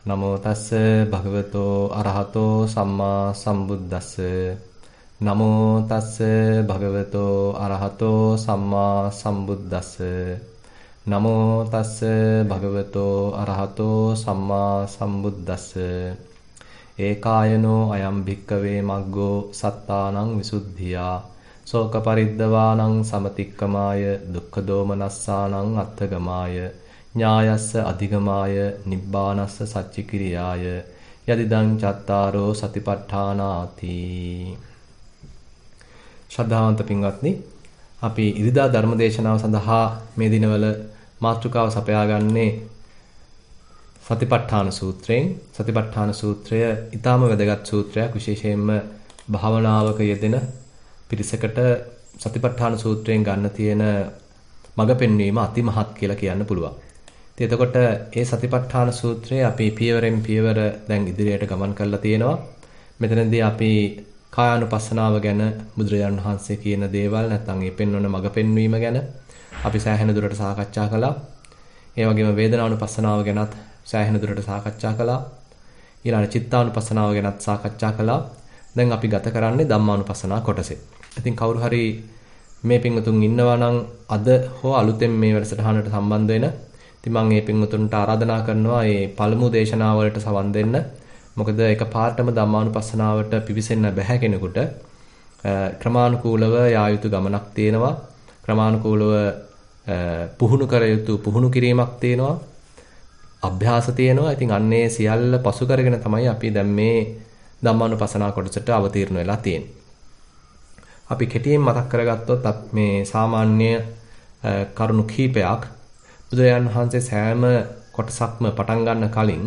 නමෝ තස්ස භගවතෝ අරහතෝ සම්මා සම්බුද්දස්ස නමෝ තස්ස භගවතෝ අරහතෝ සම්මා සම්බුද්දස්ස නමෝ තස්ස භගවතෝ අරහතෝ සම්මා සම්බුද්දස්ස ඒකායනෝ අයම් භික්කවේ මග්ගෝ සත්තානං විසුද්ධියා ශෝක පරිද්දවානං සමතික්කමාය දුක්ඛ දෝමනස්සානං අත්ථගමාය ඥායස්ස අධිගමාය නිබ්බානස්ස සච්චිකිරියාය යදිදං චත්තාරෝ සතිපට්ඨානාති. ශ්‍රද්ධාවන්ත පින්වත්නි, අපි ඉරිදා ධර්ම දේශනාව සඳහා මේ දිනවල මාතෘකාව සපයාගන්නේ සතිපට්ඨාන සූත්‍රයෙන්. සතිපට්ඨාන සූත්‍රය ඊටාම වැදගත් සූත්‍රයක්. විශේෂයෙන්ම භාවනාවක යෙදෙන පිරිසකට සතිපට්ඨාන සූත්‍රයෙන් ගන්න තියෙන මඟ පෙන්වීම අතිමහත් කියලා කියන්න පුළුවන්. එතකොට මේ සතිපට්ඨාන සූත්‍රය අපි පියවරෙන් පියවර දැන් ඉදිරියට ගමන් කරලා තියෙනවා. මෙතනදී අපි කායානුපස්සනාව ගැන බුදුරජාණන් වහන්සේ කියන දේවල් නැත්නම් මේ පෙන්වන මඟ පෙන්වීම ගැන අපි සෑහෙන දුරට සාකච්ඡා කළා. ඒ වගේම වේදනානුපස්සනාව ගැනත් සෑහෙන දුරට සාකච්ඡා කළා. ඊළඟ චිත්තානුපස්සනාව ගැනත් සාකච්ඡා කළා. දැන් අපි ගත කරන්නේ ධම්මානුපස්සනා කොටසේ. ඉතින් කවුරු හරි මේ පින්වතුන් ඉන්නවා නම් අද හෝ අලුතෙන් මේ වැඩසටහනට සම්බන්ධ වෙන ඉතින් මම මේ පින්වතුන්ට ආරාධනා කරනවා මේ පළමු දේශනාවලට සවන් දෙන්න. මොකද එකපාරටම ධම්මානුපස්සනාවට පිවිසෙන්න බැහැ කෙනෙකුට. ක්‍රමානුකූලව යා යුතු ගමනක් තියෙනවා. ක්‍රමානුකූලව පුහුණු කර යුතු පුහුණු කිරීමක් තියෙනවා. අභ්‍යාස තියෙනවා. ඉතින් අන්නේ සියල්ල පසු කරගෙන තමයි අපි දැන් මේ ධම්මානුපස්සනා කොටසට අවතීර්ණ වෙලා තියෙන්නේ. අපි කෙටියෙන් මතක් කරගත්තොත් මේ සාමාන්‍ය කරුණු කීපයක් බුදුරජාණන් වහන්සේ සෑම කොටසක්ම පටන් ගන්න කලින්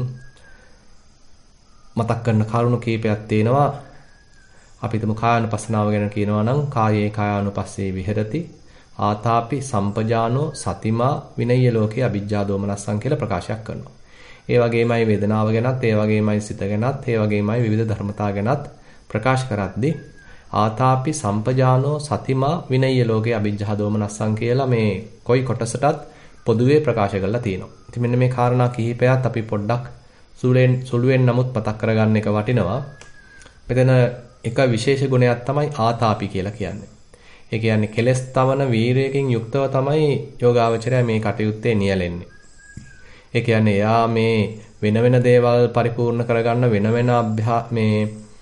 මතක් කරන කරුණු කීපයක් තියෙනවා. අපි හිතමු කායානුපස්සනාව ගැන කියනවා නම් කායේ කායානුපස්සේ විහෙරති ආතාපි සම්පජානෝ සතිමා විනය්‍ය ලෝකේ අවිජ්ජා දෝමනස්සං කියලා ප්‍රකාශයක් කරනවා. ඒ වගේමයි වේදනාව ගැනත්, ඒ වගේමයි සිත ගැනත්, ඒ වගේමයි විවිධ ධර්මතා ගැනත් ප්‍රකාශ කරද්දී ආතාපි සම්පජානෝ සතිමා විනය්‍ය ලෝකේ අවිජ්ජා දෝමනස්සං කියලා මේ කොයි කොටසටත් පොදුවේ ප්‍රකාශ කරලා තියෙනවා. ඉතින් මෙන්න මේ කාරණා කිහිපයත් අපි පොඩ්ඩක් සුළුවෙන් නමුත් මතක් කරගන්න එක වටිනවා. මෙතන එක විශේෂ ගුණයක් තමයි ආතාපි කියලා කියන්නේ. ඒ කියන්නේ කෙලස් තවන වීරයකින් යුක්තව තමයි යෝගාවචරය මේ කටයුත්තේ නියැලෙන්නේ. ඒ කියන්නේ එයා මේ වෙන වෙන දේවල් පරිපූර්ණ කරගන්න වෙන වෙන මේ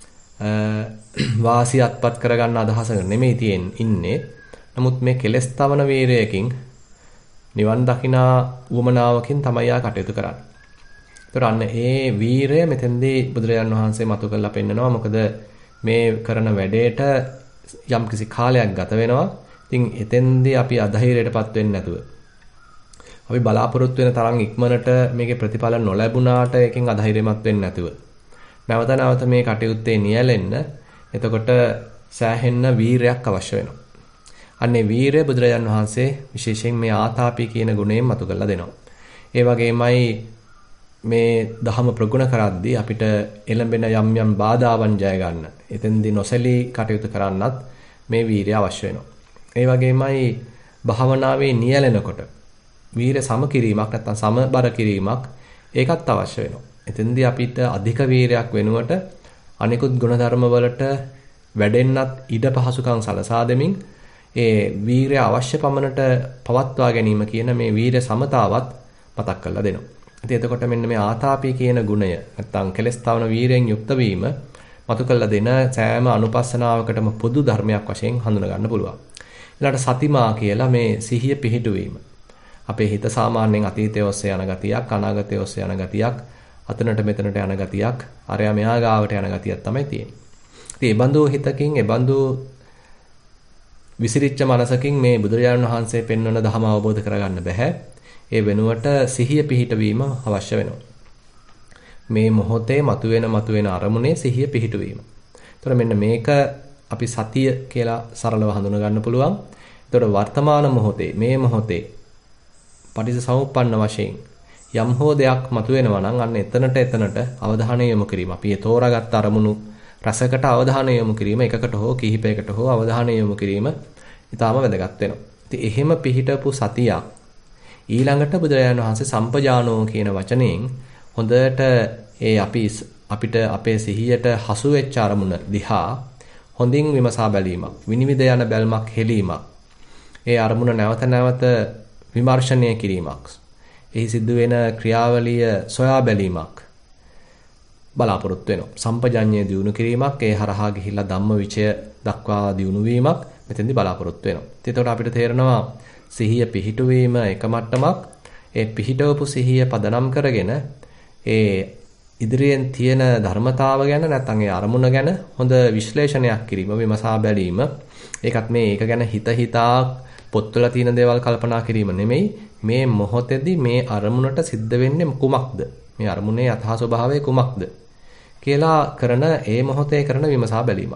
වාසිය අත්පත් කරගන්න අදහසක නෙමෙයි ඉන්නේ. නමුත් මේ කෙලස් තවන වීරයකින් නිවන් දකිනා උවමනාවකින් තමයි යා කටයුතු කරන්නේ. ඒතර අන්න ඒ වීරය මෙතෙන්දී බුදුරජාණන් වහන්සේ මතු කරලා පෙන්නනවා. මොකද මේ කරන වැඩේට යම්කිසි කාලයක් ගත වෙනවා. ඉතින් එතෙන්දී අපි අධෛර්යයටපත් වෙන්නේ නැතුව අපි බලාපොරොත්තු වෙන තරම් ඉක්මනට මේකේ ප්‍රතිඵල නොලැබුණාට එකෙන් අධෛර්යමත් වෙන්නේ නැතුව නැවත නැවත මේ කටයුත්තේ නියැලෙන්න එතකොට සෑහෙන්න වීරයක් අවශ්‍ය වෙනවා. අන්නේ වීරය බුදුරජාන් වහන්සේ විශේෂයෙන් මේ ආතාපි කියන ගුණයෙන් මතු කරලා දෙනවා. ඒ වගේමයි මේ ධහම ප්‍රගුණ කරද්දී අපිට එළඹෙන යම් යම් බාධාවන් ජය ගන්න. එතෙන්දී නොසැලී කටයුතු කරන්නත් මේ වීරය අවශ්‍ය වෙනවා. ඒ වගේමයි භාවනාවේ නියැලෙනකොට වීර සමකිරීමක් නැත්නම් සමබර කිරීමක් ඒකත් අවශ්‍ය වෙනවා. එතෙන්දී අපිට අධික වීරයක් වෙනුවට අනිකුත් ගුණධර්ම වලට වැඩෙන්නත් ඉඩ පහසුකම් සලසා දෙමින් ඒ වීරය අවශ්‍ය පමණට පවත්වා ගැනීම කියන මේ වීර සමතාවත් මතක් කරලා දෙනවා. ඉතින් එතකොට මෙන්න මේ ආතාපි කියන ගුණය නැත්නම් කෙලස් තවන වීරයෙන් යුක්ත වීම මතු කරලා දෙන සෑම අනුපස්සනාවකටම පොදු ධර්මයක් වශයෙන් හඳුනා ගන්න පුළුවන්. ඊළඟට සතිමා කියලා මේ සිහිය පිහිටුවීම. අපේ හිත සාමාන්‍යයෙන් අතීතයේ ඔස්සේ යන ගතියක්, අනාගතයේ ඔස්සේ යන ගතියක්, අතනට මෙතනට යන ගතියක්, අරයා මෙහා ගාවට යන ගතියක් තමයි තියෙන්නේ. ඉතින් ඒ බඳු හිතකින්, ඒ බඳු විසිරිච්ච මනසකින් මේ බුදුරජාණන් වහන්සේ පෙන්වන ධර්ම අවබෝධ කරගන්න බෑ. ඒ වෙනුවට සිහිය පිහිටවීම අවශ්‍ය වෙනවා. මේ මොහොතේ මතුවෙන අරමුණේ සිහිය පිහිටවීම. ඒතර මෙන්න මේක අපි සතිය කියලා සරලව හඳුනා ගන්න පුළුවන්. ඒතර වර්තමාන මොහොතේ මේ මොහොතේ පටිච්චසමුප්පන්න වශයෙන් යම් හෝ දෙයක් මතුවෙනවා නම් අන්න එතනට අවධානය යොමු කිරීම. අපි ඒ තෝරාගත් අරමුණු රසකට අවධානය යොමු කිරීම, එකකට හෝ කිහිපයකට හෝ අවධානය යොමු කිරීම ඊටාම වැදගත් වෙනවා. ඉතින් එහෙම පිහිටපු සතියක් ඊළඟට බුදුරජාණන් වහන්සේ සම්පජානෝ කියන වචනයෙන් හොඳට අපිට අපේ සිහියට හසු වෙච්ච අරමුණ දිහා හොඳින් විමසා බැලීමක්, විනිවිද යන බැල්මක් හෙලීමක්, ඒ අරමුණ නැවත නැවත විමර්ශනය කිරීමක්, එහි සිදුවෙන ක්‍රියාවලිය සොයා බැලීමක් බලාපොරොත්තු වෙනවා. සම්පජඤ්ඤය දියුණු කිරීමක්, ඒ හරහා ගිහිල්ලා ධම්මවිචය දක්වා දියුණු වීමක් මෙතෙන්දී බලාපොරොත්තු වෙනවා. එතකොට අපිට තේරෙනවා සිහිය පිහිටුවීම එක මට්ටමක්. ඒ පිහිටවපු සිහිය පදනම් කරගෙන ඒ ඉදිරියෙන් තියෙන ධර්මතාව ගැන නැත්නම් ඒ අරමුණ ගැන හොඳ විශ්ලේෂණයක් කිරීම, විමසා බැලීම. ඒක ගැන හිතා පොත්වල තියෙන දේවල් කල්පනා කිරීම නෙමෙයි. මේ මොහොතේදී මේ අරමුණට සිද්ධ වෙන්නේ කුමක්ද? මේ අරමුණේ යථා ස්වභාවය කුමක්ද? කියලා කරන ඒ මොහොතේ කරන විමසා බැලීමක්.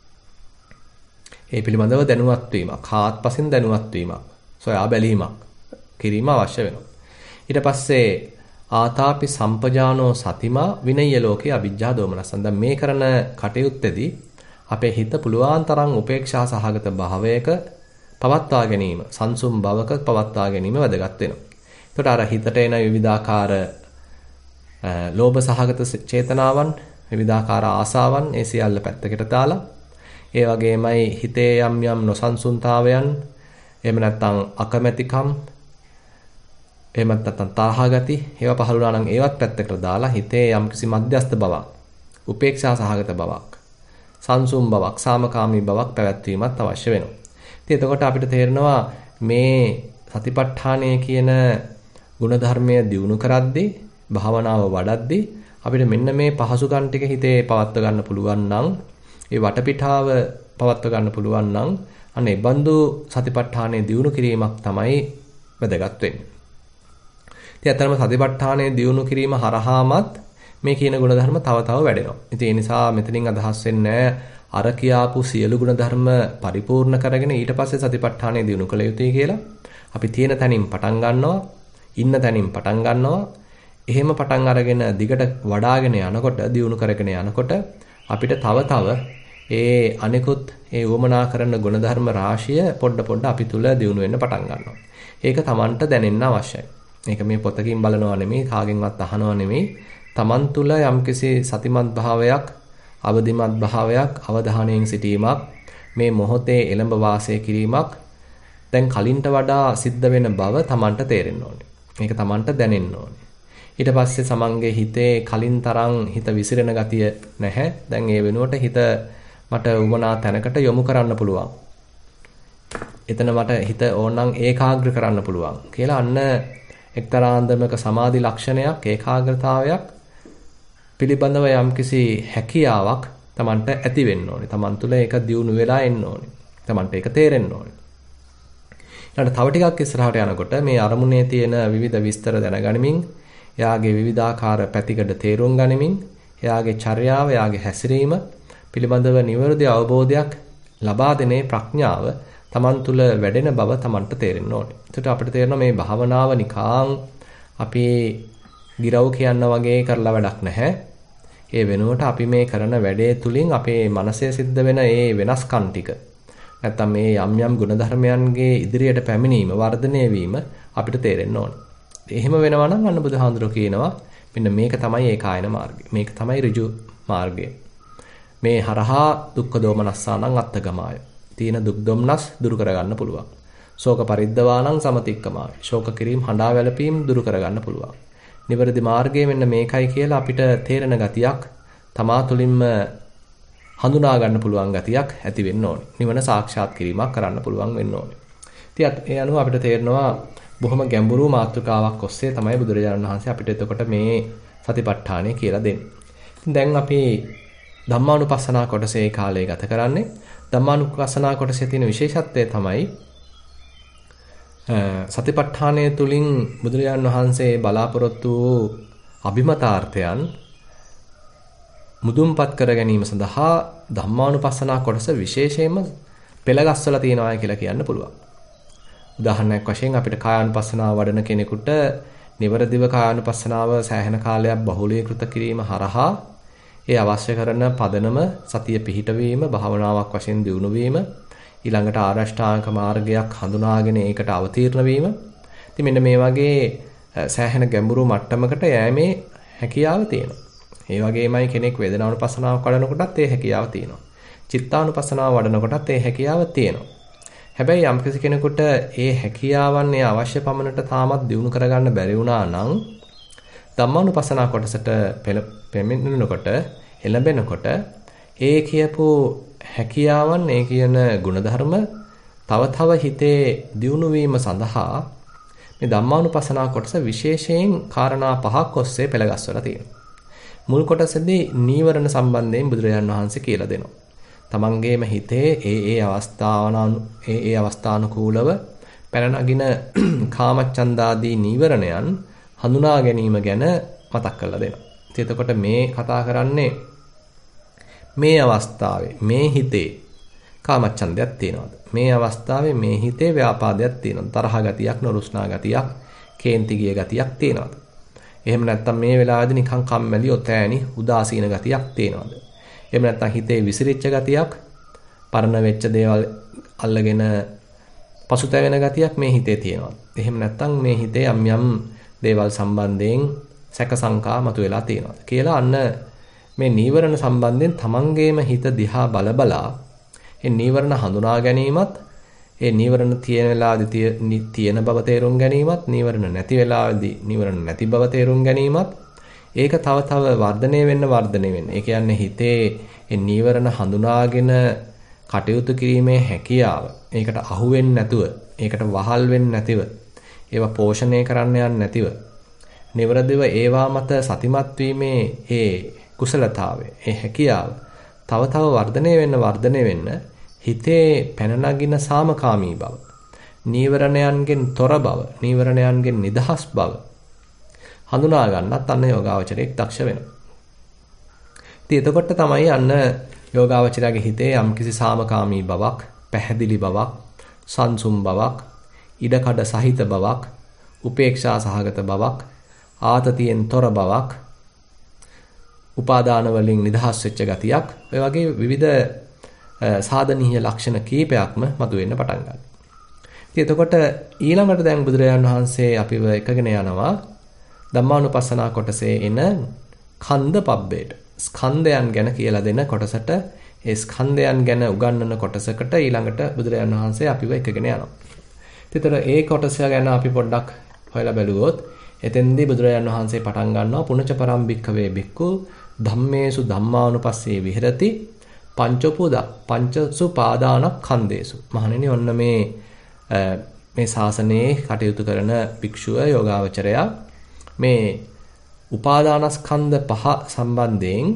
ඒ පිළිබඳව දැනුවත් වීමක්, හාත්පසින් දැනුවත් වීමක්, සොයා බැලීමක් කිරීම අවශ්‍ය වෙනවා. ඊට පස්සේ ආතාපි සම්පජානෝ සතිමා විනය්‍ය ලෝකේ අවිජ්ජා දෝමනසං. දැන් මේ කරන කටයුත්තේදී අපේ හිත පුළුවන් තරම් උපේක්ෂා සහගත භාවයක පවත්වා ගැනීම, සංසුම් භවක පවත්වා ගැනීම වැදගත් වෙනවා. ඒකට අර හිතට එන විවිධාකාර ලෝභ සහගත චේතනාවන්, විවිධාකාර ආසාවන් ඒ සියල්ල පැත්තකට දාලා, ඒ වගේමයි හිතේ යම් නොසන්සුන්තාවයන්, එහෙම නැත්නම් අකමැතිකම්, එහෙම නැත්නම් තරහ ගති, ඒවා පහළ වුණා නම් ඒවත් පැත්තකට දාලා හිතේ යම්කිසි මධ්‍යස්ථ බවක්, උපේක්ෂා සහගත බවක්, සංසුම් බවක්, සාමකාමී බවක් පැවැත්වීමත් අවශ්‍ය වෙනවා. ඉතින් එතකොට අපිට තේරෙනවා මේ සතිපට්ඨානය කියන ගුණධර්මය දියුණු කරද්දී, භාවනාව වඩද්දී අපිට මෙන්න මේ පහසුකම් ටික හිතේ පවත්ව ගන්න පුළුවන් නම්, ඒ වටපිටාව පවත්ව ගන්න පුළුවන් නම්, අන්න ඒ බඳු සතිපට්ඨානය දියුණු කිරීමක් තමයි වැදගත් වෙන්නේ. ඉතින් අතරම සතිපට්ඨානය දියුණු කිරීම හරහාමත් මේ කියන ගුණධර්ම තව තව වැඩෙනවා. ඉතින් ඒ නිසා මෙතනින් අදහස් වෙන්නේ අර කියාපු සියලු ගුණධර්ම පරිපූර්ණ කරගෙන ඊට පස්සේ සතිපට්ඨානය දියුණු කළ යුතුයි කියලා. අපි තියෙන තැනින් පටන් ගන්නවා, ඉන්න තැනින් පටන් ගන්නවා. එහෙම පටන් අරගෙන දිගට වඩාගෙන යනකොට, දියුණු කරගෙන යනකොට අපිට තව ඒ අනිකුත් ඒ වමනා කරන ගුණධර්ම රාශිය පොඩ අපි තුල දියුණු වෙන්න පටන් ගන්නවා. ඒක Tamanට දැනෙන්න අවශ්‍යයි. මේක මේ පොතකින් බලනවා නෙමෙයි, කාගෙන්වත් අහනවා නෙමෙයි. Taman තුල යම්කිසි සතිමත් භාවයක්, අවදිමත් භාවයක්, අවධානයෙන් සිටීමක්, මේ මොහොතේ එළඹ වාසය කිරීමක් දැන් කලින්ට වඩා සිද්ධ වෙන බව Tamanට තේරෙන්න ඕනේ. මේක Tamanට දැනෙන්න ඕනේ. ඊට පස්සේ සමන්ගේ හිතේ කලින් තරම් හිත විසිරෙන ගතිය නැහැ. දැන් ඒ වෙනුවට හිත මට උමනා තැනකට යොමු කරන්න පුළුවන්. එතන මට හිත ඕනනම් ඒකාග්‍ර කරන්න පුළුවන් කියලා අන්න එක්තරා අන්දමක සමාධි ලක්ෂණයක්, ඒකාග්‍රතාවයක් පිළිබඳව යම්කිසි හැකියාවක් Tamanට ඇති වෙන්න ඕනේ. Taman තුල ඒක දියුණු වෙලා එන්න ඕනේ. Tamanට ඒක තේරෙන්න ඕනේ. ඊළඟට තව ටිකක් ඉස්සරහට යනකොට මේ අරමුණේ තියෙන විවිධ විස්තර දැනගනිමින්, එයාගේ විවිධාකාර පැතිකඩ තේරුම් ගනිමින්, එයාගේ චර්යාව, එයාගේ හැසිරීම පිළිබඳව නිවැරදි අවබෝධයක් ලබා දෙනේ ප්‍රඥාව Taman තුල වැඩෙන බව Tamanට තේරෙන්න ඕනේ. ඒකට අපිට තේරෙනවා මේ භාවනාව නිකාං අපි ගිරව් කියන්න වගේ කරලා වැඩක් නැහැ. ඒ වෙනුවට අපි මේ කරන වැඩේ තුලින් අපේ මනසේ සිද්ධ වෙන ඒ වෙනස්කම් ටික, නැත්තම් මේ යම් ගුණධර්මයන්ගේ ඉදිරියට පැමිණීම, වර්ධනය වීම අපිට තේරෙන්න ඕනේ. එහෙම වෙනවා නම් අන්න බුදුහාඳුරෝ කියනවා මෙන්න මේක තමයි ඒකායන මාර්ගය. මේක තමයි ඍජු මාර්ගය. මේ හරහා දුක්ඛ දෝමනස්සානං අත්තගමාය. තීන දුක් දොම්නස් දුරු කරගන්න පුළුවන්. ශෝක පරිද්දවානං සමතික්කමාය. ශෝක කිරීම, හඬා වැළපීම් දුරු කරගන්න පුළුවන්. නිවැරදි මාර්ගය මෙන්න මේකයි කියලා අපිට තේරෙන ගතියක්, තමා තුළින්ම හඳුනා ගන්න පුළුවන් ගතියක් ඇති වෙන්න ඕනේ. නිවන සාක්ෂාත් කිරීමක් කරන්න පුළුවන් වෙන්න ඕනේ. ඉතින් ඒ අනුව අපිට තේරෙනවා බොහොම ගැඹුරු මාතෘකාවක් ඔස්සේ තමයි බුදුරජාණන් වහන්සේ අපිට එතකොට මේ සතිපට්ඨානය කියලා දෙන්නේ. ඉතින් දැන් අපි ධම්මානුපස්සනා කොටසේ කාලය ගත කරන්නේ. ධම්මානුපස්සනා කොටසේ තියෙන විශේෂත්වය තමයි සතිපට්ඨානය තුලින් බුදුරජාණන් වහන්සේ බලාපොරොත්තු වූ අභිමතාර්ථයන් මුදුන්පත් කර ගැනීම සඳහා ධම්මානුපස්සනා කොටස විශේෂයෙන්ම පෙළගස්වලා තියෙනවා කියලා කියන්න පුළුවන්. උදාහරණයක් වශයෙන් අපිට කායානුපස්සනාව වඩන කෙනෙකුට නිවරදිව කායානුපස්සනාව සෑහෙන කාලයක් බහුලීකృత කිරීම හරහා ඒ අවශ්‍ය කරන පදනම සතිය පිහිටවීම, භාවනාවක් වශයෙන් දියුණු වීම, ඊළඟට ආරෂ්ඨාංග මාර්ගයක් හඳුනාගෙන ඒකට අවතීර්ණ වීම. ඉතින් මෙන්න මේ වගේ සෑහෙන ගැඹුරු මට්ටමකට යෑමේ හැකියාව තියෙනවා. ඒ වගේමයි කෙනෙක් වේදනානුපස්සනාව වඩනකොටත් ඒ හැකියාව තියෙනවා. චිත්තානුපස්සනාව වඩනකොටත් ඒ හැකියාව තියෙනවා. හැබැයි යම් කෙනෙකුට ඒ හැකියාවන් ඒ අවශ්‍ය පමණට තාමත් දියුණු කරගන්න බැරි වුණා නම් ධම්මානුපස්සනා කොටසට පෙළඹෙනකොට එළඹෙනකොට ඒ කියපු හැකියාවන් ඒ කියන ಗುಣධර්ම තව හිතේ දියුණු වීම සඳහා මේ ධම්මානුපස්සනා කොටස විශේෂයෙන් කාරණා 5ක් ඔස්සේ පෙළගස්වලා තියෙනවා. මුල් කොටසේදී නීවරණ සම්බන්ධයෙන් බුදුරජාණන් වහන්සේ කියලා දෙනවා. තමන්ගේම හිතේ ඒ අවස්ථානුකූලව පැන නගින කාමච්ඡන්දාදී නීවරණයන් හඳුනා ගැනීම ගැන මතක් කරලා දෙනවා. ඉතින් එතකොට මේ කතා කරන්නේ මේ අවස්ථාවේ මේ හිතේ කාමච්ඡන්දයක් තියෙනවද? මේ අවස්ථාවේ මේ හිතේ ව්‍යාපාදයක් තියෙනවද? තරහ ගතියක්, නොරුස්නා ගතියක්, කේන්ති ගිය ගතියක් තියෙනවද? එහෙම නැත්නම් මේ වෙලාවේදී නිකන් කම්මැලි, ඔතෑණි, උදාසීන ගතියක් තියෙනවද? එහෙම නැත්නම් හිතේ විසිරිච්ච ගතියක්, පරණ වෙච්ච දේවල් අල්ලගෙන පසුතැවෙන ගතියක් මේ හිතේ තියෙනවද? එහෙම නැත්නම් මේ හිතේ යම් දේවල් සම්බන්ධයෙන් සැක සංකා මතුවලා තියෙනවද කියලා අන්න මේ නීවරණ සම්බන්ධයෙන් තමන්ගේම හිත දිහා බලබලා ඒ නීවරණ හඳුනා ගැනීමත් ඒ නීවරණ තියෙන වෙලාවේදී තියෙන බව තේරුම් ගැනීමත් නීවරණ නැති වෙලාවේදී නීවරණ නැති බව තේරුම් ගැනීමත් ඒක තව වර්ධනය වෙන්න. ඒ කියන්නේ හිතේ ඒ නීවරණ හඳුනාගෙන කටයුතු කිරීමේ හැකියාව ඒකට අහු වෙන්නේ නැතුව ඒකට වහල් වෙන්නේ නැතිව ඒවා පෝෂණය කරන්න යන්නේ නැතිව නිවරදිව ඒවා මත සතිමත් වීමේ ඒ කුසලතාවය ඒ හැකියාව තව වර්ධනය වෙන්න හිතේ පැන නගින සාමකාමී බව නීවරණයන්ගෙන් තොර බව නීවරණයන්ගෙන් නිදහස් බව හඳුනා ගන්නත් අන්න යෝගාවචරයක් දක්ෂ වෙනවා. ඉතින් එතකොට තමයි අන්න යෝගාවචරයාගේ හිතේ යම්කිසි සාමකාමී බවක්, පැහැදිලි බවක්, සංසුම් බවක්, ඉඩකඩ සහිත බවක්, උපේක්ෂා සහගත බවක්, ආතතියෙන් තොර බවක්, උපාදාන වලින් නිදහස් වෙච්ච ගතියක්, ඔය වගේ විවිධ සාධනීය ලක්ෂණ කීපයක්ම මතුවෙන්න පටන් ගන්නවා. ඉතින් එතකොට ඊළඟට දැන් බුදුරජාණන් වහන්සේ අපිව එකගෙන යනවා ධම්මානුපස්සනා කොටසේ එන ඛණ්ඩ පබ්බේට. ස්කන්ධයන් ගැන කියලා දෙන කොටසට ඒ ස්කන්ධයන් ගැන උගන්වන කොටසකට ඊළඟට බුදුරජාණන් වහන්සේ අපිව එකගෙන යනවා. ඉතින් ඒ කොටස ගැන අපි පොඩ්ඩක් හොයලා බැලුවොත් එතෙන්දී බුදුරජාණන් වහන්සේ පටන් ගන්නවා පුණජ පරම්භික්ඛවේ බික්ඛු ධම්මේසු ධම්මානුපස්සේ විහෙරති පංචසු පාදානස්කන්ධේසු. මහණෙනි ඔන්න මේ ශාසනයේ කටයුතු කරන භික්ෂුව යෝගාවචරයා මේ උපාදානස්කන්ධ පහ සම්බන්ධයෙන්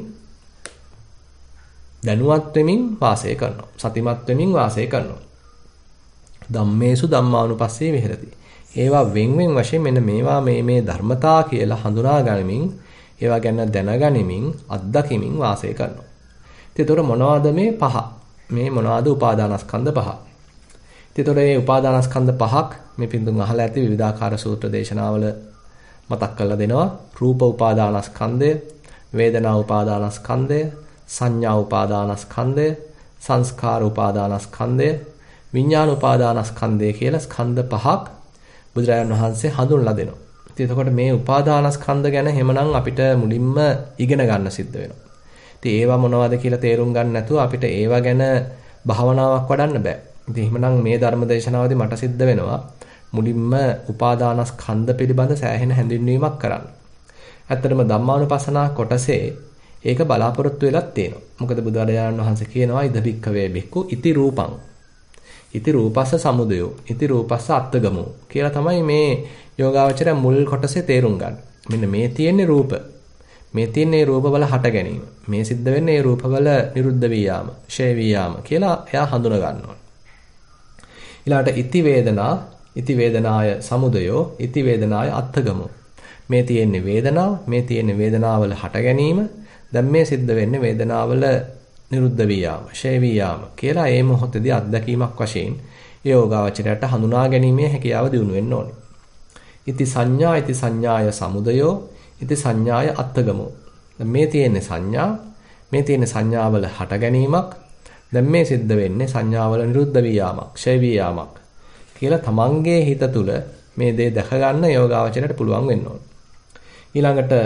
දැනුවත් වෙමින් වාසය කරනවා. සතිමත් වෙමින් වාසය කරනවා. ධම්මේසු ධම්මානුපස්සේ විහෙරති. ඒවා වෙන් වශයෙන් මෙන්න මේවා මේ ධර්මතා කියලා හඳුනා ගනිමින් ඒවා ගැන දැනගනිමින් අත්දකිමින් වාසය කරනවා. ඉතින් ඒතර මොනවද මේ පහ? මේ මොනවද උපාදානස්කන්ධ පහ? ඉතින් ඒතර මේ උපාදානස්කන්ධ පහක් මේ පින්දුන් අහලා ඇති විවිධාකාර සූත්‍ර දේශනාවල මතක් කරලා දෙනවා. රූප උපාදානස්කන්ධය, වේදනා උපාදානස්කන්ධය, සංඥා උපාදානස්කන්ධය, සංස්කාර උපාදානස්කන්ධය, විඥාන උපාදානස්කන්ධය කියලා ස්කන්ධ පහක් බුදුරජාණන් වහන්සේ හඳුන්ලා දෙනවා. ඉතින් එතකොට මේ උපාදානස්කන්ධ ගැන එහෙමනම් අපිට මුලින්ම ඉගෙන ගන්න සිද්ධ වෙනවා. ඉතින් ඒවා මොනවද කියලා තේරුම් ගන්න නැතුව අපිට ඒවා ගැන භාවනාවක් වඩන්න බෑ. ඉතින් එහෙමනම් මේ ධර්ම දේශනාවදී මට සිද්ධ වෙනවා මුලින්ම උපාදානස්කන්ධ පිළිබඳ සෑහෙන හැඳින්වීමක් කරන්න. ඇත්තටම ධම්මානුපස්සනා කොටසේ ඒක බලාපොරොත්තු වෙලක් තියෙනවා. මොකද බුදුරජාණන් වහන්සේ කියනවා ඉද භික්ඛවේ භික්ඛු ඉති රූපං. ඉති රූපස්ස සමුදයෝ. ඉති රූපස්ස අත්තගමෝ කියලා තමයි මේ යෝගාවචරය මුල් කොටසේ තේරුම් ගන්න. මෙන්න මේ තියෙන්නේ රූප. මේ තියෙන්නේ රූපවල හට ගැනීම. මේ සිද්ධ වෙන්නේ මේ රූපවල නිරුද්ධ වී යාම, ෂේ වී යාම කියලා එයා හඳුනා ගන්නවා. ඊළාට ඉති වේදනා ඉති වේදනාය සමුදයෝ ඉති වේදනාය අත්තගමෝ. මේ තියෙන්නේ වේදනාව, මේ තියෙන්නේ වේදනාවල හට ගැනීම, දැන් මේ සිද්ධ වෙන්නේ වේදනාවල නිරුද්ධ වී යාම, ෂේ වී යාම කියලා ඒ මොහොතේදී අත්දැකීමක් වශයෙන් ඒ යෝගාවචරයට හඳුනා ගැනීමේ හැකියාව දිනු වෙන්න ඕනේ. ඉති සංඥා ඉති සංඥාය සමුදයෝ ඉති සංඥාය අත්තගමෝ. දැන් මේ තියෙන්නේ සංඥා, මේ තියෙන්නේ සංඥාවල හට ගැනීමක්, දැන් මේ සිද්ධ වෙන්නේ සංඥාවල නිරුද්ධ වී යාමක්, ෂේ වී යාමක් කියලා තමන්ගේ හිත තුළ මේ දේ දැක ගන්න යෝගාවචරයට පුළුවන් වෙන්න ඕනේ. ඊළඟට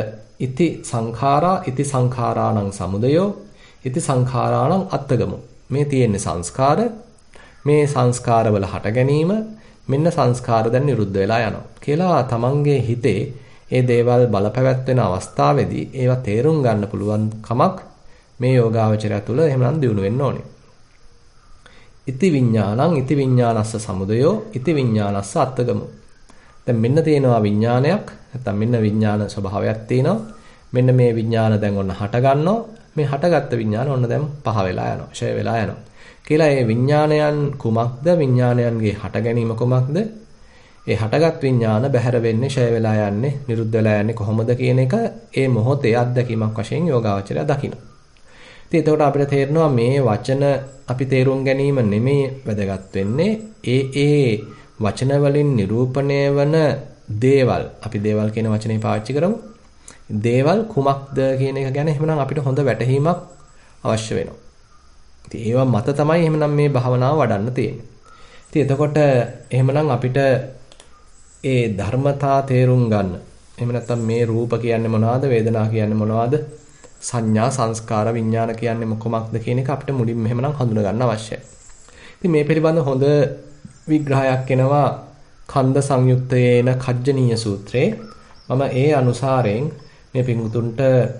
ඉති සංඛාරා ඉති සංඛාරාණං සමුදයෝ ඉති සංඛාරාණං අත්තගමෝ. මේ තියෙන්නේ සංස්කාර. මේ සංස්කාරවල හට ගැනීම මෙන්න සංස්කාර දැන් නිරුද්ධ වෙලා යනවා කියලා තමන්ගේ හිතේ ඒ දේවල් බලපැවැත්වෙන අවස්ථාවේදී ඒවා තේරුම් ගන්න පුළුවන් කමක් මේ යෝගාවචරය තුළ එහෙමනම් දිනු වෙන්න ඕනේ. ඉති විඥානං ඉති විඥානස්ස සමුදයෝ ඉති විඥානස්ස අත්තගමෝ. දැන් මෙන්න තියෙනවා විඥානයක්. නැත්නම් මෙන්න විඥාන ස්වභාවයක් තියෙනවා. මෙන්න මේ විඥාන දැන් ඔන්න හට ගන්නවා. මේ හටගත්ත විඥාන ඔන්න දැන් පහ වෙලා යනවා. ෂය වෙලා යනවා. කියලා මේ විඥානයන් කුමක්ද? විඥානයන්ගේ හට ගැනීම කුමක්ද? ඒ හටගත් විඥාන බැහැර වෙන්නේ, ෂය වෙලා යන්නේ, නිරුද්ධ වෙලා යන්නේ කොහොමද කියන එක ඒ මොහොතේ අත්දැකීමක් වශයෙන් යෝගාවචරය දකිනවා. ඉතින් එතකොට අපිට තේරෙනවා මේ වචන අපි තේරුම් ගැනීම නෙමෙයි වැදගත් වෙන්නේ. ඒ වචන වලින් නිරූපණය වන දේවල්, අපි දේවල් කියන වචනේ පාවිච්චි කරමු. දේවල් කුමක්ද කියන එක ගැන එහෙමනම් අපිට හොඳ වැටහීමක් අවශ්‍ය වෙනවා. ඉතින් ඒවා මත තමයි එහෙමනම් මේ භාවනාව වඩන්න තියෙන්නේ. ඉතින් එතකොට එහෙමනම් අපිට ඒ ධර්මතා තේරුම් ගන්න. එහෙම නැත්නම් මේ රූප කියන්නේ මොනවද? වේදනා කියන්නේ මොනවද? සංඥා, සංස්කාර, විඥාන කියන්නේ මොකක්ද කියන එක අපිට මුලින්ම එහෙමනම් හඳුනා ගන්න අවශ්‍යයි. ඉතින් මේ පිළිබඳ හොඳ විග්‍රහයක් එනවා කන්ද සංයුත්තේන කජ්ජනීය සූත්‍රයේ. මම ඒ අනුසාරයෙන් මේ පිඟුතුන්ට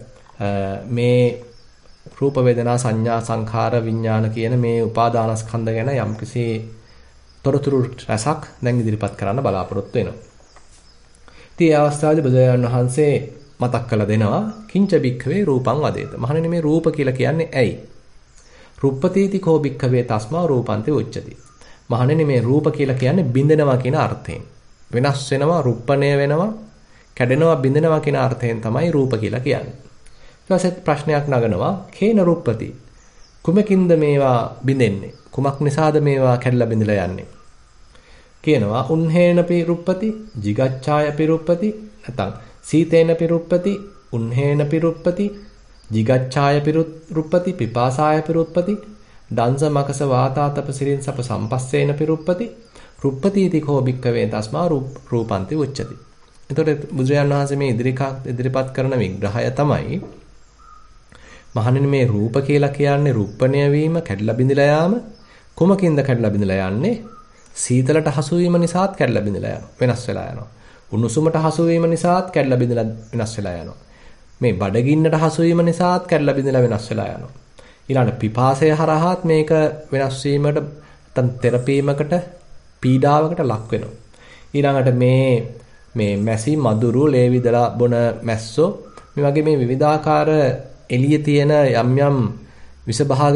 මේ රූප වේදනා සංඥා සංඛාර විඥාන කියන මේ උපාදානස්කන්ධ ගැන යම්කිසි තොරතුරු රසක් දැන් ඉදිරිපත් කරන්න බලාපොරොත්තු වෙනවා. ඉතින් ඒ අවස්ථාවේදී බුදුරජාණන් වහන්සේ මතක් කරලා දෙනවා කිංච බික්ඛවේ රූපං වදේත. මහණෙනි මේ රූප කියලා කියන්නේ ඇයි? රුප්පතීති කෝ බික්ඛවේ තස්මා රූපන්ති උච්චති. මහණෙනි මේ රූප කියලා කියන්නේ බින්දෙනවා කියන අර්ථයෙන්. වෙනස් වෙනවා, රුප්පණය වෙනවා, කැඩෙනවා, බින්දෙනවා කියන අර්ථයෙන් තමයි රූප කියලා කියන්නේ. ඊට පස්සේ ප්‍රශ්නයක් නගනවා කේන රුප්පති. කුමකින්ද මේවා බින්දෙන්නේ? කුමක් නිසාද මේවා කැඩලා බිඳලා යන්නේ? කියනවා උන්හේනපි රුප්පති, jigacchāyapi ruppati, නැත්නම් සීතේනපි රුප්පති, උන්හේනපි රුප්පති, jigacchāyapi ruppati, pipāsāyapi ruppati, දංශ මකස වාතාතප සිරින් සප සම්පස්සේනපි රුප්පති, රුප්පතිති කෝ භික්ඛවේ තස්මා රූපන්ති උච්චති. එතකොට බුදුරජාණන් වහන්සේ මේ ඉදිරිපත් කරන විග්‍රහය තමයි මහණෙනි මේ රූප කියලා කියන්නේ රුප්පණය වීම, කැඩලා බිඳලා යාම. කුමකින්ද කැඩලා බිඳලා යන්නේ? සීතලට හසු වීම නිසාත් කැඩලා බිඳලා යනවා, වෙනස් වෙලා යනවා. උණුසුමට හසු වීම නිසාත් කැඩලා බිඳලා වෙනස් වෙලා යනවා. මේ බඩගින්නට හසු වීම නිසාත් කැඩලා බිඳලා වෙනස් වෙලා යනවා. ඊළඟට පිපාසය හරහාත් මේක වෙනස් වීමට නැත්නම් තෙරපීමකට, පීඩාවකට ලක් වෙනවා. ඊළඟට මේ මැසි මදුරු ලේ විදලා බොන මැස්සෝ මේ වගේ මේ විවිධාකාර එළියේ තියෙන යම් විසභාග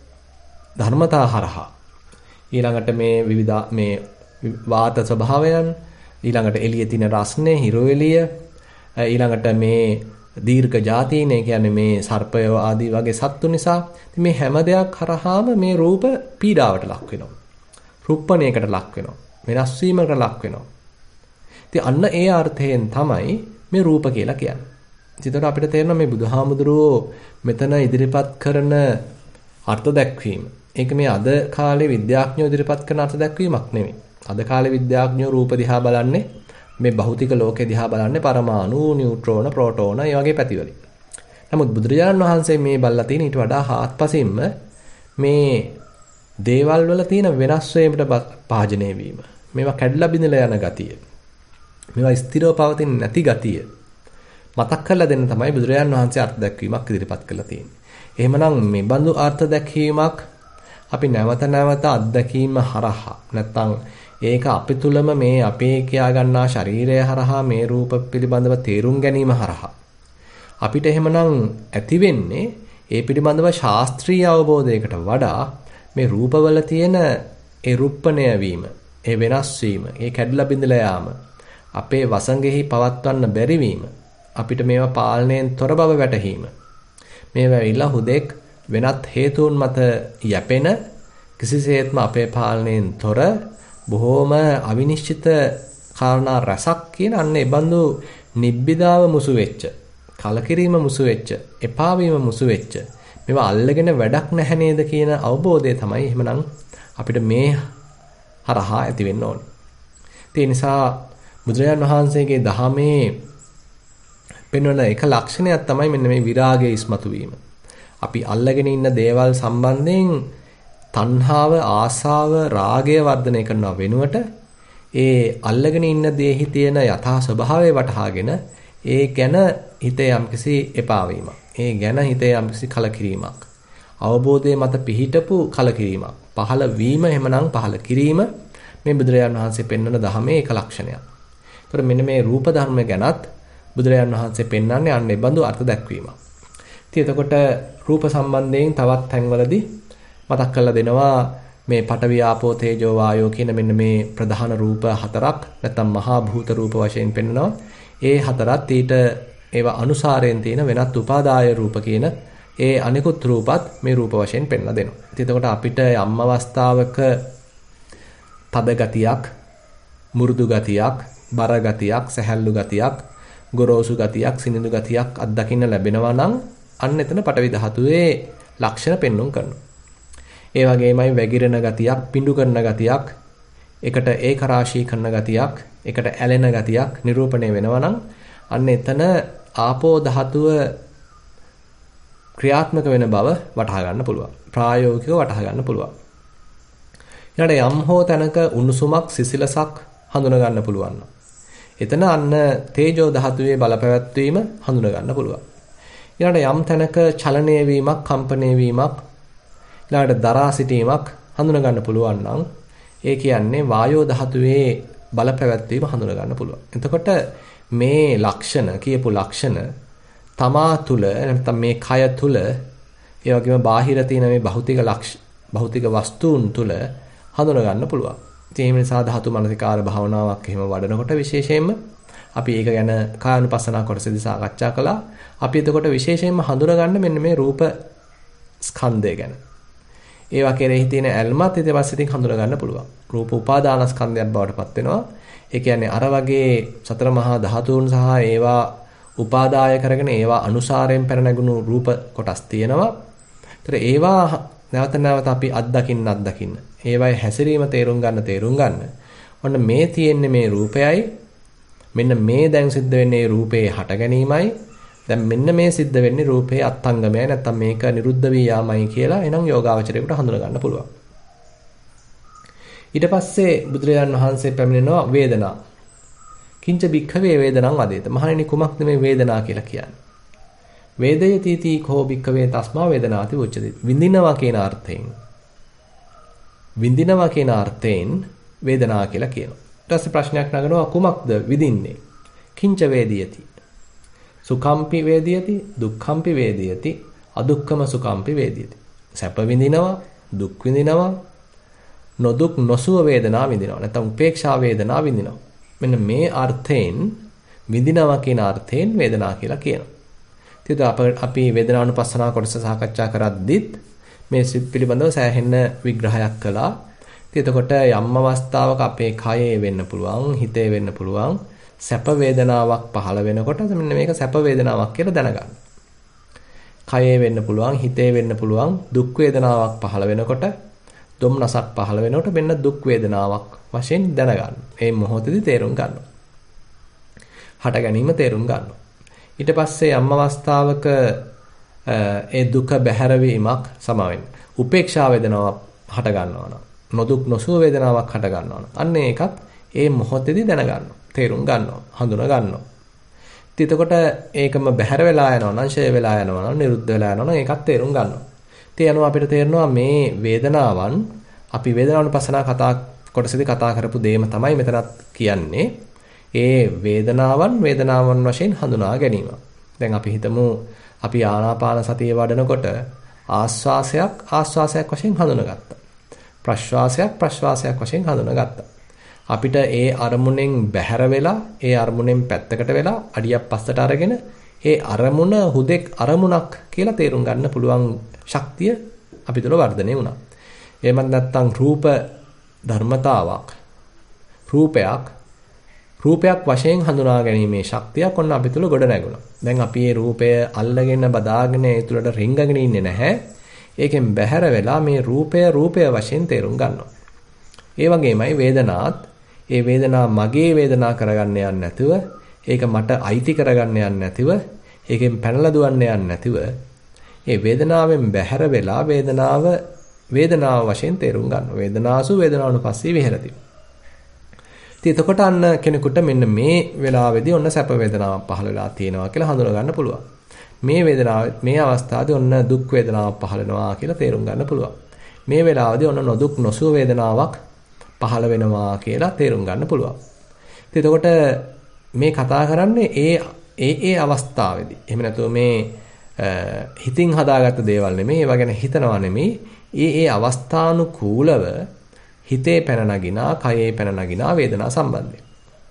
ධර්මතා හරහා ඊළඟට මේ වාත ස්වභාවයන්, ඊළඟට එළියේ තියෙන රස්නේ, හිරු එළිය, ඊළඟට මේ දීර්ඝ જાතීන්, ඒ කියන්නේ මේ සර්පය ආදී වගේ සත්තු නිසා මේ හැම දෙයක් හරහාම මේ රූප පීඩාවට ලක් වෙනවා. රුප්පණයකට ලක් වෙනවා. වෙනස් වීමකට ලක් වෙනවා. ඉතින් අන්න ඒ අර්ථයෙන් තමයි මේ රූප කියලා කියන්නේ. ඒතකොට අපිට තේරෙනවා මේ බුදුහාමුදුරුවෝ මෙතන ඉදිරිපත් කරන අර්ථ දැක්වීම. ඒක මේ අද කාලේ විද්‍යාඥයෝ ඉදිරිපත් කරන අර්ථ දැක්වීමක් නෙමෙයි. අද කාලේ විද්‍යාඥයෝ රූප දිහා බලන්නේ මේ භෞතික ලෝකේ දිහා බලන්නේ පරමාණු, නියුට්‍රෝන, ප්‍රෝටෝන ඒ වගේ පැතිවලින්. නමුත් බුදුරජාණන් වහන්සේ මේ බලලා තියෙන ඊට වඩා හාත්පසින්ම මේ දේවල් වල තියෙන වෙනස් වීමට භාජනය වීම. මේවා කැඩලා බිඳලා යන ගතිය. මේවා ස්ථිරව පවතින නැති ගතිය මතක් කරලා දෙන්න තමයි බුදුරජාණන් වහන්සේ අර්ථ දැක්වීමක් ඉදිරිපත් කරලා තියෙන්නේ. එහෙමනම් මේ බඳු අර්ථ දැක්වීමක් අපි නැවත නැවත අත්දැකීම හරහා නැත්නම් ඒක අපි තුලම මේ අපේ කියා ගන්නා ශරීරය හරහා මේ රූප පිළිබඳව තේරුම් ගැනීම හරහා අපිට එහෙමනම් ඇති වෙන්නේ ඒ පිළිබඳව ශාස්ත්‍රීය අවබෝධයකට වඩා මේ රූපවල තියෙන ඒ රුප්පණය වීම, ඒ වෙනස් වීම, ඒ කැඩලා බිඳලා යාම, අපේ වසඟෙහි පවත්වන්න බැරි වීම, අපිට මේවා පාලනයෙන් තොර බව වැටහීම. මේවා ඇවිල්ලා හුදෙක් වෙනත් හේතුන් මත යැපෙන කිසිසේත්ම අපේ පාලනයෙන් තොර බොහෝම අවිනිශ්චිත කාරණා රසක් කියන අන්න ඒ බඳු නිබ්බිදාව මුසු වෙච්ච, කලකිරීම මුසු වෙච්ච, එපා වීම මුසු වෙච්ච මේවා අල්ලගෙන වැඩක් නැහැ නේද කියන අවබෝධය තමයි එහෙමනම් අපිට මේ හරහා ඇති වෙන්න ඕනේ. ඒ නිසා බුදුරජාණන් වහන්සේගේ දහමේ පෙන්වන එක ලක්ෂණයක් තමයි මෙන්න මේ විරාගයේ ඉස්මතු වීම. අපි අල්ලගෙන ඉන්න දේවල් සම්බන්ධයෙන් තණ්හාව, ආසාව, රාගය වර්ධනය කරනව වෙනුවට ඒ අල්ලගෙන ඉන්න දේහි තියෙන යථා ස්වභාවය වටහාගෙන ඒ ගැන හිතේ යම්කිසි එපා වීමක්. ඒ ගැන හිතේ යම්කිසි කලකිරීමක්. අවබෝධයේ මත පිහිටපු කලකිරීමක්. පහළ වීම එහෙමනම් පහළ කිරීම මේ බුදුරජාණන් වහන්සේ පෙන්වන ධර්මයේ එක ලක්ෂණයක්. ඒතර මෙන්න මේ රූප ධර්ම ගැනත් බුදුරජාණන් වහන්සේ පෙන්වන්නේ අන්නේ බඳු අර්ථ දැක්වීමක්. ඉතින් එතකොට රූප සම්බන්ධයෙන් තවත් තැන්වලදී මතක් කරලා දෙනවා මේ පඨවි ආපෝ තේජෝ වායෝ කියන මෙන්න මේ ප්‍රධාන රූප හතරක් නැත්නම් මහා භූත රූප වශයෙන් පෙන්වනවා. ඒ හතරත් ඊට ඒවා අනුසාරයෙන් තියෙන වෙනත් උපාදාය රූප කියන ඒ අනිකුත් රූපත් මේ රූප වශයෙන් පෙන්ලා දෙනවා. ඉතින් එතකොට අපිට යම් අවස්ථාවක තද ගතියක්, මුරුදු ගතියක්, බර ගතියක්, සැහැල්ලු ගතියක්, ගොරෝසු ගතියක්, සිනිඳු ගතියක් අත්දකින්න ලැබෙනවා නම් අන්න එතන පඨවි ධාතුවේ ලක්ෂණ පෙන්වුම් කරනවා. ඒ වගේමයි වැగిරෙන ගතියක්, පිඬු කරන ගතියක්, එකට ඒක රාශී කරන ගතියක්, එකට ඇලෙන ගතියක් නිරූපණය වෙනවා නම් අන්න එතන ආපෝ ධාතුව ක්‍රියාත්මක වෙන බව වටහා ගන්න පුළුවන්. ප්‍රායෝගිකව වටහා ගන්න පුළුවන්. ඊළඟට යම් හෝ තැනක උණුසුමක්, සිසිලසක් හඳුනා ගන්න පුළුවන්. එතන අන්න තේජෝ ධාතුවේ බලපැවැත්වීම හඳුනා ගන්න පුළුවන්. ඊළඟට යම් තැනක චලනය වීමක්, කම්පණය වීමක්, ඊළඟට දරා සිටීමක් හඳුනා ගන්න පුළුවන් නම් ඒ කියන්නේ වායෝ ධාතුවේ බලපැවැත්වීම හඳුනා ගන්න පුළුවන්. එතකොට මේ ලක්ෂණ කියපු ලක්ෂණ තමා තුල නැත්නම් මේ කය තුල ඒ වගේම බාහිර තියෙන මේ භෞතික වස්තුන් තුල හඳුනා ගන්න පුළුවන්. ඉතින් ඒ නිසා ධාතු මනසිකාර භාවනාවක් එහෙම වඩනකොට විශේෂයෙන්ම අපි ඒක ගැන කායानुපස්සනා කොටසදී සාකච්ඡා කළා. අපි එතකොට විශේෂයෙන්ම හඳුනා ගන්න මෙන්න මේ රූප ස්කන්ධය ගැන. ඒවා කෙරෙහි තියෙන ඇල්මත් ඊට පස්සේ ඉතින් හඳුනා ගන්න පුළුවන්. රූප උපාදාන ස්කන්ධයක් බවට පත් වෙනවා. ඒ කියන්නේ අර වගේ සතර මහා ධාතුන් සහ ඒවා උපාදාය කරගෙන ඒවා අනුසාරයෙන් පැන නැගුණු රූප කොටස් තියෙනවා. ඒතර ඒවා නැවත නැවත අපි අත්දකින්න. ඒවායේ හැසිරීම තේරුම් ගන්න. ඔන්න මේ තියෙන්නේ මේ රූපයයි. මෙන්න මේ දැන් සිද්ධ වෙන්නේ රූපේ හට ගැනීමයි. දැන් මෙන්න මේ සිද්ධ වෙන්නේ රූපේ අත්ංගමයයි නැත්තම් මේක නිරුද්ධ වී යාමයි කියලා එනම් යෝගාවචරයට හඳුනා ගන්න පුළුවන්. ඊට පස්සේ බුදුරජාණන් වහන්සේ පැමිණෙනවා වේදනා. කිංච භික්ඛවේ වේදනං වදේත. මහණෙනි කුමක්ද මේ වේදනා කියලා කියන්නේ? වේදයති තී කෝ භික්ඛවේ තස්මා වේදනාති උච්චති. විඳිනවා කියන අර්ථයෙන් වේදනා කියලා කියනවා. ඊට පස්සේ ප්‍රශ්නයක් නගනවා කුමක්ද විඳින්නේ? කිංච වේදියති. සුඛම්පි වේදියති, දුක්ඛම්පි වේදියති, අදුක්ඛම සුඛම්පි වේදියති. සැප විඳිනවා, දුක් විඳිනවා, නොදුක් නොසුව වේදනා විඳිනවා. නැත්නම් උපේක්ෂා වේදනා විඳිනවා. මෙන්න මේ අර්ථයෙන් විඳිනවා කියන අර්ථයෙන් වේදනා කියලා කියනවා. ඉතින් අපි වේදනානුපස්සනා කොටස සාකච්ඡා කරද්දිත් මේ සිත් පිළිබඳව සෑහෙන විග්‍රහයක් කළා. ඉතින් එතකොට යම් අවස්ථාවක අපේ කයේ වෙන්න පුළුවන්, හිතේ වෙන්න පුළුවන් සැප වේදනාවක් පහළ වෙනකොට මෙන්න මේක සැප වේදනාවක් කියලා දැනගන්න. කයේ වෙන්න පුළුවන්, හිතේ වෙන්න පුළුවන් දුක් වේදනාවක් පහළ වෙනකොට, දුම්නසක් පහළ වෙනකොට මෙන්න දුක් වේදනාවක් වශයෙන් දැනගන්න. මේ මොහොතේදී තේරුම් ගන්නවා. හට ගැනීම තේරුම් ගන්නවා. ඊට පස්සේ යම් අවස්ථාවක ඒ දුක බැහැරවීමක් සමවෙන්න. උපේක්ෂා වේදනාවක් හට ගන්නවා නම්, නොදුක් නොසුව වේදනාවක් හට ගන්නවා නම්, අන්න ඒකත් ඒ මොහොතේදී දැනගන්නවා. තේරුම් ගන්නවා, හඳුනා ගන්නවා. ඉතින් එතකොට ඒකම බැහැර වෙලා යනවා නම්, ෂය වෙලා යනවා නම්, නිරුද්ධ වෙලා යනවා නම් ඒකත් තේරුම් ගන්නවා. ඉතින් යනවා අපිට තේරෙනවා මේ වේදනාවන් අපි වේදනානුපස්සනා කොටසදී කතා කරපු දේම තමයි මෙතනත් කියන්නේ. ඒ වේදනාවන් වශයෙන් හඳුනා ගැනීම. දැන් අපි හිතමු අපි ආනාපාන සතිය වඩනකොට ආස්වාසයක් වශයෙන් හඳුනාගත්තා. ප්‍රශ්වාසයක් වශයෙන් හඳුනාගත්තා. අපිට ඒ අරමුණෙන් බැහැර වෙලා, ඒ අරමුණෙන් පැත්තකට වෙලා අඩියක් පස්සට අරගෙන ඒ අරමුණ හුදෙක් අරමුණක් කියලා තේරුම් ගන්න පුළුවන් ශක්තිය අපි තුළ වර්ධනය වුණා. එහෙමත් නැත්නම් රූප ධර්මතාවක් රූපයක් වශයෙන් හඳුනා ගැනීමේ ශක්තියක් ඔන්න අපි තුල ගොඩ නැගුණා. දැන් අපි මේ රූපය අල්ලගෙන බදාගෙන ඒ තුලට රිංගගෙන ඉන්නේ නැහැ. ඒකෙන් බැහැර වෙලා මේ රූපය වශයෙන් තේරුම් ගන්නවා. ඒ වගේමයි වේදනාත් ඒ වේදනා මගේ වේදනා කරගන්න යන්නේ නැතුව ඒක මට අයිති කරගන්න යන්නේ නැතිව, ඒකෙන් පැනලා දුවන්න යන්නේ නැතිව, ඒ වේදනාවෙන් බැහැර වෙලා වේදනාව වශයෙන් තේරුම් ගන්නවා. වේදනාසු වේදනානුපස්සී විහෙරති. ඉතින් එතකොට අන්න කෙනෙකුට මෙන්න මේ වෙලාවේදී ඔන්න සැප වේදනාවක් පහළ වෙලා තියෙනවා කියලා හඳුනා ගන්න පුළුවන්. මේ අවස්ථාවේ ඔන්න දුක් වේදනාවක් පහළ වෙනවා කියලා තේරුම් ගන්න පුළුවන්. මේ වෙලාවේදී ඔන්න නොදුක් නොසුව වේදනාවක් පහළ වෙනවා කියලා තේරුම් ගන්න පුළුවන්. ඉතින් එතකොට මේ කතා කරන්නේ ඒ අවස්ථාවේදී. එහෙම නැතුව මේ හිතින් හදාගත්ත දේවල් නෙමෙයි, ඒවා ගැන හිතනවා නෙමෙයි. ඒ අවස්ථානුකූලව හිතේ පැන නගිනා, කයේ පැන නගිනා වේදනා සම්බන්ධයෙන්.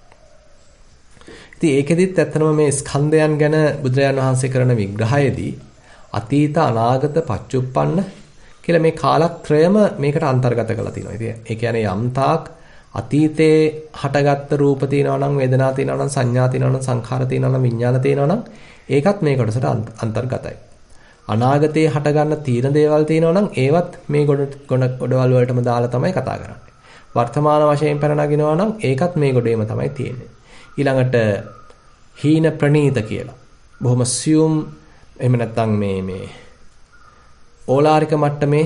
ඉතින් ඒකෙදිත් ඇත්තනම මේ ස්කන්ධයන් ගැන බුදුරජාණන් වහන්සේ කරන විග්‍රහයේදී අතීත, අනාගත, පච්චුප්පන්න කියලා මේ කාලත්‍රයම මේකට අන්තර්ගත කරලා තියෙනවා. ඉතින් ඒ කියන්නේ යම්තාක් අතීතේ හටගත්ත රූප තියෙනවා නම්, වේදනා තියෙනවා නම්, සංඥා තියෙනවා නම්, සංඛාර තියෙනවා නම්, විඥාන තියෙනවා නම් ඒකත් මේ කොටසට අන්තර්ගතයි. අනාගතේ හටගන්න තීන දේවල් තියෙනවා නම් ඒවත් මේ ගොඩවල් වලටම දාලා තමයි කතා කරන්නේ. වර්තමාන වශයෙන් පැන නගිනවා නම් ඒකත් මේ ගොඩේම තමයි තියෙන්නේ. ඊළඟට හීන ප්‍රනීත කියලා. බොහොම සියුම් එහෙම නැත්නම් මේ ඕලාරික මට්ටමේ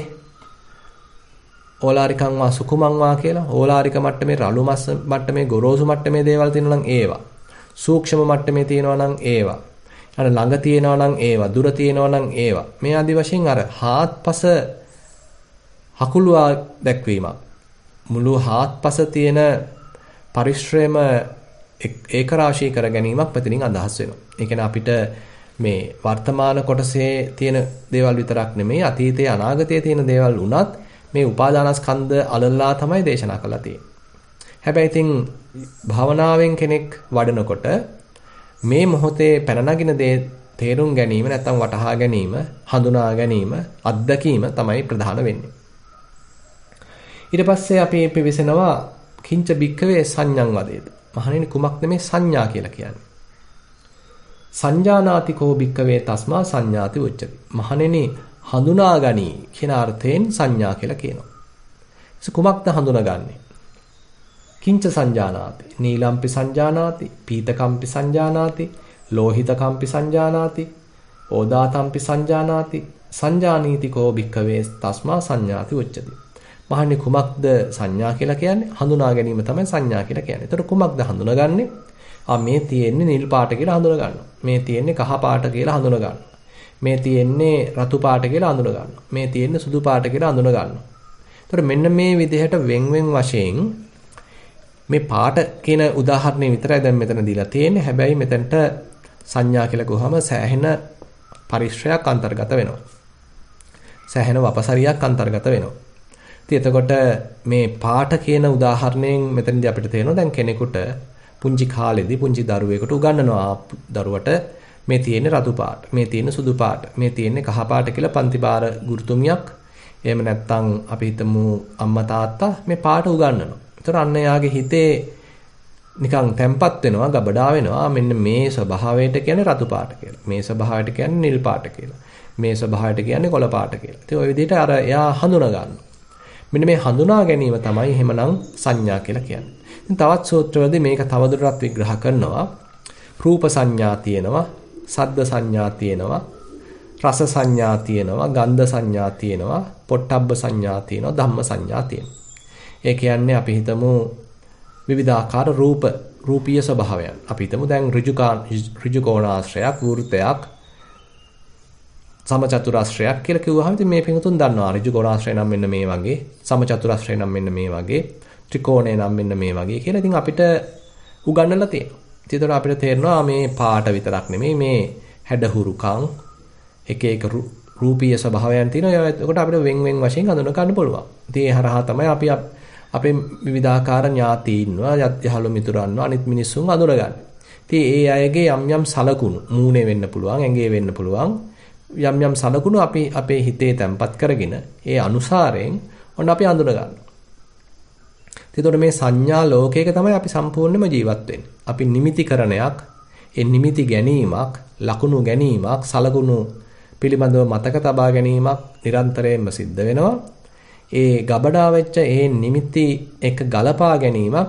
ඕලාරිකං වා සුකුමං වා කියලා ඕලාරික මට්ටමේ රළු මස් මට්ටමේ ගොරෝසු මට්ටමේ දේවල් තියෙනවා නම් ඒවා. සූක්ෂම මට්ටමේ තියෙනවා නම් ඒවා. අර ළඟ තියෙනවා නම් ඒවා, දුර තියෙනවා නම් ඒවා. මේ ආදි වශයෙන් අර හාත්පස හකුලුවා දැක්වීමක්. මුළු හාත්පස තියෙන පරිශ්‍රයම ඒකරාශී කර ගැනීමක් පැතිරින් අදහස් වෙනවා. ඒ කියන්නේ අපිට මේ වර්තමාන කොටසේ තියෙන දේවල් විතරක් නෙමෙයි, අතීතයේ අනාගතයේ තියෙන දේවල් උනත් මේ උපාදානස්කන්ධ අලල්ලා තමයි දේශනා කරලා තියෙන්නේ. හැබැයි ඉතින් භාවනාවෙන් කෙනෙක් වඩනකොට මේ මොහොතේ පැන නගින දේ තේරුම් ගැනීම නැත්නම් වටහා ගැනීම, හඳුනා ගැනීම, අත්දැකීම තමයි ප්‍රධාන වෙන්නේ. ඊට පස්සේ අපි පිවිසෙනවා කිංච බික්කවේ සංඥං වදේත. මහණෙනි කුමක්ද මේ සංඥා කියලා කියන්නේ? සංජානාති කෝ බික්කවේ තස්මා සංඥාති උච්චති. මහණෙනි හඳුනාගනි කියන අර්ථයෙන් සංඥා කියලා කියනවා. කුමක්ද හඳුනාගන්නේ? කිංච සංජානාති නීලම්පි සංජානාති පීතකම්පි සංජානාති ලෝහිතකම්පි සංජානාති ඕදාතම්පි සංජානාති සංජානීති කෝ භික්ඛවේ තස්මා සංඥාති උච්චති. මහන්නේ කුමක්ද සංඥා කියලා කියන්නේ? හඳුනා ගැනීම තමයි සංඥා කියලා කියන්නේ. ඒතර කුමක්ද හඳුනාගන්නේ? මේ තියෙන්නේ නිල් පාට කියලා හඳුනා ගන්නවා. මේ තියෙන්නේ කහ පාට කියලා හඳුනා ගන්නවා. මේ තියෙන්නේ රතු පාට කියලා හඳුනා ගන්නවා. මේ තියෙන්නේ සුදු පාට කියලා හඳුනා ගන්නවා. ඒතර මෙන්න මේ විදිහට වෙන් වශයෙන් මේ පාට කියන උදාහරණය විතරයි දැන් මෙතන දීලා තියෙන්නේ. හැබැයි මෙතනට සංඥා කියලා ගොහම සෑහෙන පරිශ්‍රයක් අන්තර්ගත වෙනවා. සෑහෙන වපසරියක් අන්තර්ගත වෙනවා. ඉතින් එතකොට මේ පාට කියන උදාහරණයෙන් මෙතනදී අපිට තේරෙනවා දැන් කෙනෙකුට පුංචි කාලෙදී පුංචි දරුවෙකුට උගන්වනවා දරුවට මේ තියෙන්නේ රතු පාට, මේ තියෙන්නේ සුදු පාට, මේ තියෙන්නේ කහ පාට කියලා පන්තිපාර ගුරුතුමියක් එහෙම නැත්නම් අපි හිතමු අම්මා තාත්තා මේ පාට උගන්වනවා. ඒතර අන්න යාගේ හිතේ නිකන් තැම්පත් වෙනවා, ගබඩා වෙනවා. මෙන්න මේ ස්වභාවයට කියන්නේ රතු පාට කියලා. මේ ස්වභාවයට කියන්නේ නිල් පාට කියලා. මේ ස්වභාවයට කියන්නේ කොළ පාට කියලා. ඉතින් ওই විදිහට අර එයා හඳුනා ගන්නවා. මෙන්න මේ හඳුනා ගැනීම තමයි එහෙමනම් සංඥා කියලා කියන්නේ. ඉතින් තවත් සූත්‍රවලදී මේක තවදුරටත් විග්‍රහ කරනවා. රූප සංඥා තියෙනවා, සද්ද සංඥා තියෙනවා, රස සංඥා තියෙනවා, ගන්ධ සංඥා තියෙනවා, පොට්ටබ්බ සංඥා තියෙනවා, ධම්ම සංඥා තියෙනවා. ඒ කියන්නේ අපි හිතමු විවිධාකාර රූපීය ස්වභාවයන්. අපි හිතමු දැන් ඍජු කෝණාශ්‍රයක්, වෘත්තයක්, සමචතුරාශ්‍රයක් කියලා කිව්වහම ඉතින් මේ පිටුතුන් දන්නවා ඍජු කෝණාශ්‍රය නම් මෙන්න මේ වගේ, සමචතුරාශ්‍රය නම් මෙන්න මේ වගේ, ත්‍රිකෝණය නම් මෙන්න මේ වගේ කියලා ඉතින් අපිට උගන්වලා තියෙනවා. ඉතින් අපිට තේරෙනවා මේ පාට විතරක් නෙමෙයි මේ හැඩහුරුකම් එක එක රූපීය ස්වභාවයන් තියෙනවා. ඒකට අපිට වෙන් වශයෙන් හඳුනා ගන්න පුළුවන්. ඉතින් ඒ හරහා තමයි අපි අපේ විවිධාකාර ඥාතීන්ව, යහළු මිතුරන්ව, අනිත් මිනිස්සුන් අඳුරගන්නේ. ඉතින් ඒ අයගේ යම් සලකුණු මූණේ වෙන්න පුළුවන්, ඇඟේ වෙන්න පුළුවන්. යම් සලකුණු අපි අපේ හිතේ තැම්පත් කරගෙන ඒ අනුසාරයෙන් ඔන්න අපි අඳුර ගන්නවා. එතකොට මේ සංඥා ලෝකයක තමයි අපි සම්පූර්ණයෙන්ම ජීවත් වෙන්නේ. අපි නිමිතිකරණයක්, ඒ නිමිති ගැනීමක්, ලකුණු ගැනීමක්, සලකුණු පිළිබඳව මතක තබා ගැනීමක් නිරන්තරයෙන්ම සිද්ධ වෙනවා. ඒ ගබඩා වෙච්ච ඒ නිමිති එක ගලපා ගැනීමක්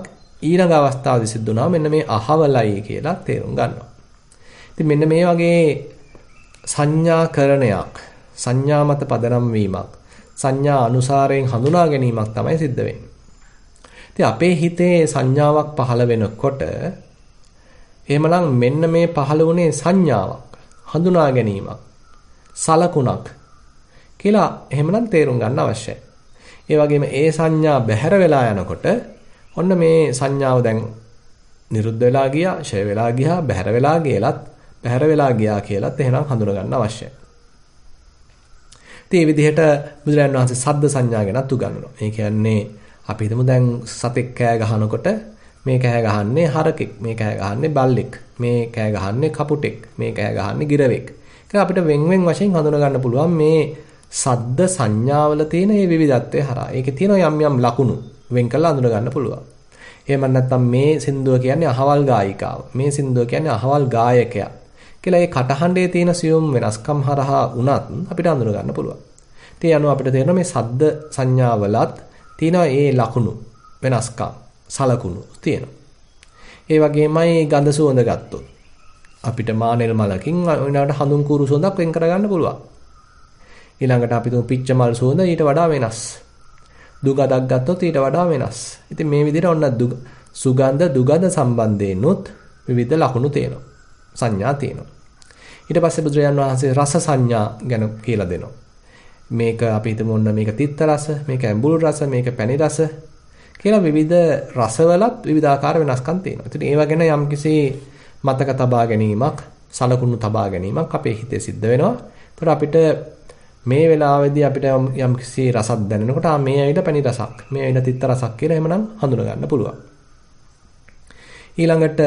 ඊළඟ අවස්ථාවේදී සිද්ධ වුණා මෙන්න මේ අහවලයි කියලා තේරුම් ගන්නවා. ඉතින් මෙන්න මේ වගේ සංඥාකරණයක්, සංඥා මත පදනම් වීමක්, සංඥා අනුසාරයෙන් හඳුනා ගැනීමක් තමයි සිද්ධ වෙන්නේ. ඉතින් අපේ හිතේ සංඥාවක් පහළ වෙනකොට එහෙමනම් මෙන්න මේ පහළ වුණේ සංඥාවක්, හඳුනා ගැනීමක්, සලකුණක් කියලා එහෙමනම් තේරුම් ගන්න අවශ්‍යයි. ඒ වගේම ඒ සංඥා බැහැර වෙලා යනකොට ඔන්න මේ සංඥාව දැන් නිරුද්ධ වෙලා ගියා, ෂය වෙලා ගියා, බැහැර වෙලා ගියා කියලාත් එහෙනම් හඳුනා ගන්න අවශ්‍යයි. ඉතින් මේ විදිහට බුදුරජාණන් වහන්සේ සද්ද සංඥා ගැනත් උගන්වනවා. ඒ කියන්නේ අපි හිතමු දැන් සතෙක් කෑ ගහනකොට මේ කෑ ගහන්නේ හරකෙක්, මේ කෑ ගහන්නේ බල්ලෙක්, මේ කෑ ගහන්නේ කපුටෙක්, මේ කෑ ගහන්නේ ගිරවෙක්. ඒක අපිට වෙන් වශයෙන් හඳුනා ගන්න පුළුවන් මේ සද්ද සංඥාවල තියෙන මේ විවිධත්වය හරහා. ඒකේ තියෙන යම් ලකුණු වෙන් කරලා හඳුනා ගන්න පුළුවන්. එහෙම නැත්නම් මේ සින්දුව කියන්නේ අහවල් ගායිකාව, මේ සින්දුව කියන්නේ අහවල් ගායකයා කියලා ඒ කටහඬේ තියෙන සියුම් වෙනස්කම් හරහා වුණත් අපිට හඳුනා ගන්න පුළුවන්. ඉතින් අනුව අපිට තේරෙනවා මේ සද්ද සංඥාවලත් තියෙනවා ඒ ලකුණු වෙනස්කම්, සලකුණු තියෙනවා. ඒ වගේමයි ගඳ සුවඳ ගත්තොත් අපිට මානෙල් මලකින් ඊළඟට හඳුන් කුරු සුවඳක් වෙන් කරගන්න පුළුවන්. ඊළඟට අපි තුමු පිච්ච මල් සුවඳ ඊට වඩා වෙනස්. දුගඳක් ගත්තොත් ඊට වඩා වෙනස්. ඉතින් මේ විදිහට ඔන්න දුගඳ සම්බන්ධයෙන්ුත් විවිධ ලකුණු තියෙනවා. සංඥා තියෙනවා. ඊට පස්සේ බුදුරජාණන් වහන්සේ රස සංඥා ගැන කියලා දෙනවා. මේක අපි හිතමු ඔන්න මේක තිත්ත රස, මේක ඇඹුල් රස, මේක පැණි රස කියලා විවිධ රසවලත් විවිධාකාර වෙනස්කම් තියෙනවා. ඉතින් ඒව ගැන යම්කිසි මතක තබා ගැනීමක්, සලකුණු තබා ගැනීමක් අපේ හිතේ සිද්ධ වෙනවා. ඒතර අපිට මේ වෙලාවේදී අපිට යම්කිසි රසක් දැනෙනකොට මේ ඇවිල්ලා පැණි රසක්, මේ ඇවිල්ලා තිත්ත රසක් කියලා එහෙමනම් හඳුනා ගන්න පුළුවන්. ඊළඟට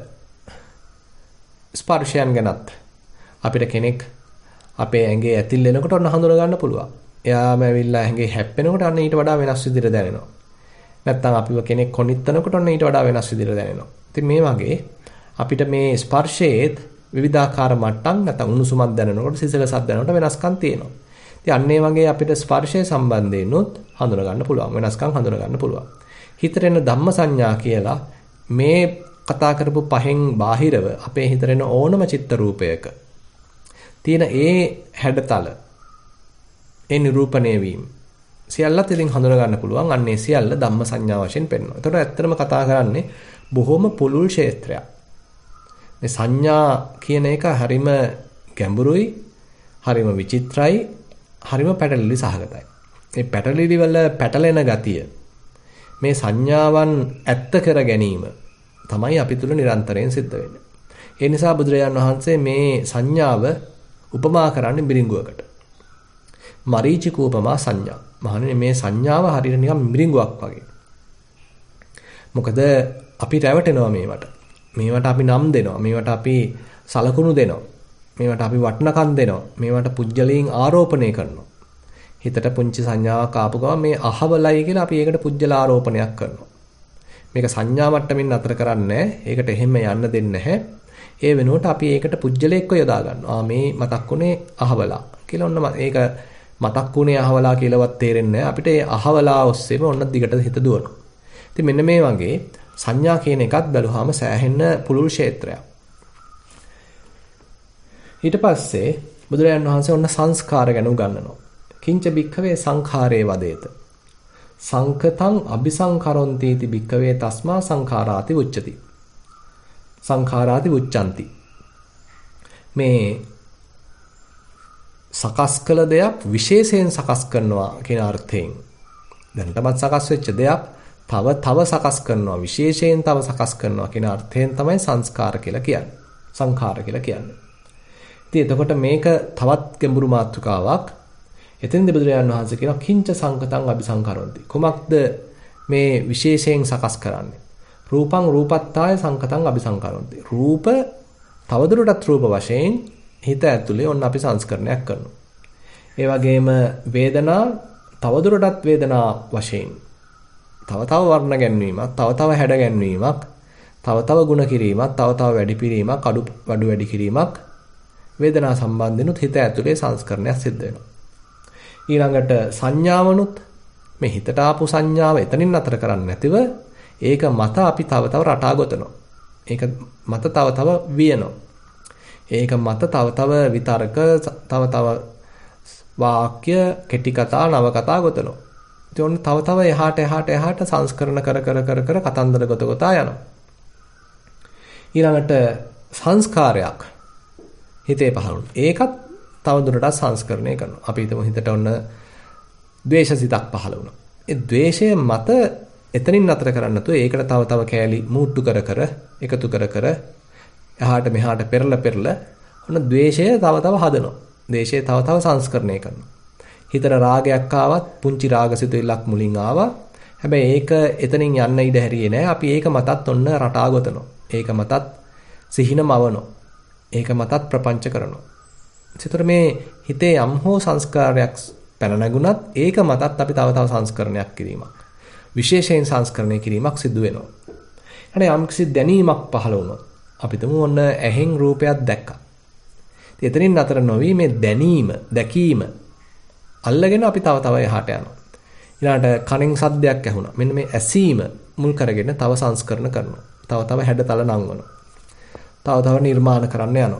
ස්පර්ශයන් ගැනත් අපිට කෙනෙක් අපේ ඇඟේ ඇතිල් වෙනකොට ඔන්න හඳුනා ගන්න පුළුවන්. එයාම ඇවිල්ලා ඇඟේ හැප්පෙනකොට අන්න ඊට වඩා වෙනස් විදිහට දැනෙනවා. නැත්තම් අපිව කෙනෙක් කොනිත්තනකොට ඔන්න ඊට වඩා වෙනස් විදිහට දැනෙනවා. ඉතින් මේ වගේ අපිට මේ ස්පර්ශයේත් විවිධාකාර මට්ටම් නැත්තම් උණුසුමක් දැනෙනකොට, සිසිලසක් දැනෙනකොට වෙනස්කම් තියෙනවා. ඉතින් අන්න ඒ වගේ අපිට ස්පර්ශය සම්බන්ධයෙන්ුත් හඳුනා ගන්න පුළුවන්. වෙනස්කම් හඳුනා ගන්න පුළුවන්. හිතට එන ධම්ම සංඥා කියලා මේ කතා කරපු පහෙන් බාහිරව අපේ හිතට එන ඕනම චිත්ත රූපයක තියෙන ඒ හැඩතල, ඒ නිරූපණය වීම සියල්ලත් ඉතින් හඳුනා ගන්න පුළුවන්. අන්නේ සියල්ල ධම්ම සංඥා වශයෙන් පෙන්වනවා. ඒතකොට ඇත්තටම කතා කරන්නේ බොහොම පුළුල් ක්ෂේත්‍රයක්. මේ සංඥා කියන එක හරිම ගැඹුරුයි, හරිම විචිත්‍රයි, හරිම පැටලිලි සහගතයි. මේ පැටලිලි වල පැටලෙන ගතිය, මේ සංඥාවන් ඇත්ත කර ගැනීම තමයි අපි තුල නිරන්තරයෙන් සිද්ධ වෙන්නේ. ඒ නිසා බුදුරජාණන් වහන්සේ මේ සංඥාව උපමා කරන්නේ මිරිඟුවකට. මරීචික උපමා සංඥා. මහණෙනි මේ සංඥාව හරියට නිකන් මිරිඟුවක් වගේ. මොකද අපි රැවටෙනවා මේවට. මේවට අපි නම් දෙනවා. මේවට අපි සලකුණු දෙනවා. මේවට අපි වටිනකම් දෙනවා. මේවට පුජ්‍යලයෙන් ආරෝපණය කරනවා. හිතට පුංචි සංඥාවක් ආපු ගමන් මේ අහවලයි කියලා අපි ඒකට පුජ්‍යල ආරෝපණයක් කරනවා. මේක සංඥා මට්ටමින් නතර කරන්නේ ඒකට එහෙම යන්න දෙන්නේ නැහැ. ඒ වෙනුවට අපි ඒකට පුජ්‍යලයක්ව යොදා ගන්නවා. මේ මතක් වුණේ අහවලා කියලා ඔන්න ඒක මතක් වුණේ අහවලා කියලාවත් තේරෙන්නේ නැහැ. අපිට ඒ අහවලා ඔස්සේම ඔන්න දිගට හිත දුවනවා. ඉතින් මෙන්න මේ වගේ සංඥා කියන එකත් බැලුවාම සෑහෙන්න පුළුල් ක්ෂේත්‍රයක්. ඊට පස්සේ බුදුරජාණන් වහන්සේ ඔන්න සංස්කාර ගැන උගන්වනවා. කිංච භික්ඛවේ සංඛාරේ වදේත. සංකතං අபிසංකරොන්ති इति භික්ඛවේ තස්මා සංඛාරාති උච්චති. සංඛාරාති උච්චanti. මේ සකස් කළ දෙයක් විශේෂයෙන් සකස් කරනවා කියන අර්ථයෙන් දැනටමත් සකස් වෙච්ච දෙයක් තව සකස් කරනවා, විශේෂයෙන් තව සකස් කරනවා කියන අර්ථයෙන් තමයි සංස්කාර කියලා කියන්නේ. සංඛාර කියලා කියන්නේ. ඉතින් එතකොට මේක තවත් ගැඹුරු මාතෘකාවක්. එතෙන්ද බුදුරජාණන් වහන්සේ කියනවා කිංච සංකතං අபிසංකරොන්ති. කුමක්ද මේ විශේෂයෙන් සකස් කරන්නේ? රූපං රූපත්තාය සංකතං අபிසංකරොන්ති. රූප තවදුරටත් රූප වශයෙන් හිත ඇතුලේ ඔන්න අපි සංස්කරණයක් කරනවා. ඒ වගේම වේදනා තවදුරටත් වේදනා වශයෙන් තව වර්ණ ගැන්වීමක්, තව හැඩ ගැන්වීමක්, තව ගුණ කිරීමක්, තව වැඩි පිරීමක්, අඩු වැඩි කිරීමක් වේදනා සම්බන්ධෙනුත් හිත ඇතුලේ සංස්කරණයක් සිද්ධ වෙනවා. ඊළඟට සංඥාවනුත් මේ හිතට ආපු සංඥාව එතනින් නතර කරන්නේ නැතිව ඒක මත අපි තව තව රටා ගොතනවා. ඒක මත තව තව වියනවා. ඒක මත තව තව විතර්ක, තව තව වාක්‍ය, කෙටි කතා, නව කතා ගොතනවා. ඉතින් තව තව එහාට සංස්කරණ කර කතන්දර ගොතා යනවා. ඊළඟට සංස්කාරයක් හිතේ පහළ වුණා. ඒකත් තව දුරටත් සංස්කරණය කරනවා. අපි හිතමු හිතට ඔන්න ද්වේෂසිතක් පහළ වුණා. ඒ ද්වේෂය මත එතනින් නතර කරන්න නැතුව ඒකට තව තව කෑලි මූට්ටු කර එකතු කර එහාට මෙහාට පෙරලා ඔන්න ද්වේෂය තව තව හදනවා. ද්වේෂය තව තව සංස්කරණය කරනවා. හිතට රාගයක් ආවත් පුංචි රාගසිතුවිල්ලක් මුලින් ආවා. හැබැයි ඒක එතනින් යන්න ඉඩ හැරියේ නැහැ. අපි ඒක මතත් ඔන්න රටා ගොතනවා. ඒක මතත් සිහින මවනවා. ඒක මතත් ප්‍රපංච කරනවා. ඒතර මේ හිතේ යම් හෝ සංස්කාරයක් පැන නැගුණත් ඒක මතත් අපි තව තව සංස්කරණයක් කිරීමක්. විශේෂයෙන් සංස්කරණය කිරීමක් සිදු වෙනවා. එහේ යම් කිසි දැනීමක් පහළ වුණොත් අපි තුමු ඔන්න ඇහෙන් රූපයක් දැක්කා. ඉතින් එතනින් නතර නොවි මේ දැකීම අල්ලගෙන අපි තව තව එහාට යනවා. ඊළඟට කනෙන් සද්දයක් ඇහුණා. මෙන්න මේ ඇසීම මුල් කරගෙන තව සංස්කරණ කරනවා. තව තව හැඩතල නංවනවා. තව තව නිර්මාණ කරන්න යනවා.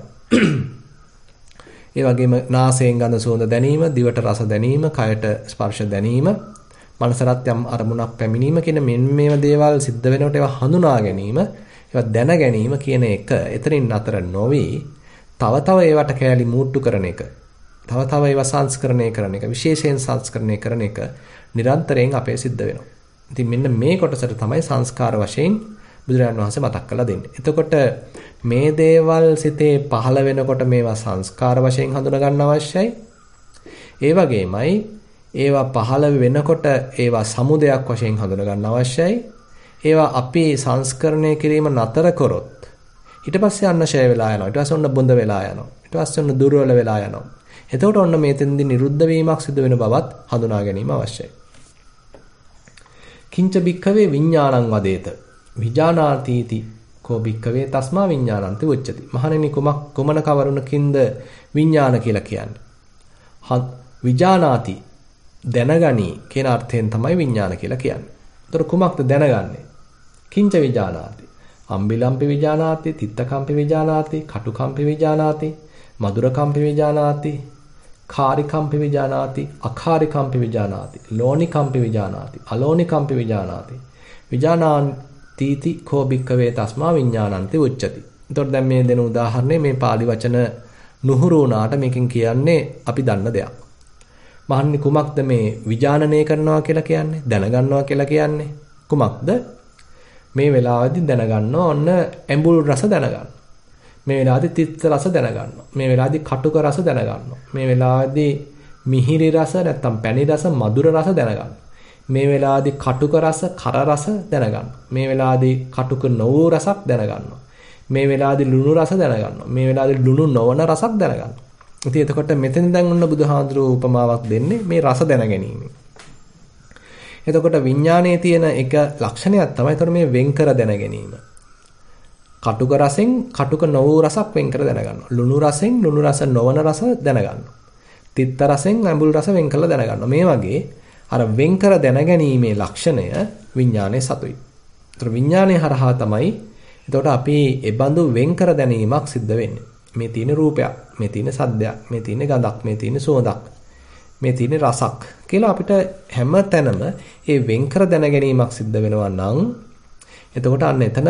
ඒ වගේම නාසයෙන් ගඳ සුවඳ දැනීම, දිවට රස දැනීම, කයට ස්පර්ශ දැනීම, මනසට යම් අරමුණක් පැමිණීම කියන මෙන්න මේවා දේවල් සිද්ධ වෙනකොට ඒවා හඳුනා ගැනීම, ඒවා දැන ගැනීම කියන එක එතනින් අතර නොවි තව තව ඒවට කැලි මූට්ටු කරන එක, තව තව ඒවා සංස්කරණය කරන එක, විශේෂයෙන් සංස්කරණය කරන එක නිරන්තරයෙන් අපේ සිද්ධ වෙනවා. ඉතින් මෙන්න මේ කොටසට තමයි සංස්කාර වශයෙන් බුදුරජාණන් වහන්සේ මතක් කරලා දෙන්නේ. එතකොට මේ දේවල් සිතේ පහළ වෙනකොට මේවා සංස්කාර වශයෙන් හඳුනා ගන්න අවශ්‍යයි. ඒ වගේමයි ඒවා පහළ වෙනකොට ඒවා සමුදයක් වශයෙන් හඳුනා ගන්න අවශ්‍යයි. ඒවා අපි සංස්කරණය කිරීම නතර කරොත් ඊට පස්සේ අන්න ෂය වෙලා යනවා. ඊට පස්සේ ඔන්න බොඳ වෙලා යනවා. ඊට පස්සේ ඔන්න දුර්වල වෙලා යනවා. එතකොට ඔන්න මේතෙන්දි නිරුද්ධ වීමක් සිදු වෙන බවත් හඳුනා ගැනීම අවශ්‍යයි. කිංච භික්ඛවේ විඥානං වදේත විජානාතිති කෝ භික්ඛවේ තස්මා විඥානන්ති උච්චති. මහණෙනි කුමන කවරුණකින්ද විඥාන කියලා කියන්නේ? විජානාති දැනගනි කියන අර්ථයෙන් තමයි විඥාන කියලා කියන්නේ. ඒතර කුමක්ද දැනගන්නේ? කිංච විජානාති අම්බිලම්පි විජානාති, තිත්තකම්පි විජානාති, කටුකම්පි විජානාති, මధుරකම්පි විජානාති, කාරිකම්පි විජානාති, අකාරිකම්පි විජානාති, ලෝනිකම්පි විජානාති, අලෝනිකම්පි විජානාති. විජානාන්තිති කෝ භික්ඛවේ තස්මා විඥානන්ති උච්චති. එතකොට දැන් මේ දෙන උදාහරණය මේ pāli වචන නුහුරු වුණාට මේකෙන් කියන්නේ අපි දන්න දෙයක්. මහන්නේ කුමක්ද මේ විජානනය කරනවා කියලා කියන්නේ? දැනගන්නවා කියලා කියන්නේ කුමක්ද? මේ වෙලාවේදී දැනගන්නවා ඔන්න ඇඹුල් රස දැනගන්න. මේ වෙලාවේදී තිත්ත රස දැනගන්නවා. මේ වෙලාවේදී කටුක රස දැනගන්නවා. මේ වෙලාවේදී මිහිරි රස නැත්තම් පැණි රස, මధుර රස දැනගන්නවා. මේ වෙලාවේදී කටුක රස, කර රස දැනගන්නවා. මේ වෙලාවේදී කටුක නොවූ රසක් දැනගන්නවා. මේ වෙලාවේදී ලුණු රස දැනගන්නවා. මේ වෙලාවේදී ලුණු නොවන රසක් දැනගන්නවා. ඉතින් එතකොට මෙතෙන් දැන් ඔන්න බුදුහාඳුරෝ උපමාවක් දෙන්නේ මේ රස දැනගැනීමෙන්. එතකොට විඥානයේ තියෙන එක ලක්ෂණයක් තමයි ඒතර මේ වෙන්කර දැනගැනීම. කටුක රසෙන් කටුක නොවූ රසක් වෙන්කර දැනගන්නවා. ලුණු රසෙන් ලුණු රස නොවන රස දැනගන්නවා. තිත්ත රසෙන් ඇඹුල් රස වෙන්කරලා දැනගන්නවා. මේ වගේ අර වෙන්කර දැනගැනීමේ ලක්ෂණය විඥානයේ සතුයි. ඒතර විඥානයේ හරහා තමයි එතකොට අපි ඒ බඳු වෙන්කර දැනීමක් සිද්ධ වෙන්නේ. මේ තියෙන රූපයක්, මේ තියෙන සද්දයක්, මේ තියෙන ගඳක්, මේ තියෙන සුවඳක්, මේ තියෙන රසක් කියලා අපිට හැම තැනම මේ වෙන්කර දැනගැනීමක් සිද්ධ වෙනවා නම් එතකොට අන්න එතන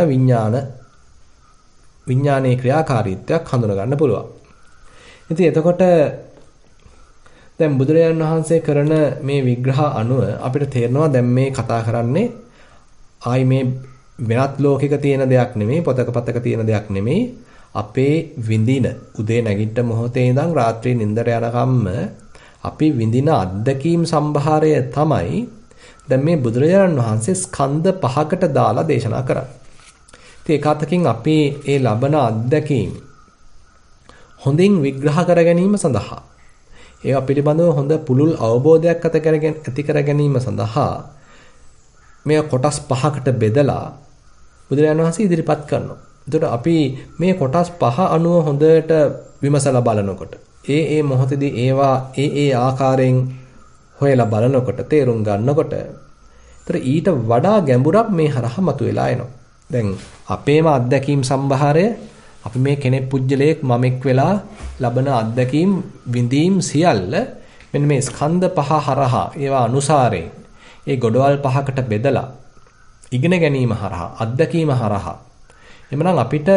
විඥානයේ ක්‍රියාකාරීත්වයක් හඳුනා ගන්න පුළුවන්. ඉතින් එතකොට දැන් බුදුරජාණන් වහන්සේ කරන මේ විග්‍රහ අනුව අපිට තේරෙනවා දැන් මේ කතා කරන්නේ ආයි මේ වෙනත් ලෝකයක තියෙන දෙයක් නෙමෙයි, පොතක පතක තියෙන දෙයක් නෙමෙයි, අපේ විඳින උදේ නැගිට මොහොතේ ඉඳන් රාත්‍රී නිින්දට යනකම්ම අපි විඳින අත්දැකීම් සම්භාරය තමයි දැන් මේ බුදුරජාණන් වහන්සේ ස්කන්ධ පහකට දාලා දේශනා කරන්නේ. ඉතින් ඒකතකින් අපි ඒ ලබන අත්දැකීම් හොඳින් විග්‍රහ කර ගැනීම සඳහා ඒවා පිළිබඳව හොඳ පුළුල් අවබෝධයක් ඇති කර ගැනීම සඳහා මේ කොටස් පහකට බෙදලා බුදුරජාණන් වහන්සේ ඉදිරිපත් කරනවා. එතකොට අපි මේ කොටස් පහ අනුව හොඳට විමසලා බලනකොට ඒ මොහොතේදී ඒවා ඒ ආකාරයෙන් හොයලා බලනකොට තේරුම් ගන්නකොට ඒතර ඊට වඩා ගැඹුරක් මේ හරහා මතුවලා එනවා. දැන් අපේම අත්දැකීම් සම්භාරය අපි මේ කෙනෙක් පුජ්‍යලයක් මමෙක් වෙලා ලබන අත්දැකීම් විඳීම් සියල්ල මෙන්න මේ ස්කන්ධ පහ හරහා ඒවා අනුසාරයෙන් ඒ ගොඩවල් පහකට බෙදලා ඉගෙන ගැනීම හරහා අත්දැකීම හරහා එමනම් අපිට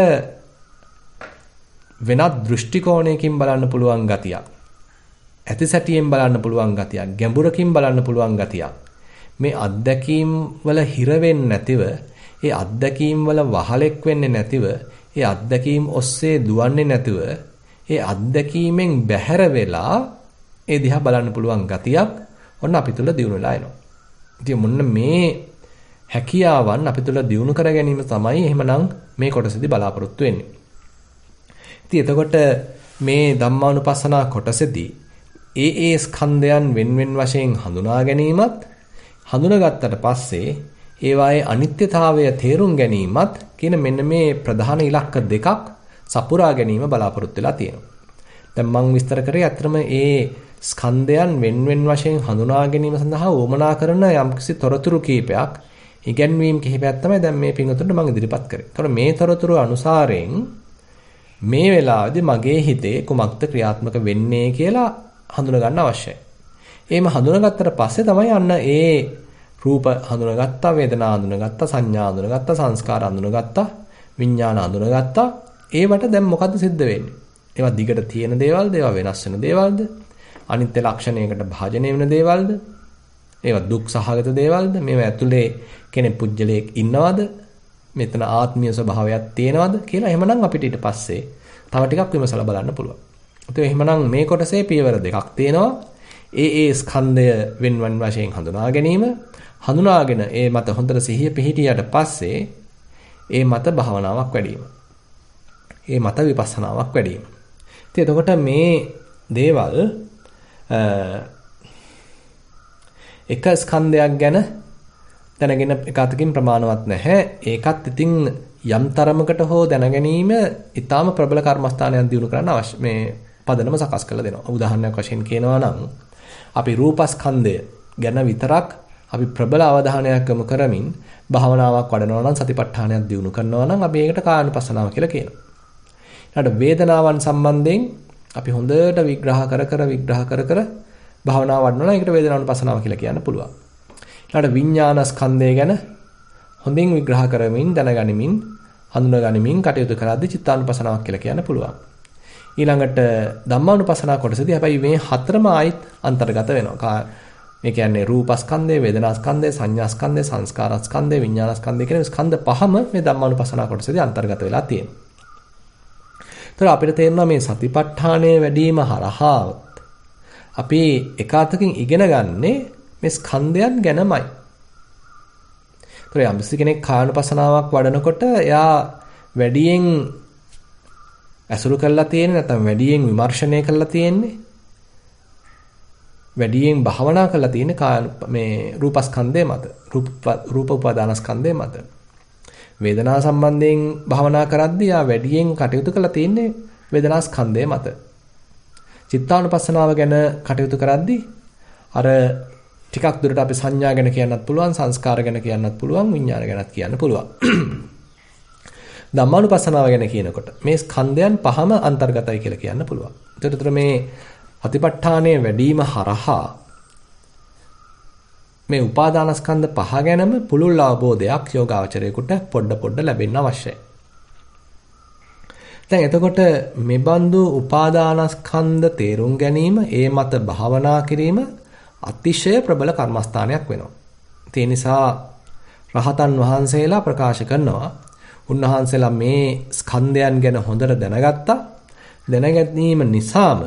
වෙනත් දෘෂ්ටි කෝණයකින් බලන්න පුළුවන් ගතියක් ඇතිසැටියෙන් බලන්න පුළුවන් ගතියක් ගැඹුරකින් බලන්න පුළුවන් ගතියක් මේ අත්දැකීම් වල හිර වෙන්නේ නැතිව ඒ අත්දැකීම් වල වහලෙක් වෙන්නේ නැතිව ඒ අත්දැකීම් ඔස්සේ දුවන්නේ නැතිව ඒ අත්දැකීමෙන් බැහැර වෙලා ඒ දිහා බලන්න පුළුවන් ගතියක් ඔන්න අපි තුල දියුණු වෙලා එනවා. ඉතින් මොන්න මේ හැකියාවන් අපි තුල දියුණු කර ගැනීම තමයි එහෙමනම් මේ කොටසදී බලාපොරොත්තු වෙන්නේ. ඉතින් එතකොට මේ ධම්මානුපස්සනා කොටසදී ඒ ස්කන්ධයන් වෙන්වෙන් වශයෙන් හඳුනා ගැනීමත් හඳුනාගත්තට පස්සේ ඒවායේ අනිත්‍යතාවය තේරුම් ගැනීමත් කියන මෙන්න මේ ප්‍රධාන ඉලක්ක දෙකක් සපුරා ගැනීම බලාපොරොත්තු වෙලා තියෙනවා. දැන් මම විස්තර කරේ අත්‍තරම ඒ ස්කන්ධයන් වෙන්වෙන් වශයෙන් හඳුනා ගැනීම සඳහා වමනා කරන යම්කිසි තොරතුරු කීපයක් ඉගැන්වීම් කිහිපයක් තමයි දැන් මේ පින්වතුන්ට මම ඉදිරිපත් කරේ. ඒතකොට මේ තොරතුරු අනුසාරයෙන් මේ වෙලාවේදී මගේ හිතේ කුමක්ද ක්‍රියාත්මක වෙන්නේ කියලා හඳුනා ගන්න අවශ්‍යයි. එහෙම හඳුනාගත්තට පස්සේ තමයි අන්න ඒ රූප හඳුනාගත්තා, වේදනා හඳුනාගත්තා, සංඥා හඳුනාගත්තා, සංස්කාර හඳුනාගත්තා, විඥාන හඳුනාගත්තා. ඒවට දැන් මොකද්ද සිද්ධ වෙන්නේ? ඒවා දිගට තියෙන දේවල්ද? ඒවා වෙනස් වෙන දේවල්ද? අනිත්‍ය ලක්ෂණයකට භාජනය වෙන දේවල්ද? ඒවා දුක් සහගත දේවල්ද? මේවා ඇතුලේ කෙනෙක් පුජ්‍යලයක් ඉන්නවද? මෙතන ආත්මීය ස්වභාවයක් තියෙනවද කියලා එහෙමනම් අපිට ඊට පස්සේ තව ටිකක් විමසලා බලන්න පුළුවන්. ඒත් එහෙමනම් මේ කොටසේ පියවර දෙකක් තියෙනවා. ඒ ස්කන්ධය වෙන්වන් වශයෙන් හඳුනා ගැනීම, හඳුනාගෙන ඒ මත හොඳට සිහිය පිහිටියට පස්සේ ඒ මත භාවනාවක් වැඩිම. ඒ මත විපස්සනාවක් වැඩිම. ඉතින් එතකොට මේ දේවල් එක ස්කන්ධයක් ගැන දැනගෙන එක අතකින් ප්‍රමාණවත් නැහැ. ඒකත් ඉතින් යම් තරමකට හෝ දැනගැනීම ඊටාම ප්‍රබල කර්මස්ථානයක් දිනු කරන්න අවශ්‍ය මේ පදනම සකස් කරලා දෙනවා. උදාහරණයක් වශයෙන් කියනවා නම් අපි රූපස්කන්ධය ගැන විතරක් අපි ප්‍රබල අවධානයක් යොමු කරමින් භාවනාවක් වඩනවා නම් සතිපට්ඨානයක් දිනු කරනවා නම් අපි ඒකට කායानुපස්සනාව කියලා කියනවා. ඊට වේදනාවන් සම්බන්ධයෙන් අපි හොඳට විග්‍රහ කර භාවනාව වඩනවා නම් ඒකට වේදනානුපස්සනාව කියලා කියන්න පුළුවන්. ඊළඟට විඥාන ස්කන්ධය ගැන හොඳින් විග්‍රහ කරමින් දැනගනිමින් හඳුනාගනිමින් කටයුතු කරද්දී චිත්තානුපස්සනාවක් කියලා කියන්න පුළුවන්. ඊළඟට ධම්මානුපස්සනා කොටසදී හැබැයි මේ හතරම ආයිත් අන්තර්ගත වෙනවා. මේ කියන්නේ රූපස්කන්ධය, වේදනාස්කන්ධය, සංඥාස්කන්ධය, සංස්කාරස්කන්ධය, විඥානස්කන්ධය කියන ස්කන්ධ පහම මේ ධම්මානුපස්සනා කොටසදී අන්තර්ගත වෙලා තියෙනවා. ඒතර අපිට තේරෙනවා මේ සතිපට්ඨානය වැඩිම හරහා අපි එක අතකින් ඉගෙන ගන්නේ මේ ස්කන්ධයන් ගැනමයි. ඒතර යම්කිසි කෙනෙක් කායानुපස්සනාවක් වඩනකොට එයා වැඩියෙන් අසුරු කරලා තියෙන්නේ නැත්නම් වැඩියෙන් විමර්ශනය කරලා තියෙන්නේ වැඩියෙන් භාවනා කරලා තියෙන්නේ මේ රූපස්කන්ධය මත රූප උපාදානස්කන්ධය මත වේදනා සම්බන්ධයෙන් භාවනා කරද්දී යා වැඩියෙන් කටයුතු කරලා තියෙන්නේ වේදනාස්කන්ධය මත චිත්තානුපස්සනාව ගැන කටයුතු කරද්දී අර ටිකක් දුරට අපි සංඥා ගැන කියන්නත් පුළුවන් සංස්කාර ගැන කියන්නත් පුළුවන් විඥාන ගැනත් කියන්න පුළුවන් ධම්මානුපස්සනාව ගැන කියනකොට මේ ස්කන්ධයන් පහම අන්තර්ගතයි කියලා කියන්න පුළුවන්. ඒතර මේ අතිපට්ඨානයේ වැඩිම හරහා මේ උපාදානස්කන්ධ පහ ගැනම පුළුල් අවබෝධයක් යෝගාවචරයේකට පොඩ ලැබෙන්න අවශ්‍යයි. දැන් එතකොට මේ බඳු උපාදානස්කන්ධ තේරුම් ගැනීම, ඒ මත භාවනා කිරීම අතිශය ප්‍රබල කර්මස්ථානයක් වෙනවා. ඒ නිසා රහතන් වහන්සේලා ප්‍රකාශ කරනවා උන්වහන්සේලා මේ ස්කන්ධයන් ගැන හොඳට දැනගත්තා. දැනගැනීම නිසාම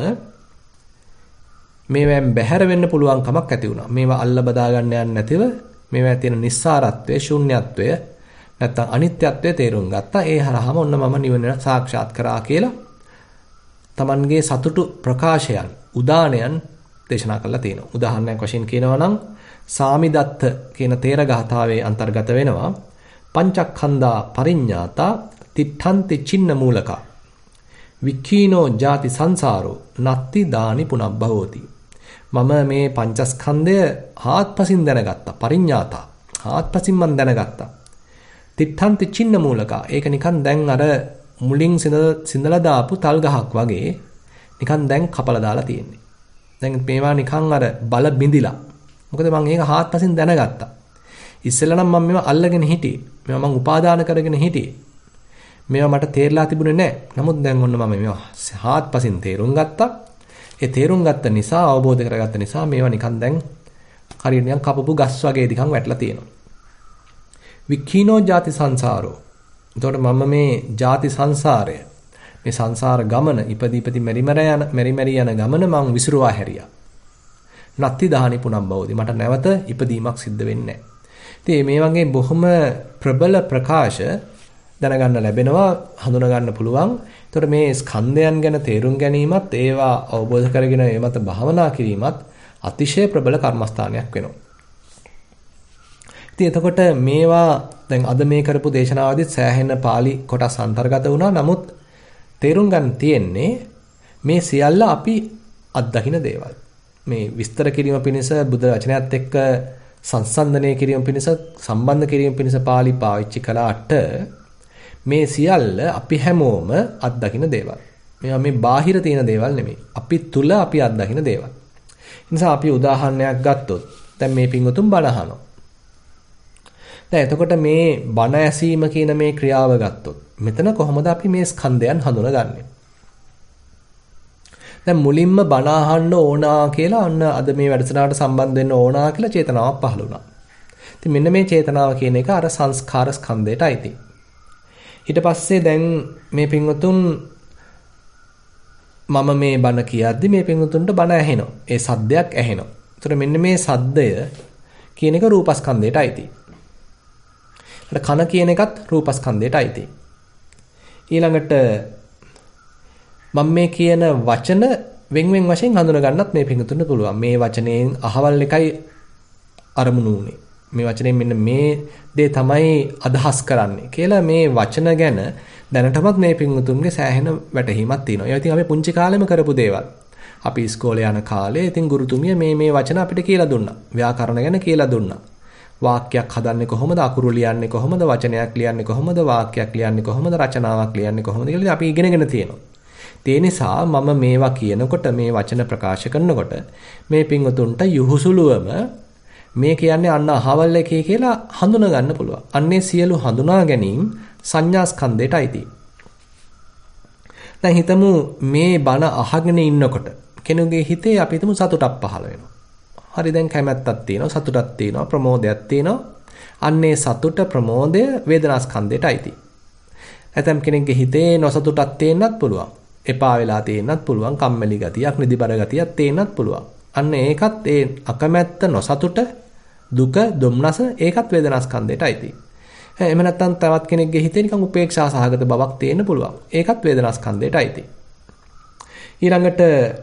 මේවෙන් බැහැර වෙන්න පුළුවන් කමක් ඇති වුණා. මේවා අල්ල බදා ගන්න යන්නේ නැතිව මේවා තියෙන නිස්සාරත්වය, ශූන්‍යත්වය, නැත්තම් අනිත්‍යත්වය තේරුම් ගත්තා. ඒ හරහාම ඔන්න මම නිවන සාක්ෂාත් කරා කියලා Tamanගේ සතුටු ප්‍රකාශයන්, උදානයන් දේශනා කරලා තියෙනවා. උදාහරණයක් වශයෙන් කියනවා නම් සාමිදත්ත කියන තේර ගාථාවේ අන්තර්ගත වෙනවා පංචක්ඛන්ධා පරිඤ්ඤාතා තිට්ඨන්ති චින්න මූලකා වික්ඛීනෝ ජාති සංසාරෝ නත්ති දානි පුනබ්බවෝති. මම මේ පංචස්කන්ධය ආත්පසින් දැනගත්තා. පරිඤ්ඤාතා ආත්පසින් මම දැනගත්තා. තිත්තන්ති චින්න මූලකා. ඒක නිකන් දැන් අර මුලින් සිඳලා දාපු තල් ගහක් වගේ නිකන් දැන් කපලා දාලා තියෙන්නේ. දැන් මේවා නිකන් අර බල බිඳිලා. මොකද මම ඒක ආත්පසින් දැනගත්තා. ඉස්සෙල්ලා නම් මම මේවා අල්ලගෙන හිටියේ. මේවා මම උපාදාන කරගෙන හිටියේ. මේවා මට තේරලා තිබුණේ නැහැ. නමුත් දැන් ඔන්න මම මේවා ආත්පසින් තේරුම් ගත්තා. ඒ තේරුම් ගත්ත නිසා අවබෝධ කරගත්ත නිසා මේවා නිකන් දැන් හරියට නිකන් කපපු ගස් වගේ නිකන් වැටලා තියෙනවා. වික්ඛීනෝ ජාති සංසාරෝ. එතකොට මම මේ ජාති සංසාරය මේ සංසාර ගමන ඉපදි මෙරි මෙරි යන ගමන මං විසිරුවා හැරියා. නත්ති දහනි පුනම්බවෝදි. මට නැවත ඉපදීමක් සිද්ධ වෙන්නේ නැහැ. ඉතින් මේ වගේ බොහොම ප්‍රබල ප්‍රකාශ දැනගන්න ලැබෙනවා, හඳුනා ගන්න පුළුවන්. එතකොට මේ ස්කන්ධයන් ගැන තේරුම් ගැනීමත් ඒවා අවබෝධ කරගෙන ඒ මත භාවනා කිරීමත් අතිශය ප්‍රබල කර්මස්ථානයක් වෙනවා. ඉතින් එතකොට මේවා දැන් අද මේ කරපු දේශනාවදිත් සෑහෙන පාළි කොටස් අන්තර්ගත වුණා. නමුත් තේරුම් ගන්න තියෙන්නේ මේ සියල්ල අපි අත්දකින දේවල්. මේ විස්තර කිරීම පිණිස බුද්ධ වචනයත් එක්ක සංසන්දනය කිරීම පිණිස සම්බන්ධ කිරීම පිණිස පාළි පාවිච්චි කළාට මේ සියල්ල අපි හැමෝම අත්දකින දේවල්. මේවා මේ බාහිර තියෙන දේවල් නෙමෙයි. අපි තුල අපි අත්දකින දේවල්. ඒ නිසා අපි උදාහරණයක් ගත්තොත් දැන් මේ පින්වතුන් බණ අහනවා. දැන් එතකොට මේ බණ ඇසීම කියන මේ ක්‍රියාව ගත්තොත් මෙතන කොහොමද අපි මේ ස්කන්ධයන් හඳුනගන්නේ? දැන් මුලින්ම බණ අහන්න ඕනා කියලා අන්න අද මේ වැඩසටහනට සම්බන්ධ වෙන්න ඕනා කියලා චේතනාවක් පහළ වුණා. ඉතින් මෙන්න මේ චේතනාව කියන එක අර සංස්කාර ස්කන්ධයට අයිති. ඊට පස්සේ දැන් මේ පින්වතුන් මම මේ බණ කියද්දි මේ පින්වතුන්ට බණ ඇහෙනවා. ඒ සද්දයක් ඇහෙනවා. ඒතර මෙන්න මේ සද්දය කියන එක රූපස්කන්ධයට අයිති. කන කියන එකත් රූපස්කන්ධයට අයිති. ඊළඟට මම මේ කියන වචන වෙන් වශයෙන් හඳුනා ගන්නත් මේ පිටුතුන්ට පුළුවන්. මේ වචනයෙන් අහවල් එකයි අරමුණු උනේ. මේ වචනයෙන් මෙන්න මේ දේ තමයි අදහස් කරන්නේ කියලා මේ වචන ගැන දැනටමත් මේ පිටුතුන්ගේ සෑහෙන වැටහීමක් තියෙනවා. ඒ ඉතින් අපි පුංචි කාලෙම කරපු දේවල්. අපි ඉස්කෝලේ යන කාලේ ඉතින් ගුරුතුමිය මේ වචන අපිට කියලා දුන්නා. ව්‍යාකරණ ගැන කියලා දුන්නා. වාක්‍යයක් හදන්නේ කොහොමද, අකුරු ලියන්නේ කොහොමද, වචනයක් ලියන්නේ කොහොමද, වාක්‍යයක් ලියන්නේ කොහොමද, රචනාවක් ලියන්නේ කොහොමද කියලා අපි ඉගෙනගෙන තියෙනවා. ඒ නිසා මම මේවා කියනකොට මේ වචන ප්‍රකාශ කරනකොට මේ පින්වතුන්ට යහුසුලුවම මේ කියන්නේ අන්න අහවල් එකේ කියලා හඳුනා ගන්න පුළුවන්. අන්නේ සියලු හඳුනා ගැනීම සංඥා ස්කන්ධයට අයිති. දැන් හිතමු මේ බණ අහගෙන ඉන්නකොට කෙනෙකුගේ හිතේ අපි හිතමු සතුටක් පහළ වෙනවා. හරි දැන් කැමැත්තක් තියෙනවා, සතුටක් තියෙනවා, ප්‍රමෝදයක් තියෙනවා. අන්නේ සතුට ප්‍රමෝදය වේදනා ස්කන්ධයට අයිති. ඇතම් කෙනෙක්ගේ හිතේ නොසතුටක් තියෙන්නත් පුළුවන්. එපා වෙලා තියෙන්නත් පුළුවන්, කම්මැලි ගතියක්, නිදිබර ගතියක් තියෙන්නත් පුළුවන්. අන්න ඒකත් ඒ අකමැත්ත, නොසතුට, දුක, දුම්නස ඒකත් වේදනා ස්කන්ධයට අයිති. එහෙම නැත්නම් තවත් කෙනෙක්ගේ හිතේ නිකන් උපේක්ෂා සහගත බවක් තියෙන්න පුළුවන්. ඒකත් වේදනා ස්කන්ධයට අයිති. ඊළඟට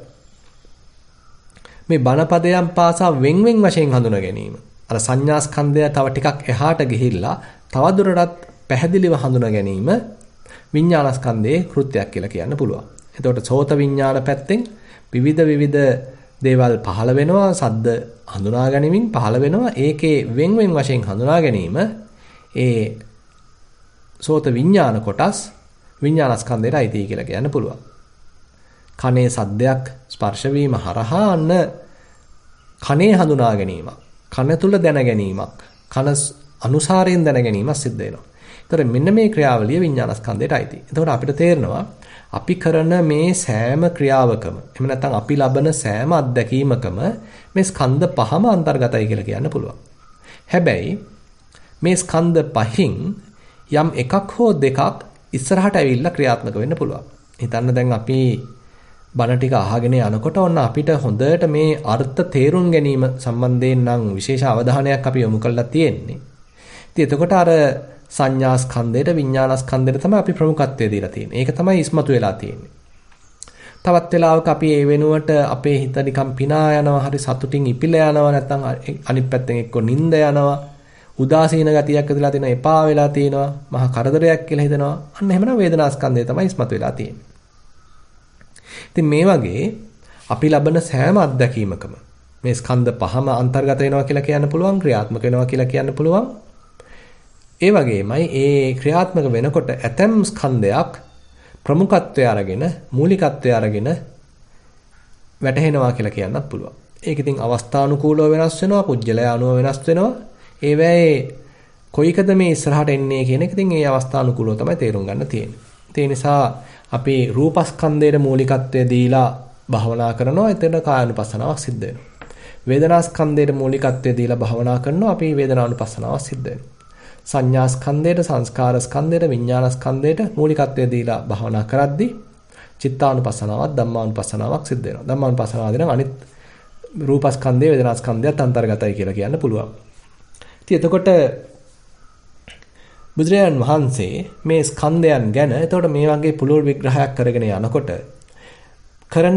මේ බණපදයන් පාසා වෙන් වශයෙන් හඳුනා ගැනීම. අර සංඥා ස්කන්ධය තව ටිකක් එහාට ගිහිල්ලා තවදුරටත් පැහැදිලිව හඳුනා ගැනීම විඥාන ස්කන්ධයේ කෘත්‍යයක් කියලා කියන්න පුළුවන්. එතකොට සෝත විඥාන පැත්තෙන් විවිධ දේවල් පහළ වෙනවා, සද්ද හඳුනා ගැනීමෙන් පහළ වෙනවා. ඒකේ වෙන් වශයෙන් හඳුනා ගැනීම ඒ සෝත විඥාන කොටස් විඥාන ස්කන්ධයට අයිති කියලා කියන්න පුළුවන්. කනේ සද්දයක් ස්පර්ශ වීම හරහා අන්න කනේ හඳුනා ගැනීමක්, කන තුල දැන ගැනීමක්, කන අනුසාරයෙන් දැන ගැනීමක් සිද්ධ වෙනවා. ඒතර මෙන්න මේ ක්‍රියාවලිය විඥානස්කන්ධයට අයිති. එතකොට අපිට තේරෙනවා අපි කරන මේ සෑම ක්‍රියාවකම, එහෙම නැත්නම් අපි ලබන සෑම අත්දැකීමකම මේ ස්කන්ධ පහම අන්තර්ගතයි කියලා කියන්න පුළුවන්. හැබැයි මේ ස්කන්ධ පහින් යම් එකක් හෝ දෙකක් ඉස්සරහට ඇවිල්ලා ක්‍රියාත්මක වෙන්න පුළුවන්. හිතන්න දැන් අපි බණ ටික අහගෙන යනකොට ඔන්න අපිට හොඳට මේ අර්ථ තේරුම් ගැනීම සම්බන්ධයෙන් නම් විශේෂ අවධානයක් අපි යොමු කරලා තියෙන්නේ. ඉතින් එතකොට අර සංඥා ස්කන්ධයට විඥාන ස්කන්ධයට තමයි අපි ප්‍රමුඛත්වය දීලා තියෙන්නේ. ඒක තමයි ඉස්මතු වෙලා තියෙන්නේ. තවත් වෙලාවක අපි ඒ වෙනුවට අපේ හිත නිකන් පිනා යනවා, හරි සතුටින් ඉපිලා යනවා, නැත්නම් අනිත් පැත්තෙන් එක්ක නිින්ද යනවා, උදාසීන ගතියක් ඇතිලා තියෙනවා, එපා වෙලා තියෙනවා, මහා කරදරයක් කියලා හිතනවා. අන්න එහෙමනම් වේදනා ස්කන්ධය තමයි ඉස්මතු වෙලා තියෙන්නේ. ඉතින් මේ වගේ අපි ලබන සෑම අත්දැකීමකම මේ ස්කන්ධ පහම අන්තර්ගත වෙනවා කියලා කියන්න පුළුවන්, ක්‍රියාත්මක වෙනවා කියලා කියන්න පුළුවන්. ඒ වගේමයි ඒ ක්‍රියාත්මක වෙනකොට ඇතම් ස්කන්ධයක් ප්‍රමුඛත්වය අරගෙන, මූලිකත්වය අරගෙන වැටහෙනවා කියලා කියන්නත් පුළුවන්. ඒක ඉතින් අවස්ථානුකූලව වෙනස් වෙනවා, පුජ්‍යලයා අනුව වෙනස් වෙනවා. ඒවැයි කොයිකද මේ ඉස්සරහට එන්නේ කියන එක ඉතින් ඒ අවස්ථානුකූලව තමයි තේරුම් ගන්න තියෙන්නේ. ඒ නිසා අපි රූපස්කන්ධයේ මූලිකත්වය දීලා භවනා කරනවා. එතන කායानुපස්සනාවක් සිද්ධ වෙනවා. වේදනාස්කන්ධයේ මූලිකත්වය දීලා භවනා කරනවා. අපි වේදනානුපස්සනාවක් සිද්ධ වෙනවා. සංඥාස්කන්ධයට, සංස්කාරස්කන්ධයට, විඥානස්කන්ධයට මූලිකත්වය දීලා භවනා කරද්දී චිත්තානුපස්සනාවක්, ධම්මානුපස්සනාවක් සිද්ධ වෙනවා. ධම්මානුපස්සනාවදී නම් අනිත් රූපස්කන්ධය, වේදනාස්කන්ධයත් අන්තර්ගතයි කියලා කියන්න පුළුවන්. ඉතින් එතකොට බුදුරජාණන් වහන්සේ මේ ස්කන්ධයන් ගැන එතකොට මේ වගේ පුළුල් විග්‍රහයක් කරගෙන යනකොට කරන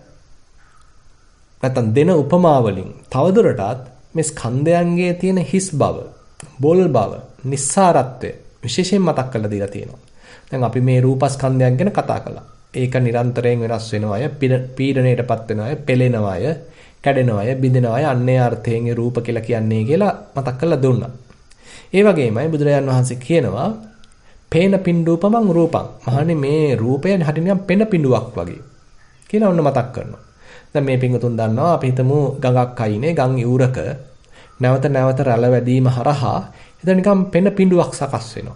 නැත්නම් දෙන උපමා වලින් තවදුරටත් මේ ස්කන්ධයන්ගේ තියෙන හිස් බව, බොල් බව, නිස්සාරත්වය විශේෂයෙන් මතක් කරලා දීලා තියෙනවා. දැන් අපි මේ රූපස්කන්ධයන් ගැන කතා කළා. ඒක නිරන්තරයෙන් වෙනස් වෙනවා අය, පීඩණයටපත් වෙනවා අය, පෙළෙනවා අය, කැඩෙනවා අය, බිඳෙනවා අය, අන්නේ අර්ථයෙන් රූප කියලා කියන්නේ කියලා මතක් කරලා දුන්නා. ඒ වගේමයි බුදුරජාන් වහන්සේ කියනවා පේන පින්ඩූපමං රූපං. මහන්නේ මේ රූපය හරිනම් පෙන පිඬුවක් වගේ කියලා ඔන්න මතක් කරනවා. දැන් මේ පින්වතුන් දන්නවා අපි හිතමු ගඟක් අයිනේ ගම් ඉවුරක නැවත නැවත රැළ වැදීම හරහා එතන නිකන් පෙන පිඬුවක් සකස් වෙනවා.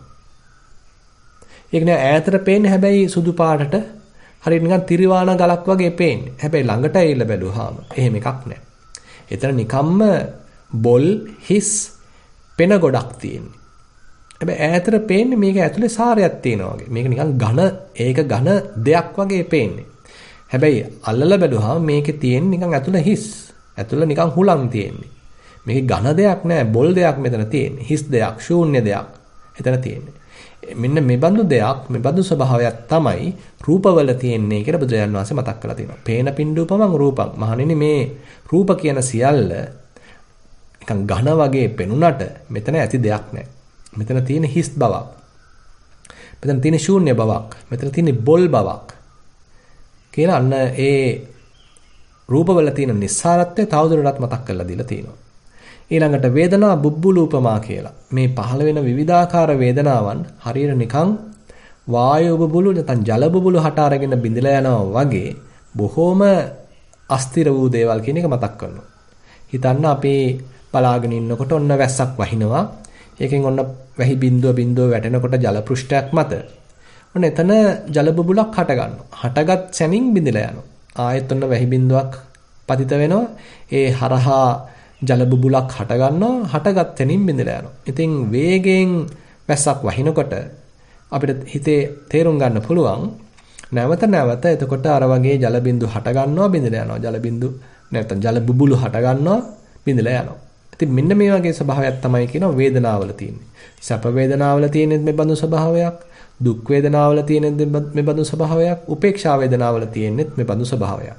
ඒක නෑ ඈතට පේන්නේ හැබැයි සුදු පාටට හරියට නිකන් තිරිවාණ ගලක් වගේ පේන්නේ. හැබැයි ළඟට ඇවිල්ලා බැලුවාම එහෙම එකක් නෑ. එතන නිකම්ම බොල් හිස් පෙන ගොඩක් තියෙන්නේ. හැබැයි ඈතට පේන්නේ මේක ඇතුලේ සාරයක් තියෙනවා වගේ. මේක නිකන් ඝන දෙයක් වගේ පේන්නේ. හැබැයි අල්ලලා බැලුවාම මේකේ තියෙන්නේ නිකන් ඇතුළ හිස්. ඇතුළ නිකන් හුලං තියෙන්නේ. මේකේ ඝන දෙයක් නෑ, බොල් දෙයක් මෙතන තියෙන්නේ. හිස් දෙයක්, ශූන්‍ය දෙයක් එතන තියෙන්නේ. මෙන්න මේ බඳු දෙයක්, මේ බඳු ස්වභාවයක් තමයි රූපවල තියෙන්නේ කියලා බුදුරජාණන් වහන්සේ මතක් කරලා තියෙනවා. පේන පින්ඩූපමං රූපං. මහණෙනි මේ රූප කියන සියල්ල නිකන් ඝන වගේ පෙනුනට මෙතන ඇති දෙයක් නෑ. මෙතන තියෙන හිස් බවක්. මෙතන තියෙන ශූන්‍ය බවක්. මෙතන තියෙන බොල් බවක්. කියලා අන්න ඒ රූපවල තියෙන නිස්සාරත්වය තවදුරටත් මතක් කරලා දීලා තියෙනවා. ඊළඟට වේදනා බුබ්බුලූපමා කියලා. මේ පහළ වෙන විවිධාකාර වේදනාවන් හරියට නිකන් වායු බුබුලු නැත්නම් ජල බුබුලු හට අරගෙන බිඳලා යනවා වගේ බොහොම අස්තිර වූ දේවල් කියන එක මතක් කරනවා. හිතන්න අපි බලාගෙන ඉන්නකොට ඔන්න වැස්සක් වහිනවා. ඒකෙන් ඔන්න වැහි බිඳුව වැටෙනකොට ජල පෘෂ්ඨයක් මත ඔන්න එතන ජල බුබුලක් හට ගන්නවා. හටගත් සැනින් බිඳලා යනවා. ආයෙත් ඔන්න වැහි බිඳුවක් පතිත වෙනවා. ඒ හරහා ජල බුබුලක් හට ගන්නවා. හටගත් තැනින් බිඳලා යනවා. ඉතින් වේගයෙන් වැස්සක් වහිනකොට අපිට හිතේ තේරුම් ගන්න පුළුවන් නැවත නැවත එතකොට අර වගේ ජල බිඳු හට ගන්නවා බිඳලා යනවා. ජල බිඳු නැත්නම් ජල බුබුලු හට ගන්නවා බිඳලා යනවා. ඉතින් මෙන්න මේ වගේ ස්වභාවයක් තමයි කියනවා වේදනාවල තියෙන්නේ. සැප වේදනාවල තියෙන්නේ මේ බඳු ස්වභාවයක්. දුක් වේදනාවල තියෙන්නේ මේ බඳු ස්වභාවයක්. උපේක්ෂා වේදනාවල තියෙන්නේ මේ බඳු ස්වභාවයක්.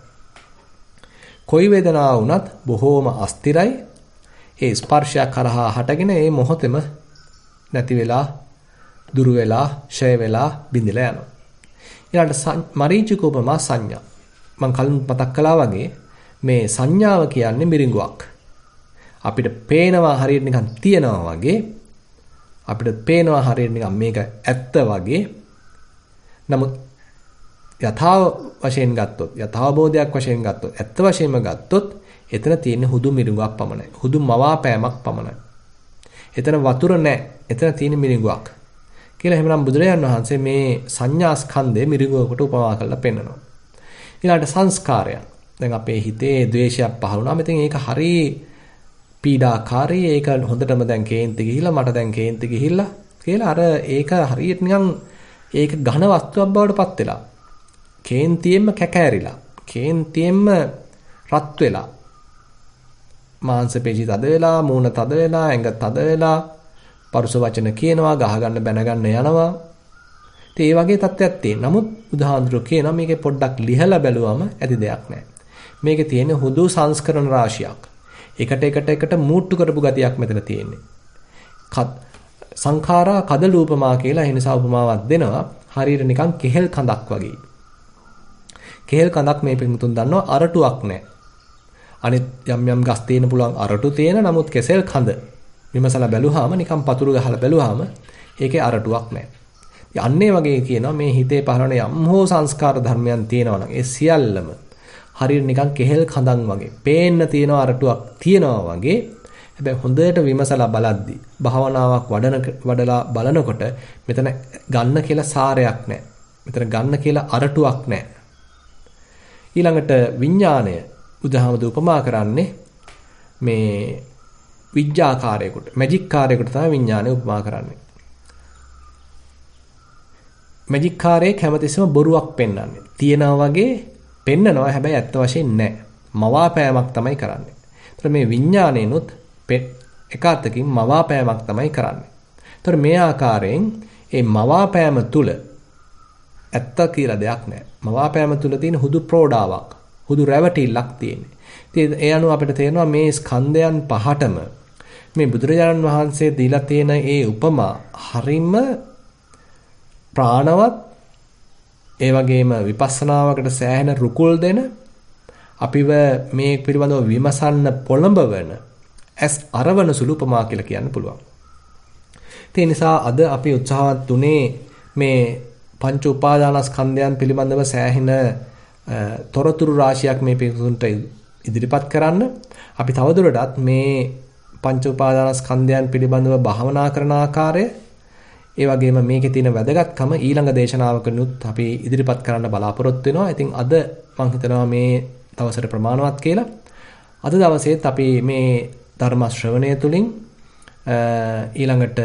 කොයි වේදනාව වුණත් බොහෝම අස්තිරයි. ඒ ස්පර්ශයක් කරහා හටගෙන ඒ මොහොතෙම නැති වෙලා, දුරු වෙලා, ෂය වෙලා, බිඳිලා යනවා. ඊළඟට මරීචික උපමා සංඥා. මම කලින් මතක් කළා වගේ මේ සංඥාව කියන්නේ මිරිඟුවක්. අපිට පේනවා හරියට නිකන් තියනවා වගේ. අපිට පේනවා හරියට නිකන් මේක ඇත්ත වගේ. නමුත් යථා වශයෙන් ගත්තොත්, යථාබෝධයක් වශයෙන් ගත්තොත්, ඇත්ත වශයෙන්ම ගත්තොත් එතන තියෙන හුදු මිරිඟුවක් පමණයි. හුදු මවාපෑමක් පමණයි. එතන වතුර නැහැ. එතන තියෙන මිරිඟුවක්. කියලා එහෙනම් බුදුරජාණන් වහන්සේ මේ සංඥා ස්කන්ධය මිරිඟුවකට උපමා කරලා පෙන්නනවා. ඊළඟට සංස්කාරයන්. දැන් අපේ හිතේ ද්වේෂයක් පහළ වුණාම ඉතින් ඒක හරි පීඩාකාරී. ඒක හොඳටම දැන් කේන්ති ගිහිල්ලා මට දැන් කේන්ති ගිහිල්ලා කියලා අර ඒක හරියට නිකන් ඒක ඝන වස්තුවක් බවට පත් වෙලා. කේන්තියෙන්ම කැකෑරිලා. කේන්තියෙන්ම රත් වෙලා. මාංශ පේශි තද වෙලා, මූණ තද වෙලා, ඇඟ තද වෙලා, පරුස වචන කියනවා, ගහ ගන්න බැන ගන්න යනවා. ඉතින් ඒ වගේ තත්ත්වයක් තියෙන. නමුත් බුදුහාඳුර කියනවා මේකේ පොඩ්ඩක් ලිහලා බැලුවම ඇති දෙයක් නැහැ. මේකේ තියෙන හුදු සංස්කරණ රාශියක්. එකට මූට්ටු කරපු ගතියක් මෙතන තියෙන්නේ. සංඛාරා කදලූපමා කියලා ඒ නිසා උපමාවක් දෙනවා. හරියට නිකන් කෙහෙල් කඳක් වගේ. කෙහෙල් කඳක් මේ පිටුතුන් දන්නවා අරටුවක් නැහැ. අනිත් යම් ගස් තියෙන පුළුවන් අරටු තියෙන නමුත් කෙසෙල් කඳ විමසලා බැලුවාම නිකන් පතුරු ගහලා බැලුවාම ඒකේ අරටුවක් නැහැ. යන්නේ වගේ කියනවා මේ හිතේ පහළන යම් හෝ සංස්කාර ධර්මයන් තියෙනවා නම් ඒ සියල්ලම හරියට නිකන් කෙහෙල් කඳන් වගේ පේන්න තියෙන අරටුවක් තියෙනවා වගේ. හැබැයි හොඳට විමසලා බලද්දි භාවනාවක් වඩලා බලනකොට මෙතන ගන්න කියලා සාරයක් නැහැ. මෙතන ගන්න කියලා අරටුවක් නැහැ. ඊළඟට විඥාණය බුදුහාමුදුර උපමා කරන්නේ මේ විඥාකාරයකට මැජික් කාර්යයකට තමයි විඥාණය උපමා කරන්නේ. මැජික් කාර්යයේ හැමතිස්සෙම බොරුවක් පෙන්වන්නේ. තියනවා වගේ පෙන්නනවා හැබැයි ඇත්ත වශයෙන් නැහැ. මවාපෑමක් තමයි කරන්නේ. ඒතර මේ විඥාණයනොත් එක අතකින් මවාපෑමක් තමයි කරන්නේ. ඒතර මේ ආකාරයෙන් මේ මවාපෑම තුල ඇත්ත කියලා දෙයක් නැහැ. මවාපෑම තුල තියෙන හුදු ප්‍රෝඩාවක්, හුදු රැවටිල්ලක් තියෙන්නේ. ඉතින් ඒ අනුව අපිට තේරෙනවා මේ ස්කන්ධයන් පහටම මේ බුදුරජාණන් වහන්සේ දීලා තියෙන ඒ උපමා හරිම ප්‍රාණවත්, ඒ වගේම විපස්සනාවකට සෑහෙන රුකුල් දෙන, අපිව මේ පිළිබඳව විමසන්න පොළඹවන ඇස් අරවන සුළු උපමා කියලා කියන්න පුළුවන්. ඒ නිසා අද අපි උත්සාහවත් උනේ මේ පංච උපාදානස්කන්ධයන් පිළිබඳව සෑහෙන තොරතුරු රාශියක් මේ පිටුන්ට ඉදිරිපත් කරන්න. අපි තවදුරටත් මේ පංච උපාදානස්කන්ධයන් පිළිබඳව භාවනා කරන ආකාරය, ඒ වගේම මේකේ තියෙන වැදගත්කම ඊළඟ දේශනාවකනුත් අපි ඉදිරිපත් කරන්න බලාපොරොත්තු වෙනවා. ඉතින් අද මම හිතනවා මේ දවසට ප්‍රමාණවත් කියලා. අද දවසේත් අපි මේ ධර්ම ශ්‍රවණය තුලින් ඊළඟට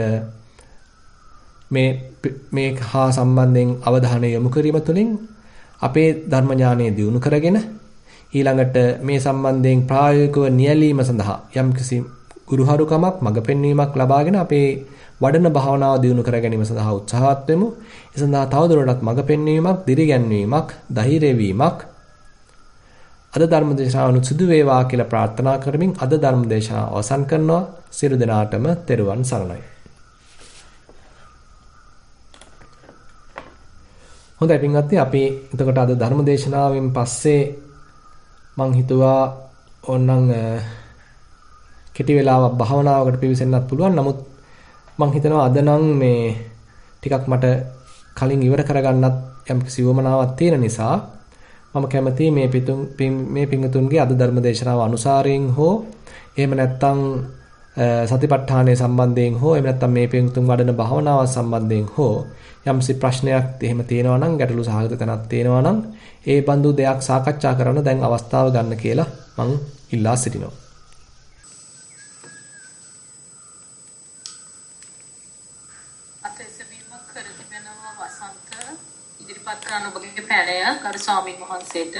මේ හා සම්බන්ධයෙන් අවධානය යොමු කිරීම තුළින් අපේ ධර්ම ඥානය දියුණු කරගෙන ඊළඟට මේ සම්බන්ධයෙන් ප්‍රායෝගිකව නියැලීම සඳහා යම්කිසි ගුරුහරුකමක් මඟ පෙන්වීමක් ලබාගෙන අපේ වඩන භාවනාව දියුණු කර ගැනීම සඳහා උත්සාහවත් වෙමු. ඒ සඳහා තවදුරටත් මඟ පෙන්වීමක්, දිරිගැන්වීමක්, ධෛර්ය වීමක් අද ධර්ම දේශනාවනුත් සිදු වේවා කියලා ප්‍රාර්ථනා කරමින් අද ධර්ම දේශනාව අවසන් කරනවා. සියලු දෙනාටම තෙරුවන් සරණයි. හොඳයි පින්වත්නි, අපි එතකොට අද ධර්ම දේශනාවෙන් පස්සේ මං හිතුවා ඕනනම් කෙටි වෙලාවක් භාවනාවකට පිවිසෙන්නත් පුළුවන්. නමුත් මං හිතනවා අද නම් මේ ටිකක් මට කලින් ඉවර කරගන්නත් යම්කිසි වමනාවක් තියෙන නිසා මම කැමතියි මේ පින්වතුන්ගේ අද ධර්ම දේශනාව අනුසාරයෙන් හෝ එහෙම නැත්නම් සතිපට්ඨානය සම්බන්ධයෙන් හෝ එහෙම නැත්නම් මේ පින්වතුන් වඩන භාවනාව සම්බන්ධයෙන් හෝ යම්සි ප්‍රශ්නයක් එහෙම තියෙනවා නම්, ගැටලු සහගත තැනක් තියෙනවා නම් ඒ බඳු දෙයක් සාකච්ඡා කරන්න දැන් අවස්ථාව ගන්න කියලා මම ඉල්ලා සිටිනවා. ඔබගේ පැනය කරු ස්වාමීන් වහන්සේට.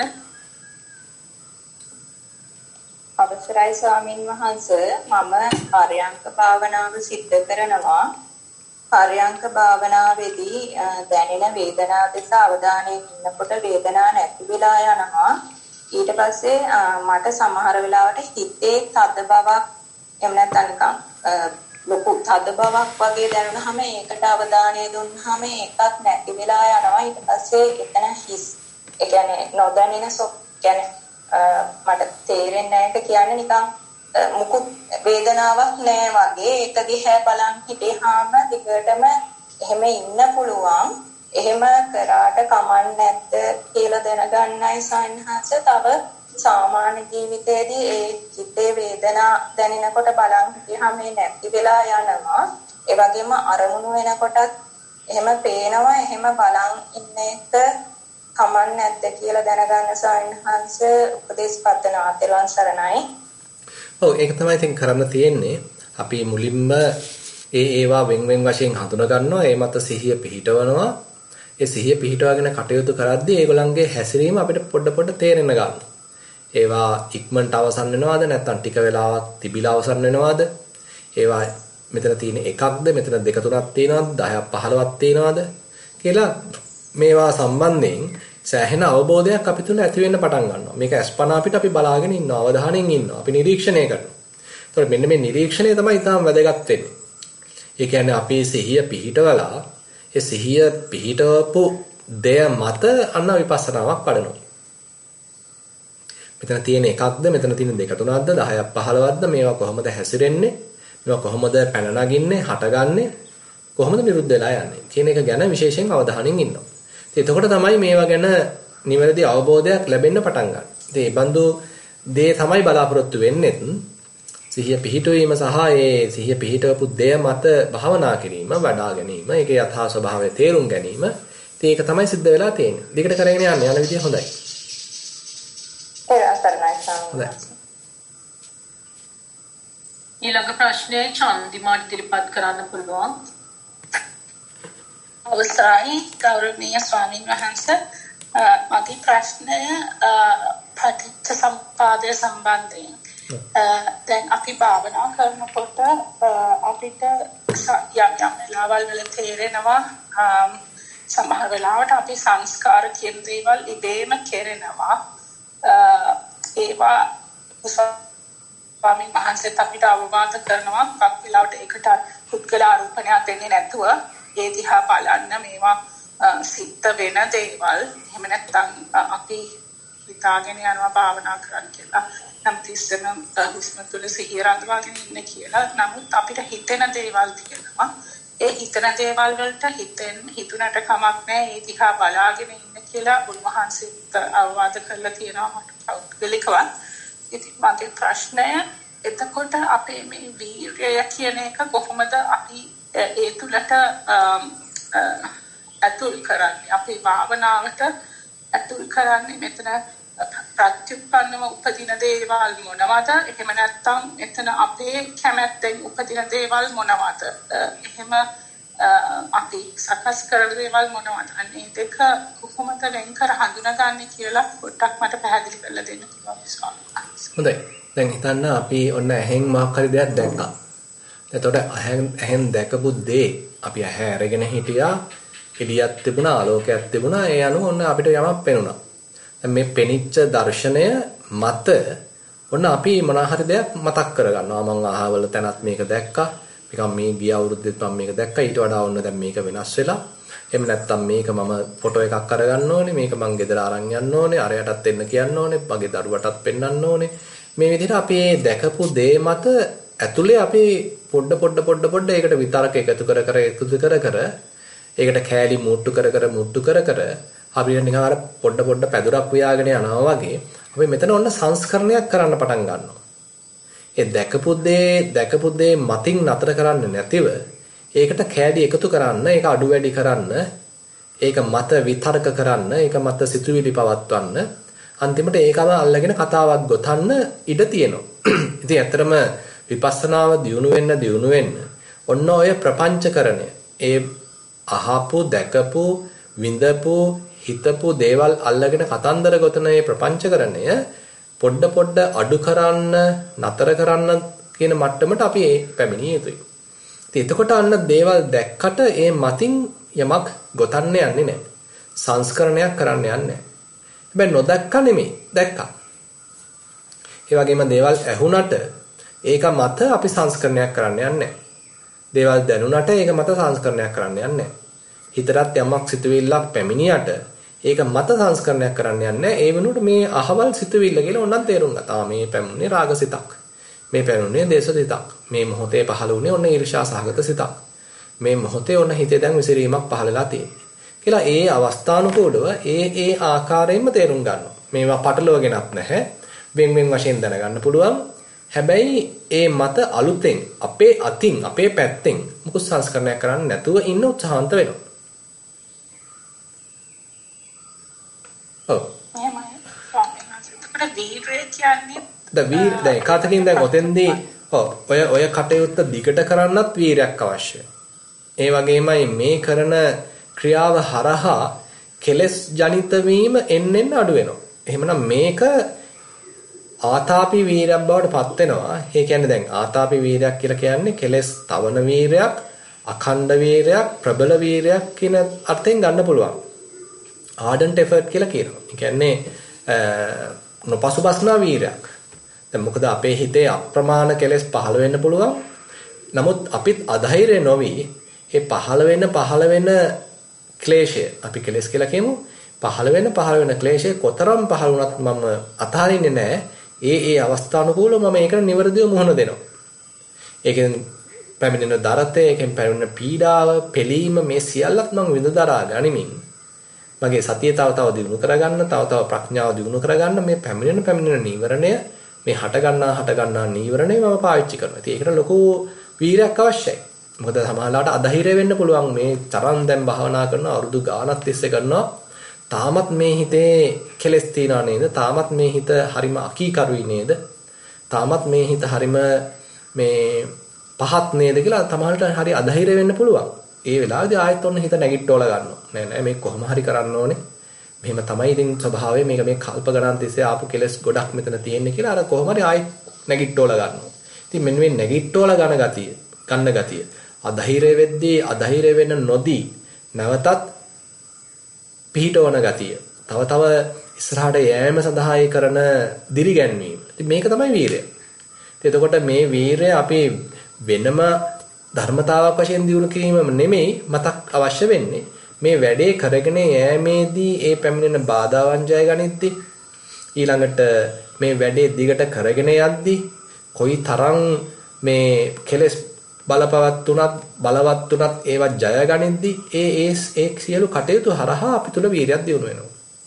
අවසරයි ස්වාමීන් වහන්සේ, මම පරයන්ක භාවනාව සිද්ධ කරනවා. පරයන්ක භාවනාවේදී දැනෙන වේදනා දෙස අවධානයෙන් ඉන්නකොට වේදනා නැති වෙලා යනවා. ඊට පස්සේ මට සමහර වෙලාවට හිතේ තද බවක් එහෙම නැත්නම් ලොකු තද බවක් වගේ දැනුනහම ඒකට අවධානය දුන්නාම ඒකත් නැති වෙලා යනවා. ඊට පස්සේ එතන හිස්, ඒ කියන්නේ නොදැනෙන කියන්නේ මට තේරෙන්නේ නැහැ කියන්නේ නිකන් මුකුත් වේදනාවක් නැහැ වගේ. ඒක දිහා බලන් හිටියාම දිගටම එහෙම ඉන්න පුළුවන්. එහෙම කරාට කමක් නැද්ද කියලා දැනගන්නයි සයන්හස. තව සාමාන්‍ය ජීවිතයේදී ඒ චිත්තේ වේදනා දැනෙනකොට බලන් හිටියාම මේ නැති වෙලා යනවා. ඒ වගේම අරමුණු වෙනකොටත් එහෙම පේනවා. එහෙම බලන් ඉන්න එක කමක් නැද්ද කියලා දැනගන්න සයන්හස උපදේශ පතනවා. තෙරුවන් සරණයි. ඔව්, ඒක තමයි ඉතින් කරන්න තියෙන්නේ. අපි මුලින්ම ඒවා වෙන් වශයෙන් හඳුනා ගන්නවා. ඒ මත සිහිය පිහිටවනවා. ඒ සිහිය පිහිටවගෙන කටයුතු කරද්දී ඒගොල්ලන්ගේ හැසිරීම අපිට පොඩ තේරෙන්න ගන්නවා. ඒවා ඉක්මනට අවසන් වෙනවද නැත්නම් ටික වෙලාවක් තිබිලා අවසන් වෙනවද? ඒවා මෙතන තියෙන එකක්ද, මෙතන දෙක තුනක් තියෙනවද, 10ක් 15ක් තියෙනවද කියලා මේවා සම්බන්ධයෙන් සෑහෙන අවබෝධයක් අපි තුල ඇති වෙන්න පටන් ගන්නවා. මේක අස්පනා අපිට අපි බලාගෙන ඉන්නවා, අවධානයෙන් ඉන්නවා, අපි නිරීක්ෂණය කරනවා. ඒතකොට මෙන්න මේ නිරීක්ෂණය තමයි ඊටාම වැදගත් වෙන්නේ. ඒ කියන්නේ අපි සිහිය පිහිටවලා ඒ සිහිය පිහිටවපු දෙය මත අන්න විපස්සනාවක් වඩනවා. මෙතන තියෙන එකක්ද මෙතන තියෙන දෙක තුනක්ද 10ක් 15ක්ද මේවා කොහොමද හැසිරෙන්නේ මේවා කොහොමද පැන නගින්නේ හටගන්නේ කොහොමද නිරුද්ධ වෙලා යන්නේ කියන එක ගැන විශේෂයෙන් අවධානයෙන් ඉන්නවා. ඉතින් එතකොට තමයි මේවා ගැන නිවැරදි අවබෝධයක් ලැබෙන්න පටන් ගන්න. ඉතින් මේ බඳු දේ තමයි බලාපොරොත්තු වෙන්නේ. සිහිය පිහිටවීම සහ ඒ සිහිය පිහිටවපු දේ මත භාවනා කිරීම වඩා ගැනීම ඒකේ යථා ස්වභාවය තේරුම් ගැනීම ඉතින් ඒක තමයි සිද්ධ වෙලා තියෙන්නේ. දිගට කරගෙන යන විදිය හොඳයි. ඊළඟ ප්‍රශ්නය චන්දිමාට ඉදිරිපත් කරන්න පුළුවන්. අවසරයි ගෞරවනීය ස්වාමීන් වහන්සේ මගේ ප්‍රශ්නය පටිච්ච සමුප්පාදය සම්බන්ධයෙන් දැන් අපි භාවනා කරනකොට අපිට යම් වෙලාවල් වල තේරෙනවා සමහර වෙලාවට අපි සංස්කාර කියන දේවල් ඉබේම කෙරෙනවා ඒවා ස්වාමීන් වහන්සේත් අපිට අවවාද කරනවා පක් වෙලාවට ඒකට පුද්ගල ආරෝපණයක් දෙන්නේ නැතුව ඒ දිහා බලන්න මේවා සිද්ධ වෙන දේවල් එහෙම නැත්නම් අපි හිතාගෙන යනවා භාවනා කරන්න කියලා නම් තිස්සම හුස්ම තුල සිහිය රඳවාගෙන ඉන්න කියලා නමුත් අපිට හිතෙන දේවල් තියෙනවා ඒ හිතන දේවල් වලට හිතුණට කමක් නැහැ ඒ දිහා බලාගෙන ඉන්න කියලා උන්වහන්සේත් අවවාද කරලා තියෙනවා මට පෞද්ගලිකව ඉතින් මගේ ප්‍රශ්නය එතකොට අපේ මේ වීර්යය කියන එක කොහොමද අපි ඒ තුලට අතුල් කරන්නේ අපේ භාවනාවට අතුල් කරන්නේ මෙතන ප්‍රත්‍යুৎපන්නව උපදින දේවල් මොනවද එහෙම නැත්නම් එතන අපේ කැමැත්තෙන් උපදින දේවල් මොනවද එහෙම අපි සකස් කරන දේවල් මොනවද අනේ දෙක කොහොමද වෙන් කර හඳුනාගන්නේ කියලා පොඩ්ඩක් මට පැහැදිලි කරලා දෙන්න පුළුවන් ස්වාමීන් වහන්සේ. හොඳයි. දැන් හිතන්න අපි ඔන්න ඇහෙන් මොකක් හරි දෙයක් දැක්කා. එතකොට ඇහෙන් දැකපු දේ අපි ඇහැ අරගෙන හිටියා. එළියක් තිබුණා, ආලෝකයක් තිබුණා. ඒ අනුව ඔන්න අපිට යමක් පෙනුණා. දැන් මේ පෙනිච්ච දර්ශනය මත ඔන්න අපි මොනවා හරි දෙයක් මතක් කරගන්නවා. මම අහවල තැනත් මේක දැක්කා. නිකන් මේ ගිය අවුරුද්දෙත් මම මේක දැක්කා. ඊට වඩා ඔන්න දැන් මේක වෙනස් වෙලා. එහෙම නැත්නම් මේක මම ෆොටෝ එකක් අරගන්න ඕනේ. මේක මං ගෙදර අරන් යන්න ඕනේ. අරයටත් එන්න කියන්න ඕනේ. මගේ දරුවටත් පෙන්වන්න ඕනේ. මේ විදිහට අපි දැකපු දේ මත ඇතුලේ අපි පොඩ ඒකට විතරක එකතු කර ඒකට කෑලි මුට්ටු කර අපිට නිකන් අර පොඩ පැදුරක් ව්‍යාගෙන යනවා වගේ අපි මෙතන ඔන්න සංස්කරණයක් කරන්න පටන් ගන්නවා. ඒ දැකපු දේ මතින් නතර කරන්නේ නැතිව ඒකට කෑලි එකතු කරන්න, ඒක අඩු වැඩි කරන්න, ඒක මත විතරක කරන්න, ඒක මත සිතුවිලි පවත්වන්න අන්තිමට ඒකම අල්ලගෙන කතාවක් ගොතන්න ඉඩ තියෙනවා. ඉතින් ඇත්තටම විපස්සනාව දියුණු වෙන්න ඔන්න ඔය ප්‍රපංචකරණය ඒ අහපු දැකපු විඳපු හිතපු දේවල් අල්ලගෙන කතන්දර ගොතන මේ ප්‍රපංචකරණය පොඩ අඩු කරන්න නතර කරන්න කියන මට්ටමට අපි පැමිණිය යුතුයි. ඉතින් එතකොට අන්න දේවල් දැක්කට ඒ මතින් යමක් ගොතන්න යන්නේ නැහැ. සංස්කරණයක් කරන්න යන්නේ නැහැ. හැබැයි නොදැක්ක නෙමෙයි දැක්කා. ඒ වගේම දේවල් ඇහුණට ඒක මත අපි සංස්කරණයක් කරන්න යන්නේ නැහැ. දේවල් දැනුණට ඒක මත සංස්කරණයක් කරන්න යන්නේ නැහැ. හිතට යමක් සිතුවිල්ලක් පැමිණියට ඒක මත සංස්කරණයක් කරන්න යන්නේ ඒ වෙනුවට මේ අහවල් සිතුවිල්ල කියලා ඕනනම් තේරුම් ගත්තා. මේ පැමුණේ රාගසිතක්. මේ පැමුණේ දේශසිතක්. මේ මොහොතේ පහළ වුණේ ඔන්න ඊර්ෂ්‍යා සහගත සිතක්. මේ මොහොතේ ඔන්න හිතේ දැන් විසිරීමක් පහළලා තියෙන්නේ. කියලා ඒ අවස්ථානුකූලව ඒ ආකාරයෙන්ම තේරුම් ගන්නවා. මේවා පටලවගෙනත් නැහැ. වෙන් වශයෙන් දැනගන්න පුළුවන්. හැබැයි ඒ මත අලුතෙන් අපේ අතින් අපේ පැත්තෙන් මුකුත් සංස්කරණයක් කරන්න නැතුව ඉන්න උත්සාහන්ත වෙනවා. දැන් එකතකින් දැන් ඔතෙන්දී ඔය කටයුත්ත දිගට කරන්නත් වීරයක් අවශ්‍යයි. ඒ වගේමයි මේ කරන ක්‍රියාව හරහා කෙලස් ජනිත වීම එන්නෙන් අඩු වෙනවා. එහෙමනම් මේක ආතාපි වීරයක් බවට පත් වෙනවා. ඒ කියන්නේ දැන් ආතාපි වීරයක් කියලා කියන්නේ කෙලස් තවන වීරයක්, අඛණ්ඩ වීරයක්, ප්‍රබල වීරයක් කියන අර්ථයෙන් ගන්න පුළුවන්. ardent effort කියලා කියනවා. ඒ කියන්නේ නොපසුබස්නා වීරයක්. දැන් මොකද අපේ හිතේ අප්‍රමාණ කෙලෙස් පහළ වෙන්න පුළුවන්. නමුත් අපිත් අධෛර්ය නොවි මේ පහළ වෙන ක්ලේශය අපි කෙලෙස් කියලා කියමු. පහළ වෙන ක්ලේශය කොතරම් පහළ වුණත් මම අතාරින්නේ නැහැ. ඒ අවස්ථානුකූලව මම ඒකට නිවැරදිව මුහුණ දෙනවා. ඒකෙන් පැමිණෙන දරතේ, ඒකෙන් පැමිණෙන පීඩාව, පෙලීම මේ සියල්ලත් මම විඳ දරා ගනිමින් මගේ සතිය තව දියුණු කරගන්න, තව ප්‍රඥාව දියුණු කරගන්න මේ පැමිණෙන නීවරණය, මේ හට ගන්නා නීවරණය මම පාවිච්චි කරනවා. ඉතින් ඒකට ලොකු වීරයක් අවශ්‍යයි. මොකද සමහරවිට අධෛර්ය වෙන්න පුළුවන්. මේ තරම් දැන් භාවනා කරන අවුරුදු ගාණක් තිස්සේ කරනවා. තාමත් මේ හිතේ කෙලෙස් තියනා නේද? තාමත් මේ හිත හරිම අකීකරුයි නේද? තාමත් මේ හිත හරිම මේ පහත් නේද කියලා තමයිට හරි අධෛර්ය වෙන්න පුළුවන්. ඒ වෙලාවේදී ආයෙත් ඔන්න හිත නැගිට්ටෝල ගන්නවා. නෑ මේ කොහොම හරි කරන්න ඕනේ. මෙහෙම තමයි ඉතින් ස්වභාවය මේක මේ කල්ප ගණන් තිස්සේ ආපු කෙලස් ගොඩක් මෙතන තියෙන්නේ කියලා අර කොහොම හරි ආයෙත් නැගිට්ටෝල ගන්නවා. ඉතින් මෙන්න මේ නැගිට්ටෝල ගන්න ගතිය අධෛර්ය වෙද්දී අධෛර්ය වෙන්න නොදී නැවතත් පිහිටවන ගතිය. තව ඉස්සරහට යෑම සඳහා කරන දිරිගැන්වීම. ඉතින් මේක තමයි වීරය. එතකොට මේ වීරය අපි වෙනම ධර්මතාවක් වශයෙන් දියුණු කිරීමම නෙමෙයි මතක් අවශ්‍ය වෙන්නේ. මේ වැඩේ කරගෙන යෑමේදී ඒ පැමිණෙන බාධාවන් ජය ගනිද්දී ඊළඟට මේ වැඩේ දිගට කරගෙන යද්දී කොයි තරම් මේ කෙලස් බලවත් උනත් ඒවා ජය ගනිද්දී ඒ සියලු කටයුතු හරහා අපි තුල වීරියක් දියුණු වෙනවා.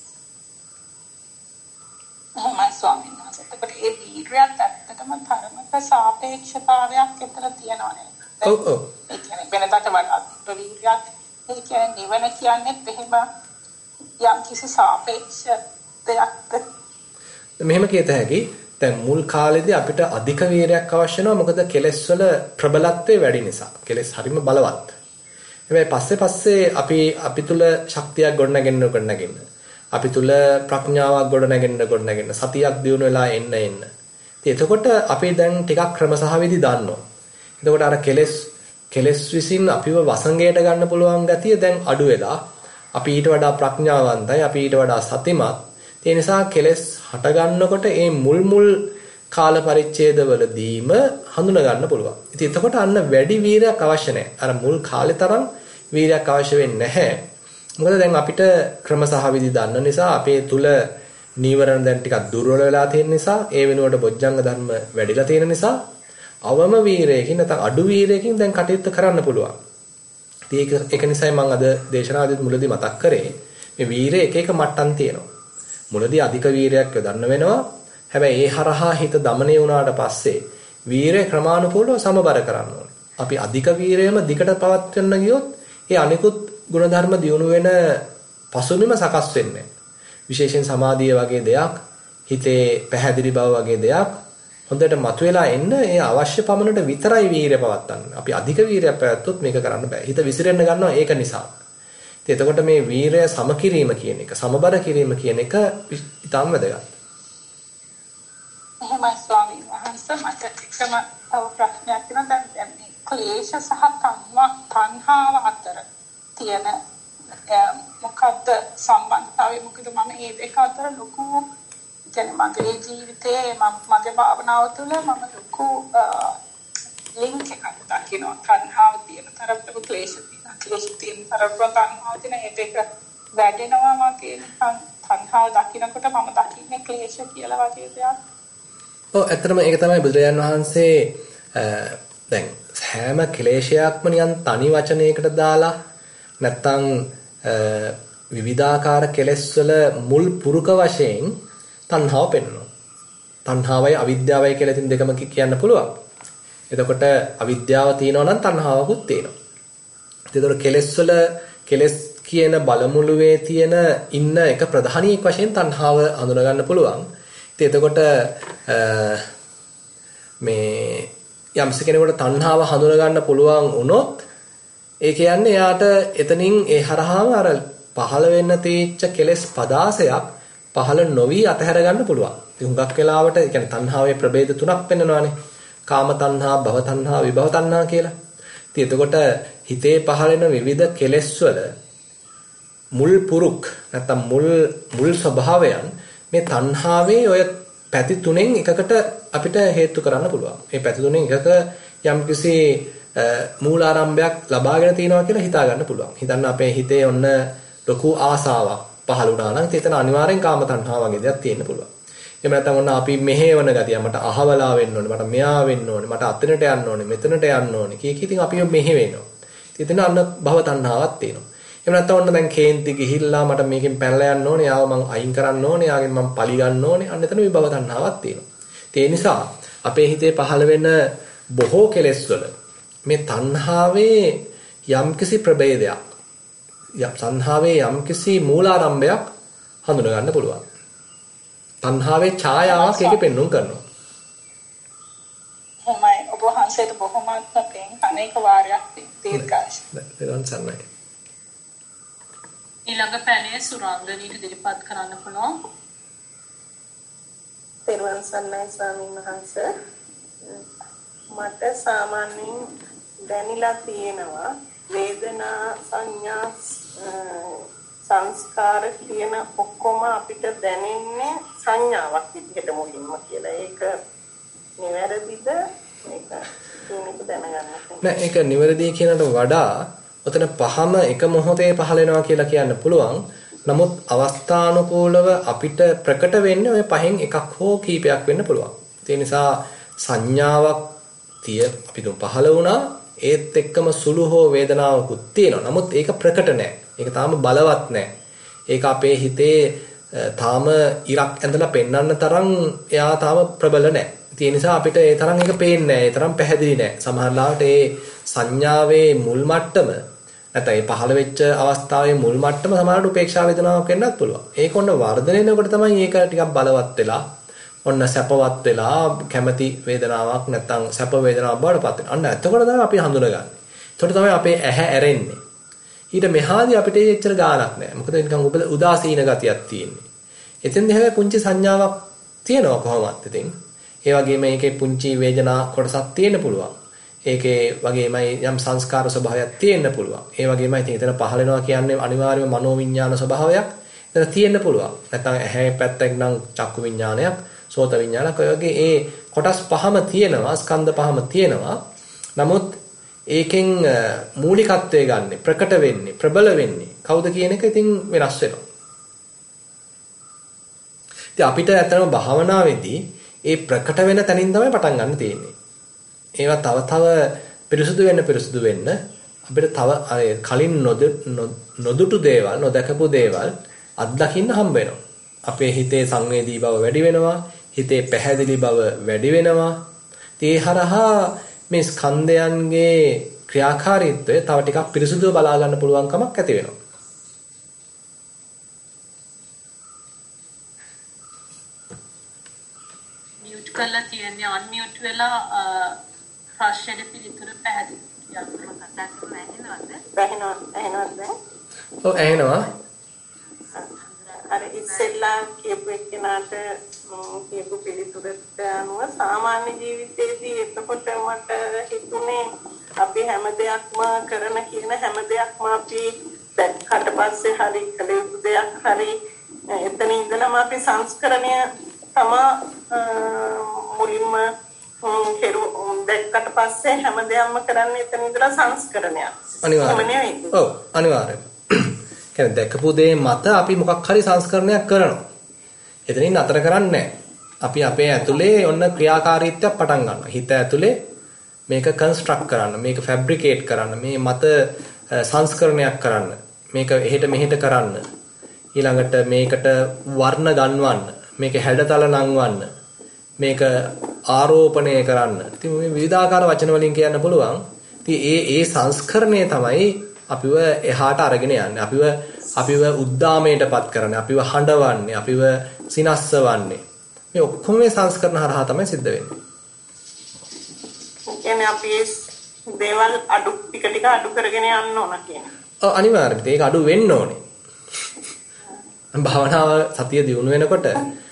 එහෙමයි ස්වාමීන් වහන්සේ. ඒකට ඒ වීරියත් ඇත්තටම ධර්මක සාපේක්ෂතාවයක් විතර තියෙනවා නේද? ඔව්. ඒ කියන්නේ වෙනකට වඩා වීරියක් ඒ කියන්නේ නිවන කියන්නේ එහෙම යම් කිසි සාපේක්ෂ දෙයක්ද? මෙහෙම කියත හැකි. දැන් මුල් කාලේදී අපිට අධික වීරයක් අවශ්‍ය වෙනවා. මොකද කෙලෙස් වල ප්‍රබලත්වය වැඩි නිසා. කෙලෙස් හරිම බලවත්. හැබැයි පස්සේ අපි තුල ශක්තියක් ගොඩනගෙන්න අපි තුල ප්‍රඥාවක් ගොඩනගෙන්න සතියක් දියුණු වෙලා එන්න. ඉතින් එතකොට අපි දැන් ටිකක් ක්‍රමසහවිදි දන්නවා. එතකොට අර කෙලෙස් විසින් අපිව වසඟයට ගන්න පුළුවන් ගතිය දැන් අඩු වෙලා අපි ඊට වඩා ප්‍රඥාවන්තයි, අපි ඊට වඩා සතිමත්. ඒ නිසා කෙලෙස් හට ගන්නකොට මේ මුල් කාල පරිච්ඡේදවලදීම හඳුනා ගන්න පුළුවන්. ඉතින් එතකොට අන්න වැඩි වීරයක් අවශ්‍ය නැහැ. අර මුල් කාලේ තරම් වීරයක් අවශ්‍ය වෙන්නේ නැහැ. මොකද දැන් අපිට ක්‍රමසහවිදි දන්න නිසා අපේ තුල නීවරණ දැන් ටිකක් දුර්වල වෙලා තියෙන නිසා ඒ වෙනුවට බොජ්ජංග ධර්ම වැඩිලා තියෙන නිසා අවම වීරයකින් නැත්නම් අඩු වීරයකින් දැන් කටයුතු කරන්න පුළුවන්. ඉතින් ඒක නිසායි මම අද දේශනාවේදී මුලදී මතක් කරේ මේ වීරය එක මට්ටම් තියෙනවා. මුලදී අධික වීරයක් යොදන්න වෙනවා. හැබැයි ඒ හරහා හිත দমনය වුණාට පස්සේ වීරය ක්‍රමානුකූලව සමබර කරන්න ඕනේ. අපි අධික වීරයම දිකට පවත්වන්න ගියොත් ඒ අනිකුත් ගුණධර්ම දියුණු වෙන පසුබිම සකස් වෙන්නේ. විශේෂයෙන් සමාධිය වගේ දෙයක්, හිතේ පැහැදිලි බව වගේ දෙයක් හොඳට මතුවලා එන්න ඒ අවශ්‍ය පමණට විතරයි වීරය පවත්වන්න. අපි අධික වීරයක් පැවැත්වුවොත් මේක කරන්න බෑ. හිත විසිරෙන්න ගන්නවා ඒක නිසා. එතකොට මේ වීරය සමකිරීම කියන එක, සමබර කිරීම කියන එක ඉතාම වැදගත්. එහෙමයි ස්වාමීන් වහන්සේ. මට එකම තව ප්‍රශ්නයක් තියෙනවා. දැන් මේ ක්ලේශ සහ තණ්හාව අතර තියෙන මොකක්ද සම්බන්ධතාවය? මොකද මම මේ දෙක අතර ලොකු කියන්නේ මගේ ජීවිතයේ මගේ භාවනාව තුළ මම ලොකු ලින්ක් එකක් දකිනවා. තණ්හාව තියෙන තරමට ක්ලේශ තියෙන තරමට තණ්හාව තියෙන ඒ දෙක වැඩෙනවා වගේ තණ්හාව දකිනකොට මම දකින්නේ ක්ලේශ කියලා වගේ දෙයක්. ඔව් ඇත්තටම ඒක තමයි බුදුරජාණන් වහන්සේ දැන් හැම ක්ලේශයක්ම නිකන් තනි වචනයකට දාලා නැත්තම් විවිධාකාර කෙලෙස් වල මුල් පුරුක වශයෙන් තණ්හාව පෙන්වනවා. තණ්හාවයි අවිද්‍යාවයි කියලා ඉතින් දෙකම කියන්න පුළුවන්. එතකොට අවිද්‍යාව තියෙනවා නම් තණ්හාවකුත් තියෙනවා. එතකොට කෙලෙස් කියන බලමුළුවේ තියෙන ඉන්න එක ප්‍රධානීක් වශයෙන් තණ්හාව හඳුනා ගන්න පුළුවන්. ඉතින් එතකොට මේ යම්ස කෙනෙකුට තණ්හාව හඳුනා ගන්න පුළුවන් වුණොත් ඒ කියන්නේ එයාට එතනින් ඒ හරහාම අර පහළ වෙන්න තීච්ච කෙලෙස් පදාසයක් පහළ නොවි අතහැර ගන්න පුළුවන්. ඉතින් හුඟක් වෙලාවට ඒ කියන්නේ තණ්හාවේ ප්‍රභේද තුනක් පෙන්වනවානේ. කාම තණ්හා, භව තණ්හා, විභව තණ්හා කියලා. ඉතින් එතකොට හිතේ පහළ වෙන විවිධ කෙලෙස් වල මුල් පුරුක් නැත්නම් මුල් ස්වභාවයන් මේ තණ්හාවේ ඔය පැති තුනෙන් එකකට අපිට හේතු කරන්න පුළුවන්. මේ පැති තුනෙන් එකක යම්කිසි මූලාරම්භයක් ලබාගෙන තියනවා කියලා හිතා ගන්න පුළුවන්. හිතන්න අපේ හිතේ ඔන්න ලොකු ආසාවක්, පහළ වුණා නම් එතන අනිවාර්යෙන් කාම තණ්හාව වගේ දෙයක් තියෙන්න පුළුවන්. එහෙම නැත්නම් ඔන්න අපි මෙහෙවන ගතිය මට අහවලා වෙන්න ඕනේ, මට මෙයා වෙන්න ඕනේ, මට අතනට යන්න ඕනේ, මෙතනට යන්න ඕනේ. කීක ඉතින් අපි මෙහෙ වෙනවා. ඉතින් අන්න භව තණ්හාවක් තියෙනවා. එහෙම නැත්නම් ඔන්න දැන් කේන්ති ගිහිල්ලා මට මේකෙන් පැනලා යන්න ඕනේ, යාව මං අයින් කරන්න ඕනේ, යාගෙන් මං පලි ගන්න ඕනේ. අන්න එතන විභව තණ්හාවක් තියෙනවා. ඒ නිසා අපේ හිතේ පහළ වෙන බොහෝ කෙලෙස් වල මේ තණ්හාවේ යම්කිසි ප්‍රභේදයක්, තණ්හාවේ යම්කිසි මූලාරම්භයක් හඳුනා ගන්න පුළුවන්. තණ්හාවේ ඡායාවක් ඒකේ පෙන්වුම් කරනවා. එහෙමයි ඔබ වහන්සේට බොහොමත්ම පිං අනේක වාරයක් දීර්ඝායුෂ. දෙවන් සන්නයි. ඊළඟ පැනේ සුරංගනීට ඉදිරිපත් කරන්න පුළුවන්. දෙවන් සන්නයි ස්වාමීන් වහන්සේ. මට සාමාන්‍යයෙන් දැනিলা තියෙනවා වේදනා සංඥා සංස්කාර කියන ඔක්කොම අපිට දැනෙන්නේ සංඥාවක් විදිහට මුලින්ම කියලා. ඒක නිවැරදිද? මේක දැනගන්න. නෑ ඒක නිවැරදි කියනට වඩා ඔතන පහම එක මොහොතේ පහළ වෙනවා කියලා කියන්න පුළුවන්. නමුත් අවස්ථානුකූලව අපිට ප්‍රකට වෙන්නේ ඔය පහෙන් එකක් හෝ කීපයක් වෙන්න පුළුවන්. ඒ නිසා සංඥාවක් අපි දුම් පහළ වුණා ඒත් එක්කම සුළු හෝ වේදනාවකුත් තියෙනවා. නමුත් ඒක ප්‍රකට නෑ. ඒක තාම බලවත් නෑ. ඒක අපේ හිතේ තාම ඉරක් ඇඳලා පෙන්වන්න තරම් එයා තාම ප්‍රබල නෑ. ඒ නිසා අපිට ඒ තරම් ඒක පේන්නේ නෑ. ඒ තරම් පැහැදිලි නෑ. සමහරවිට ඒ සංඥාවේ මුල් මට්ටම නැත්නම් ඒ පහළ වෙච්ච අවස්ථාවේ මුල් මට්ටම සමහරවිට උපේක්ෂා වේදනාවක් වෙන්නත් පුළුවන්. ඒක ඔන්න වර්ධනය වෙනකොට තමයි ඒක ටිකක් බලවත් වෙලා ඔන්න සැපවත් වෙලා කැමැති වේදනාවක් නැත්නම් සැප වේදනාවක් බවට පත් වෙනවා. අන්න එතකොට තමයි අපි හඳුනගන්නේ. එතකොට තමයි අපේ ඇහැ ඇරෙන්නේ. ඊට මෙහාදී අපිට එච්චර ගාණක් නැහැ. මොකද නිකන් උදාසීන ගතියක් තියෙන්නේ. එතෙන්දී හැබැයි පුංචි සංඥාවක් තියෙනවා කොහොමවත් ඉතින්. ඒ වගේම මේකේ පුංචි වේදනා කොටසක් තියෙන්න පුළුවන්. ඒකේ වගේමයි යම් සංස්කාර ස්වභාවයක් තියෙන්න පුළුවන්. ඒ වගේමයි ඉතින් එතන පහළ වෙනවා කියන්නේ අනිවාර්යයෙන්ම මනෝවිඤ්ඤාණ ස්වභාවයක් එතන තියෙන්න පුළුවන්. නැත්නම් ඇහැ පැත්තෙන් නම් චක්කු විඤ්ඤාණයක්, සෝත විඤ්ඤාණයක් ඔය වගේ ඒ කොටස් පහම තියෙනවා, ස්කන්ධ පහම තියෙනවා. නමුත් ඒකෙන් මූලිකත්වයේ ගන්න ප්‍රකට වෙන්නේ, ප්‍රබල වෙන්නේ කවුද කියන එක ඉතින් වෙනස් වෙනවා. ඉතින් අපිට ඇත්තටම භාවනාවේදී ඒ ප්‍රකට වෙන තැනින් තමයි පටන් ගන්න තියෙන්නේ. ඒවා තව පිරිසුදු වෙන්න අපිට තව කලින් නොදුටු දේවල්, නොදකපු දේවල් අත්දකින්න හම්බ වෙනවා. අපේ හිතේ සංවේදී බව වැඩි වෙනවා, හිතේ පැහැදිලි බව වැඩි වෙනවා. ඒ හරහා මේ ස්කන්ධයන්ගේ ක්‍රියාකාරීත්වය තව ටිකක් පිරිසුදුව බලා ගන්න පුළුවන් කමක් ඇති වෙනවා. මියුට් කරලා තියන්නේ අන්මියුට් වෙලා ප්‍රශ්නෙට පිළිතුර පැහැදිලි කියන්න කතා කරලා ඇහෙනවද? ඔව් ඇහෙනවා. අර ඉස්සෙල්ලා කියපු එක්කෙනාට කියපු පිළිතුරට අනුව සාමාන්‍ය ජීවිතයේදී එතකොට මට හිතුනේ අපි හැම දෙයක්ම කරන කියන හැම දෙයක්ම අපි දැක්කට පස්සේ හරි කළ යුතු දෙයක් හරි එතන ඉඳලම අපි සංස්කරණය මුලින්ම දැක්කට පස්සේ හැම දෙයක්ම කරන්නේ එතන ඉඳලා සංස්කරණයක්. අනිවාර්යයෙන්. ඔව් අනිවාර්යයෙන්. කියන්නේ දැකපු දේ මත අපි මොකක් හරි සංස්කරණයක් කරනවා. එතනින් අතර කරන්නේ අපි අපේ ඇතුලේ ඔන්න ක්‍රියාකාරීත්වයක් පටන් ගන්නවා. හිත ඇතුලේ මේක කන්ස්ට්‍රක්ට් කරන්න, මේක ෆැබ්‍රිකේට් කරන්න, මේ මත සංස්කරණයක් කරන්න, මේක එහෙට මෙහෙට කරන්න. ඊළඟට මේකට වර්ණ ගන්වන්න, මේක හැඩතල නංවන්න, මේක ආරෝපණය කරන්න. ඉතින් මේ විවිධාකාර වචන වලින් කියන්න පුළුවන්. ඉතින් ඒ සංස්කරණය තමයි අපිව එහාට අරගෙන යන්නේ. අපිව උද්දාමයටපත් කරන්නේ, අපිව හඬවන්නේ, අපිව සිනස්සවන්නේ. මේ ඔක්කොම මේ සංස්කරණ හරහා තමයි සිද්ධ වෙන්නේ. කියන්නේ අපි දේවල් ටික අඩු කරගෙන යන්න ඕන කියන්නේ. ඔව් අනිවාර්යයෙන්. ඒක අඩු වෙන්න ඕනේ. භාවනාව සතිය දියුණු වෙනකොට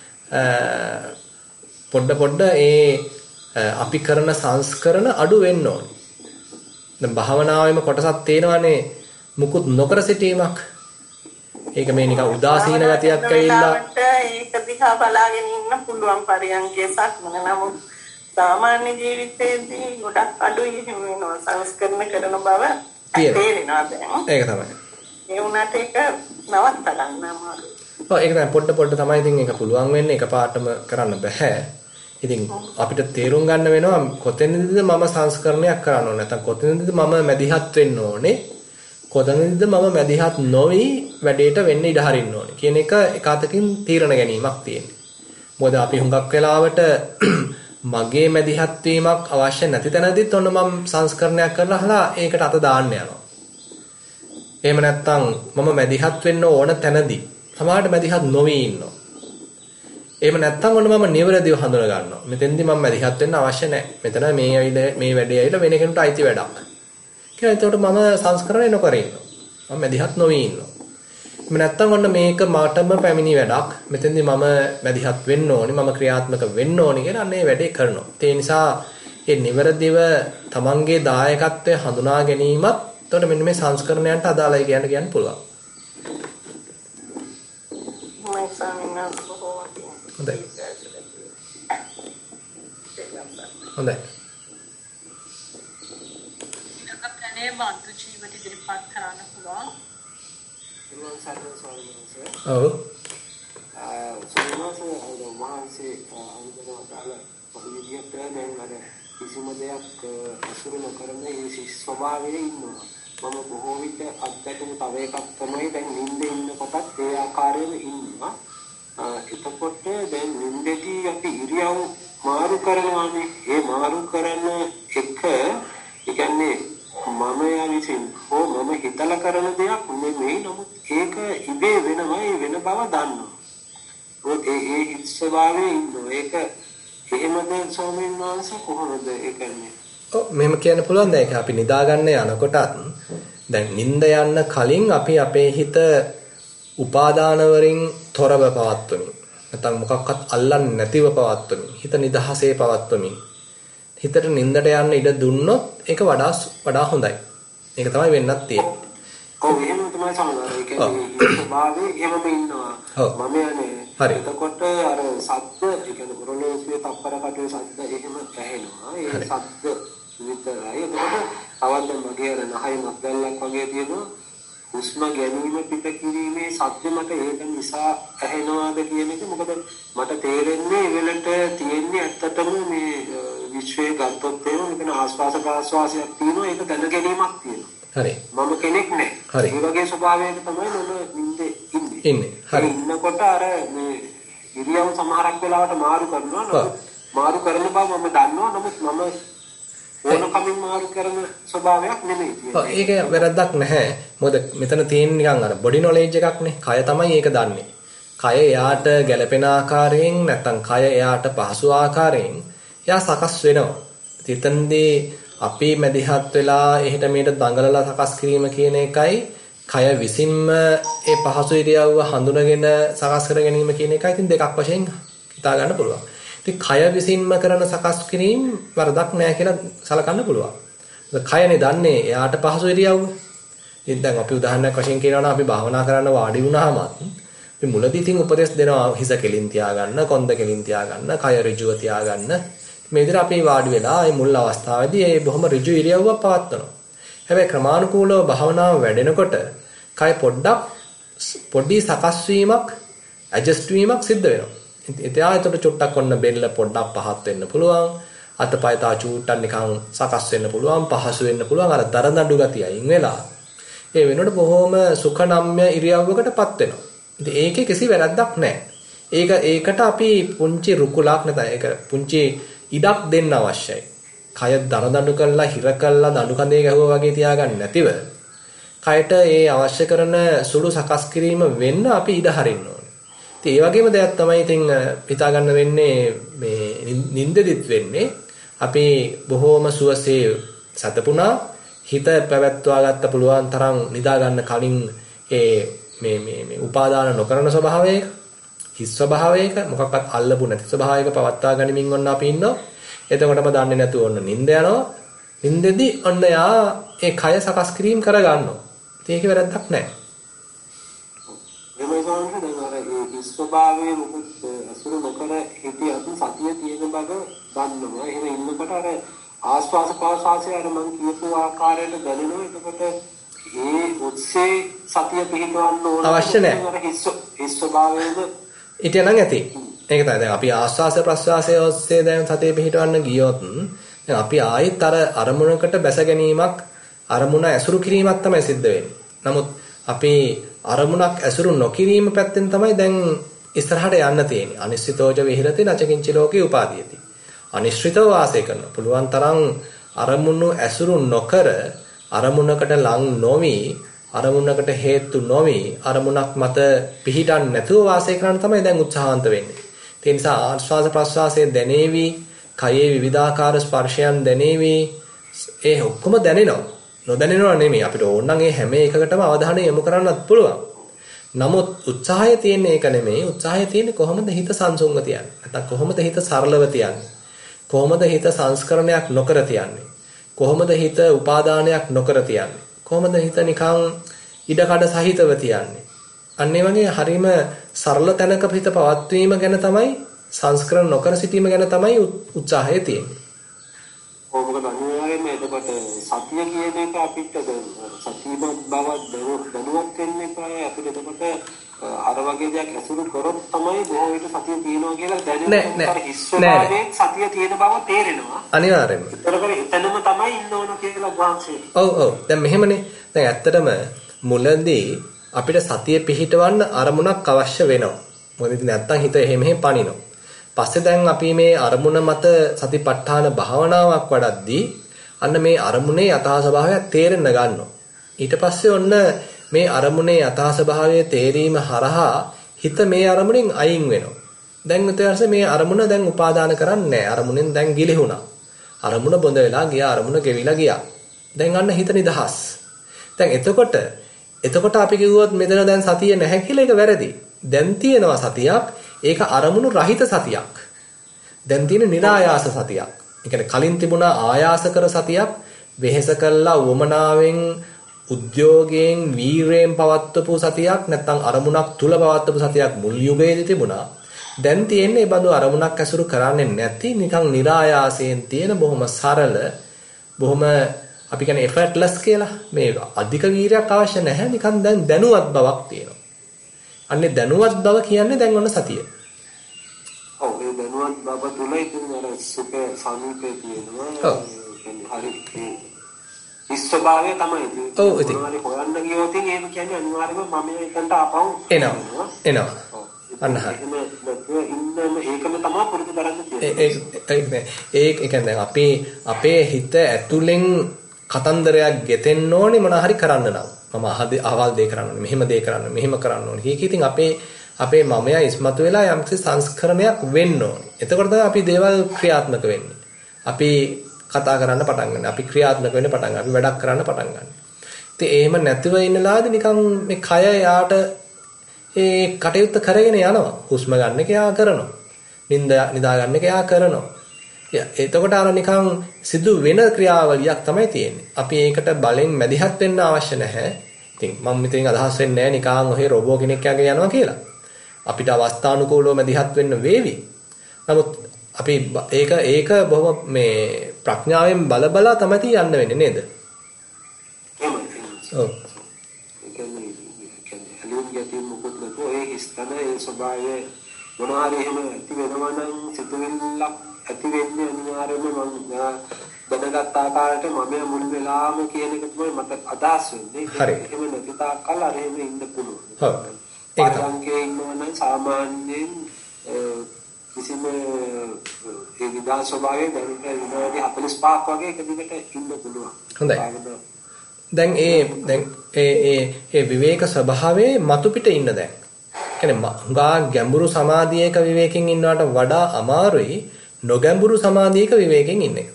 පොඩ අපි කරන සංස්කරණ අඩු වෙන්න ඕනේ. දැන් භාවනාවේම කොටසක් තේනවනේ මුකුත් නොකර සිටීමක්. ඒක මේ නිකන් උදාසීන ගතියක් ඇවිල්ලා ඒක දිහා බලාගෙන ඉන්න පුළුවන් පරියන්කේ සක්මන. නමුත් සාමාන්‍ය ජීවිතයේදී ගොඩක් අඩුයි වෙනවා සංස්කරණ කරන බව තේරෙනවා දැන්. ඒක තමයි. ඒ උනාට ඒක නවත්ත ගන්න අමාරුයි. ඔව් ඒක තමයි පොඩ තමයි ඉතින් ඒක පුළුවන් වෙන්නේ එකපාරටම කරන්න බෑ. ඉතින් අපිට තේරුම් ගන්න වෙනවා කොතැනදීද මම සංස්කරණයක් කරන්න ඕනේ නැත්නම් කොතැනදීද මම මැදිහත් වෙන්න ඕනේ කොතැනදීද මම මැදිහත් නොවි වැඩේට වෙන්න ඉඩ හරින්න ඕනේ කියන එක එකතකින් තීරණ ගැනීමක් තියෙනවා. මොකද අපි හුඟක් වෙලාවට මගේ මැදිහත් වීමක් අවශ්‍ය නැති තැනදීත් ඔන්න මම සංස්කරණයක් කරලා ඒකට අත දාන්න යනවා. එහෙම නැත්නම් මම මැදිහත් වෙන්න ඕන තැනදී සමහරට මැදිහත් නොවි ඉන්නවා. එහෙම නැත්නම් ඔන්න මම නිවැරදිව හඳුනා ගන්නවා. මෙතෙන්දී මම මැදිහත් වෙන්න අවශ්‍ය නැහැ. මෙතන මේ වැඩේ ඇවිල්ලා වෙන කෙනෙකුට අයිති වැඩක්. කියලා එතකොට මම සංස්කරණය නොකර ඉන්නවා. මම මැදිහත් නොවි ඉන්නවා. එහෙම නැත්නම් ඔන්න මේක මටම පැමිණි වැඩක්. මෙතෙන්දී මම මැදිහත් වෙන්න ඕනේ. මම ක්‍රියාත්මක වෙන්න ඕනේ කියලා අන්න ඒ වැඩේ කරනවා. ඒ නිසා ඒ නිවැරදිව තමන්ගේ දායකත්වය හඳුනා ගැනීමත් එතකොට මෙන්න මේ සංස්කරණයන්ට අදාළයි කියන්න පුළුවන්. හොඳයි. හොඳයි. අපේ වන්තු ජීවිත ඉදිරිපත් කරන්න පුළුවන්. පුළුවන් සාකච්ඡා ස්වාමීන් වහන්සේ. ඔව්. සෝමනසේ වහන්සේ අනුගමනය පොඩිවිදියට දැන් අර කිසිම දෙයක් අසුරු නොකරන ඒ ස්වභාවයේ ඉන්නවා. මම බොහෝ විට අත්දැකීම් තව එකක් තමයි දැන් නිින්දේ ඉන්නකොටත් ඒ ආකාරයෙම ඉන්නවා. එතකොට දැන් නිින්දේදී අපි ඉරියව් මාරු කරනවානේ. ඒ මාරු කරන එක කියන්නේ මම විසින් හෝ මම හිතලා කරන දෙයක් නෙමෙයි. නමුත් ඒක ඉබේ වෙනවයි වෙන බව දන්නවා. ඒ ස්වභාවයේ ඉන්නවා. ඒක එහෙමද ස්වාමීන් වහන්සේ කොහොමද ඒ කියන්නේ? ඔව් මෙහෙම කියන්න පුළුවන්. දැන් ඒක අපි නිදා ගන්න යනකොටත් දැන් නිින්ද යන්න කලින් අපි අපේ හිත උපාදාන වලින් තොරව පවත්වමින් නැත්නම් මොකක්වත් අල්ලන්නේ නැතිව පවත්වමින් හිත නිදහසේ පවත්වමින් හිතට නිින්දට යන්න ඉඩ දුන්නොත් ඒක වඩා හොඳයි. ඒක තමයි වෙන්නත් තියෙන්නේ. ඔව් එහෙම තමයි සමහරවිට ඒ කියන්නේ ස්වභාවයේ එහෙමම ඉන්නවා. මම යන්නේ. හරි. එතකොට අර සද්ද ඒ කියන්නේ ඔරලෝසුවේ තප්පර කටුවේ සද්ද එහෙම ඇහෙනවා. ඒ සද්ද විතරයි. එතකොට අවද්ද මගේ අර නහය මත්දැල්ලක් වගේ තියෙනවා. හුස්ම ගැනීම පිට කිරීමේ සද්ද මට ඒක නිසා ඇහෙනවාද කියන එක මොකද මට තේරෙන්නේ වෙලට තියෙන්නේ ඇත්තටම මේ විශ්වයේ ගත්තොත් එහෙම ආස්වාස ප්‍රාස්වාසයක් තියෙනවා ඒක දැන ගැනීමක් තියෙනවා. හරි. මම කෙනෙක් නෑ. හරි. ඒ වගේ ස්වභාවයක තමයි මම නිින්දේ ඉන්නේ. හරි. ඉන්නකොට අර මේ ඉරියව් සමහරක් වෙලාවට මාරු කරනවා. නමුත් මාරු කරන බව මම දන්නවා. නමුත් මම ඕනකමින් මාරු කරන ස්වභාවයක් නෙමෙයි තියෙන්නේ. ඒක වැරද්දක් නැහැ. මොකද මෙතන තියෙන නිකන් අර බොඩි නොලෙජ් එකක්නේ. කය තමයි ඒක දන්නේ. කය එයාට ගැළපෙන ආකාරයෙන් නැත්නම් කය එයාට පහසු ආකාරයෙන් එයා සකස් වෙනවා. ඉතින්දී අපි මැදිහත් වෙලා එහෙට මෙහෙට දඟලලා සකස් කිරීම කියන එකයි කය විසින්ම ඒ පහසු ඉරියව්ව හඳුනගෙන සකස් කර ගැනීම කියන එකයි ඉතින් දෙකක් වශයෙන් හිතා ගන්න පුළුවන්. ඉතින් කය විසින්ම කරන සකස් කිරීම වරදක් නෑ කියලා සලකන්න පුළුවන්. කයනේ දන්නේ එයාට පහසු ඉරියව්ව. ඉතින් දැන් අපි උදාහරණයක් වශයෙන් කියනවා නම් අපි භාවනා කරන්න වාඩි වුණාම අපි මුලදී ඉතින් උපදෙස් දෙනවා හිස කෙලින් තියාගන්න, කොන්ද කෙලින් තියාගන්න, කය ඍජුව තියාගන්න. මේ විදිහට අපි වාඩි වෙලා මේ මුල් අවස්ථාවේදී මේ බොහොම ඍජු ඉරියව්වක් පවත්වනවා. හැබැයි ක්‍රමානුකූලව භාවනාව වැඩෙනකොට කය පොඩි සකස් වීමක්, ඇඩ්ජස්ට් වීමක් සිද්ධ වෙනවා. එතකොට චුට්ටක් ඔන්න බෙල්ල පොඩ්ඩක් පහත් වෙන්න පුළුවන්. අතපය තා චූට්ටක් නිකන් සකස් වෙන්න පුළුවන්, පහසු වෙන්න පුළුවන්. අර දරදඬු ගතිය අයින් වෙලා. ඒ වෙනකොට බොහොම සුඛනම්ය ඉරියව්වකටපත් වෙනවා. ඉතින් ඒකේ කිසි වැරද්දක් නැහැ. ඒකට අපි පුංචි රුකුලක් නැත්නම් ඒක පුංචි ඉඩක් දෙන්න අවශ්‍යයි. කය දරදඬු කරලා හිර කරලා දඬු කඳේ ගැහුවා වගේ තියාගන්න නැතිව කයට ඒ අවශ්‍ය කරන සුළු සකස් කිරීම වෙන්න අපි ඉඩ හරින්න ඕනේ. ඉතින් ඒ වගේම දෙයක් තමයි ඉතින් හිතා ගන්න වෙන්නේ මේ නිින්දෙදිත් වෙන්නේ අපි බොහෝම සුවසේ සතපුණා හිත පැවැත්වා ගන්න පුළුවන් තරම් නිදා ගන්න කලින් ඒ මේ උපාදාන නොකරන ස්වභාවයක හිස් ස්වභාවයක මොකක්වත් අල්ලපු නැති ස්වභාවයක පවත්වා ගනිමින් ඔන්න අපි ඉන්නවා. එතකොටම දන්නේ නැතුව ඔන්න නිින්ද යනවා. නිින්දෙදි ඔන්න යා ඒ කය සකස් කිරීම කර ගන්නවා. ඉතින් ඒකේ වැරද්දක් නැහැ. එමේ සාමාන්‍යයෙන් අර ඒ ස්වභාවයේ මොකද අසුර නොකර හිටියත් සතිය තියෙන බව දන්නවා. එහෙම ඉන්නකොට අර ආස්වාස ප්‍රාස්වාසය අර මම කියපු ආකාරයට දැනෙනවා. එතකොට ඒ උත්සේ සතිය පිහිටවන්න ඕන අවශ්‍ය නැහැ. හිස් ස්වභාවයේද ඊට නම් ඇති. ඒක තමයි දැන් අපි ආස්වාස ප්‍රස්වාසයේ ඔස්සේ දැන් සතිය පිහිටවන්න ගියොත් දැන් අපි ආයෙත් අර අරමුණකට බැස ගැනීමක් අරමුණ ඇසුරු කිරීමක් තමයි සිද්ධ වෙන්නේ. නමුත් අපි අරමුණක් ඇසුරු නොකිරීම පැත්තෙන් තමයි දැන් ඉස්සරහට යන්න තියෙන්නේ. අනිශ්චිතෝජ විහෙරති නචකින්ච ලෝකේ උපාදීයති. අනිශ්චිතව වාසය කරන පුළුවන් තරම් අරමුණු ඇසුරු නොකර අරමුණකට ලං නොවි අරමුණකට හේතු නොවි අරමුණක් මත පිහිටන් නැතුව වාසය කරන්න තමයි දැන් උත්සාහන්ත වෙන්නේ. ඒ නිසා ආස්වාද ප්‍රස්වාසයේ දැනේවි, කයේ විවිධාකාර ස්පර්ශයන් දැනේවි. ඒ ඔක්කොම දැනෙනවා. නොදැනෙනව නෙමෙයි. අපිට ඕන නම් ඒ හැම එකකටම අවධානය යොමු කරන්නත් පුළුවන්. නමුත් උත්සාහය තියෙන්නේ ඒක නෙමෙයි. උත්සාහය තියෙන්නේ කොහොමද හිත සංසුන්ව තියන්නේ? නැත්නම් කොහොමද හිත සරලව තියන්නේ? කොහොමද හිත සංස්කරණයක් නොකර තියන්නේ? කොහොමද හිත උපාදානයක් නොකර තියන්නේ? කොහොමද හිත නිකන් ඉඩකඩ සහිතව තියන්නේ? අන්න ඒ වගේ හරීම සරල තැනක හිත පවත්වීම ගැන තමයි සංස්කරණ නොකර සිටීම ගැන තමයි උත්සාහය තියෙන්නේ. මොකද අනිවාර්යයෙන්ම එතකොට සතිය කියන එක අපිට සතියමත් බව දැනුවත් වෙන්න එපා. අපිට එතකොට අර වගේ දෙයක් ඇසුරු කරොත් තමයි බොහෝ විට සතිය තියෙනවා කියලා දැනෙන්නේ. හිස්සෝභාවයෙන් සතිය තියෙන බව තේරෙනවා. අනිවාර්යයෙන්ම. ඒතරකර එතනම තමයි ඉන්න ඕන කියලා වහන්සේ. ඔව්. දැන් මෙහෙමනේ. දැන් ඇත්තටම මුලදී අපිට සතිය පිහිටවන්න අරමුණක් අවශ්‍ය වෙනවා. මොකද ඉතින් නැත්තම් හිත එහෙම පනිනවා. පස්සේ දැන් අපි මේ අරමුණ මත සතිපට්ඨාන භාවනාවක් වඩද්දී අන්න මේ අරමුණේ යථා ස්වභාවය තේරෙන්න ගන්නවා. ඊට පස්සේ ඔන්න මේ අරමුණේ යථා ස්වභාවය තේරීම හරහා හිත මේ අරමුණෙන් අයින් වෙනවා. දැන් ඊට පස්සේ මේ අරමුණ දැන් උපාදාන කරන්නේ නැහැ. අරමුණෙන් දැන් ගිලිහුණා. අරමුණ බොඳ වෙලා ගියා. අරමුණ ගෙවිලා ගියා. දැන් අන්න හිත නිදහස්. දැන් එතකොට අපි කිව්වොත් මෙතන දැන් සතිය නැහැ කියලා ඒක වැරදි. දැන් තියෙනවා සතියක්. ඒක අරමුණු රහිත සතියක්. දැන් තියෙන નિરાයාස සතියක්. ඒ කියන්නේ කලින් තිබුණා ආයාස කර සතියක්, වෙහෙස කළා වමනාවෙන්, උද්‍යෝගයෙන්, වීරයෙන් පවත්වපු සතියක්, නැත්නම් අරමුණක් තුල පවත්වපු සතියක් මුල් යුගයේදී තිබුණා. දැන් තියෙන්නේ බඳු අරමුණක් ඇසුරු කරන්නේ නැති නිකන් નિરાයාසයෙන් තියෙන බොහොම සරල, බොහොම අපි කියන්නේ effortless කියලා. මේ අධික වීරයක් අවශ්‍ය නැහැ. නිකන් දැන් දැනුවත් බවක් තියෙනවා. අන්නේ දැනුවත් බව කියන්නේ දැන් ඔන්න සතිය. ඔව් ඒ දැනුවත් බව තුල ඉතින් අර සුඛ සමීපේ තියෙනවා. ඔව්. හරි ඒ ස්වභාවය තමයි ඉතින්. ඔව් ඉතින්. මොනවාරි හොයන්න ගියොත් එහෙම කියන්නේ අනිවාර්යයෙන්ම මම එතනට ආපහු එනවා. අන්න හරි. ඒකම තමයි පුරුදු කරන්න තියෙන්නේ. ඒක කියන්නේ අපේ හිත ඇතුලෙන් කතන්දරයක් ගෙතෙන්න ඕනේ මොන හරි කරන්න නම්. මම අහවල් දේ කරන්න ඕනේ, මෙහෙම දේ කරන්න ඕනේ, මෙහෙම කරන්න ඕනේ. ඒක ඉතින් අපේ මමයා ඉස්මතු වෙලා යම්කිසි සංස්කරණයක් වෙන්න ඕනේ. එතකොට තමයි අපි දේවල් ක්‍රියාත්මක වෙන්නේ. අපි කතා කරන්න පටන් ගන්න. අපි ක්‍රියාත්මක වෙන්න පටන් ගන්න. අපි වැඩක් කරන්න පටන් ගන්න. ඉතින් එහෙම නැතිව ඉන්නලාදී නිකන් මේ කය යාට ඒ කටයුත්ත කරගෙන යනවා. හුස්ම ගන්න එක යා කරනවා. නිදා ගන්න එක යා කරනවා. එතකොට අර නිකන් සිදු වෙන ක්‍රියාවලියක් තමයි තියෙන්නේ. අපි ඒකට බලෙන් මැදිහත් වෙන්න අවශ්‍ය නැහැ. ඉතින් මම මෙතනින් අදහස් වෙන්නේ නැහැ නිකන් ඔහේ රොබෝ කෙනෙක් යගේ යනවා කියලා. අපිට අවස්ථානුකූලව මැදිහත් වෙන්න වේවි. නමුත් අපි ඒක බොහොම මේ ප්‍රඥාවෙන් බලබලා තමයි යන්න වෙන්නේ නේද? ඔව්. ඒ ස්වභාවයේ මොනවාරි එහෙම ඇති වෙනවා නම් සිතුවිල්ලක් ඇති වෙන්නේ අනිවාර්යයෙන්ම මම දැනගත් ආකාරයට මම මුල් වෙලාම කියන එක තමයි මට අදහස් වෙන්නේ. එහෙම නැති තාක්කල් අර එහෙම ඉන්න පුළුවන්. ඔව්. ඒක තමයි. ඉන්නවනම් සාමාන්‍යයෙන් කිසිම ඒ විදා ස්වභාවයේ දැනුනේ විනාඩි 45ක් වගේ එක දිගට ඉන්න පුළුවන්. හොඳයි. දැන් ඒ විවේක ස්වභාවයේ මතු පිට ඉන්න දැන්. කියන්නේ හුඟා ගැඹුරු සමාධියක විවේකයෙන් ඉන්නවට වඩා අමාරුයි නොගැඹුරු සමාධියක විවේකයෙන් ඉන්න එක.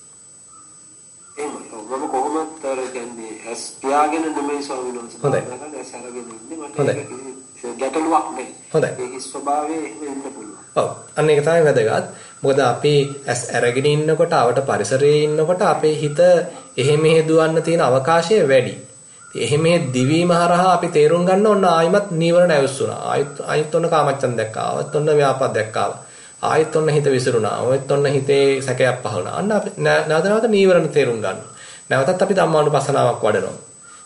මම කොහොමද කියන්නේ ඇස් පියාගෙන නෙමෙයි ස්වාමීන් වහන්සේ. හොඳයි. ඇස් අරගෙන ඉන්නේ මට ගැටලුවක් නෑ. හොඳයි. ඒ ස්වභාවයේ එහෙම ඉන්න පුළුවන්. ඔව්. අන්න ඒක තමයි වැදගත්. මොකද අපි ඇස් අරගෙන ඉන්නකොට අවට පරිසරයේ ඉන්නකොට අපේ හිත එහෙ මෙහෙ දුවන්න තියෙන අවකාශය වැඩි. එහෙම දිවීම හරහා අපි තේරුම් ගන්න ඕන ආයිමත් නීවරණ ඇවිස්සුණා. ආයිත් ඔන්න කාමච්ඡන් දැක්කා. ආවත් ඔන්න ව්‍යාපාද දැක්කා. ආයිත් ඔන්න හිත විසිරුණා. ආයෙත් ඔන්න හිතේ සැකයක් පහළුණා. අන්න අපි නැවත නීවරණ තේරුම් ගන්නවා. නැවතත් අපි ධම්මානුපස්සනාවක් වඩනවා.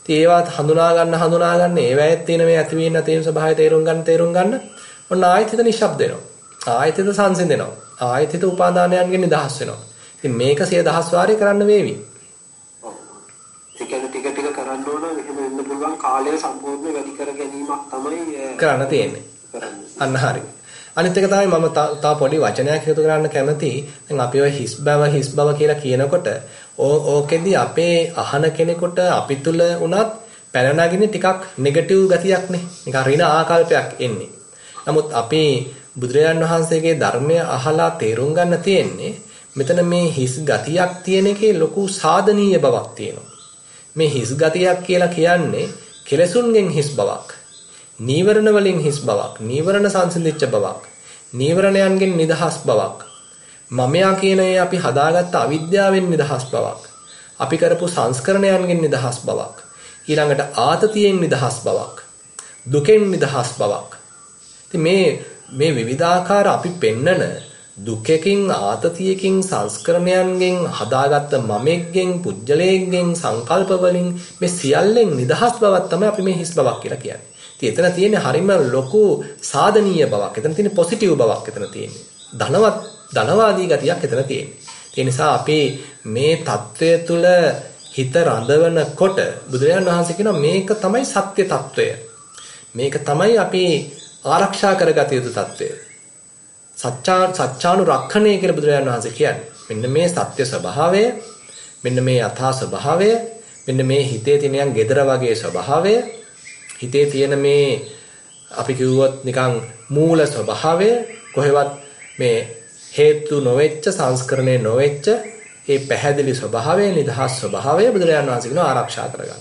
ඉතින් ඒවත් හඳුනා ගන්න ඒවැයෙත් තියෙන මේ ඇති වෙන නැති වෙන ස්වභාවය තේරුම් ගන්න ඔන්න ආයෙත් හිත නිශ්ශබ්ද වෙනවා. ආයෙත් හිත සංසිඳෙනවා. ආයෙත් හිත උපාදානයන්ගෙන් නිදහස් වෙනවා. ඉතින් මේක 100,000 වාරේ කරන්න වේවි. ටික කරන්න ඕන එහෙම ඉන්න පුළුවන් කාලය සම්පූර්ණ වැඩි කර ගැනීමක් තමයි කරන්න තියෙන්නේ. අන්න හරි. අනිත් එක තමයි මම තව පොඩි වචනයක් එකතු කරන්න කැමතියි. දැන් අපි ඔය හිස් බව කියලා කියනකොට ඕකෙදි අපේ අහන කෙනෙකුට අපි තුල උනත් පැන නගින ටිකක් නෙගටිව් ගතියක්නේ. නිකන් ඍණ ආකල්පයක් එන්නේ. නමුත් අපි බුදුරජාන් වහන්සේගේ ධර්මය අහලා තේරුම් ගන්න තියෙන්නේ මෙතන මේ හිස් ගතියක් තියෙන එකේ ලොකු සාධනීය බවක් තියෙනවා. මේ හිස් ගතියක් කියලා කියන්නේ කෙලෙසුන්ගෙන් හිස් බවක්. නීවරණ වලින් හිස් බවක්, නීවරණ සංසිඳිච්ච බවක්, නීවරණයන්ගෙන් නිදහස් බවක්. මමයා කියන ඒ අපි හදාගත්ත අවිද්‍යාවෙන් නිදහස් බවක්. අපි කරපු සංස්කරණයන්ගෙන් නිදහස් බවක්. ඊළඟට ආතතියෙන් නිදහස් බවක්. දුකෙන් නිදහස් බවක්. ඉතින් මේ විවිධාකාර අපි පෙන්නන දුකකින් ආතතියකින් සංස්කරණයන්ගෙන් හදාගත්ත මමෙක්ගෙන් පුජ්‍යලයෙන් සංකල්ප වලින් මේ සියල්ලෙන් නිදහස් බවක් තමයි අපි මේ හිස් බවක් කියලා කියන්නේ. ඉතින් එතන තියෙන්නේ හරිම ලොකු සාධනීය බවක්. එතන තියෙන්නේ පොසිටිව් බවක් එතන තියෙන්නේ. ධනවාදී ගතියක් එතන තියෙන්නේ. ඒ නිසා අපි මේ தত্ত্বය තුල හිත රඳවනකොට බුදුරජාණන් වහන්සේ කියනවා මේක තමයි සත්‍ය తত্ত্বය. මේක තමයි අපි ආරක්ෂා කරගත යුතු తত্ত্বය. සත්‍යානුරක්ෂණය කියලා බුදුරජාණන් වහන්සේ කියන්නේ. මෙන්න මේ සත්‍ය ස්වභාවය, මෙන්න මේ යථා ස්වභාවය, මෙන්න මේ හිතේ තියෙන gedara වගේ ස්වභාවය, හිතේ තියෙන මේ අපි කිව්වොත් නිකන් මූල ස්වභාවය, කොහෙවත් මේ හේතු නොවෙච්ච සංස්කරණේ නොවෙච්ච ඒ පැහැදිලි ස්වභාවය, නිදහස් ස්වභාවය බුදුරජාණන් වහන්සේ කියනවා ආරක්ෂා කරගන්න.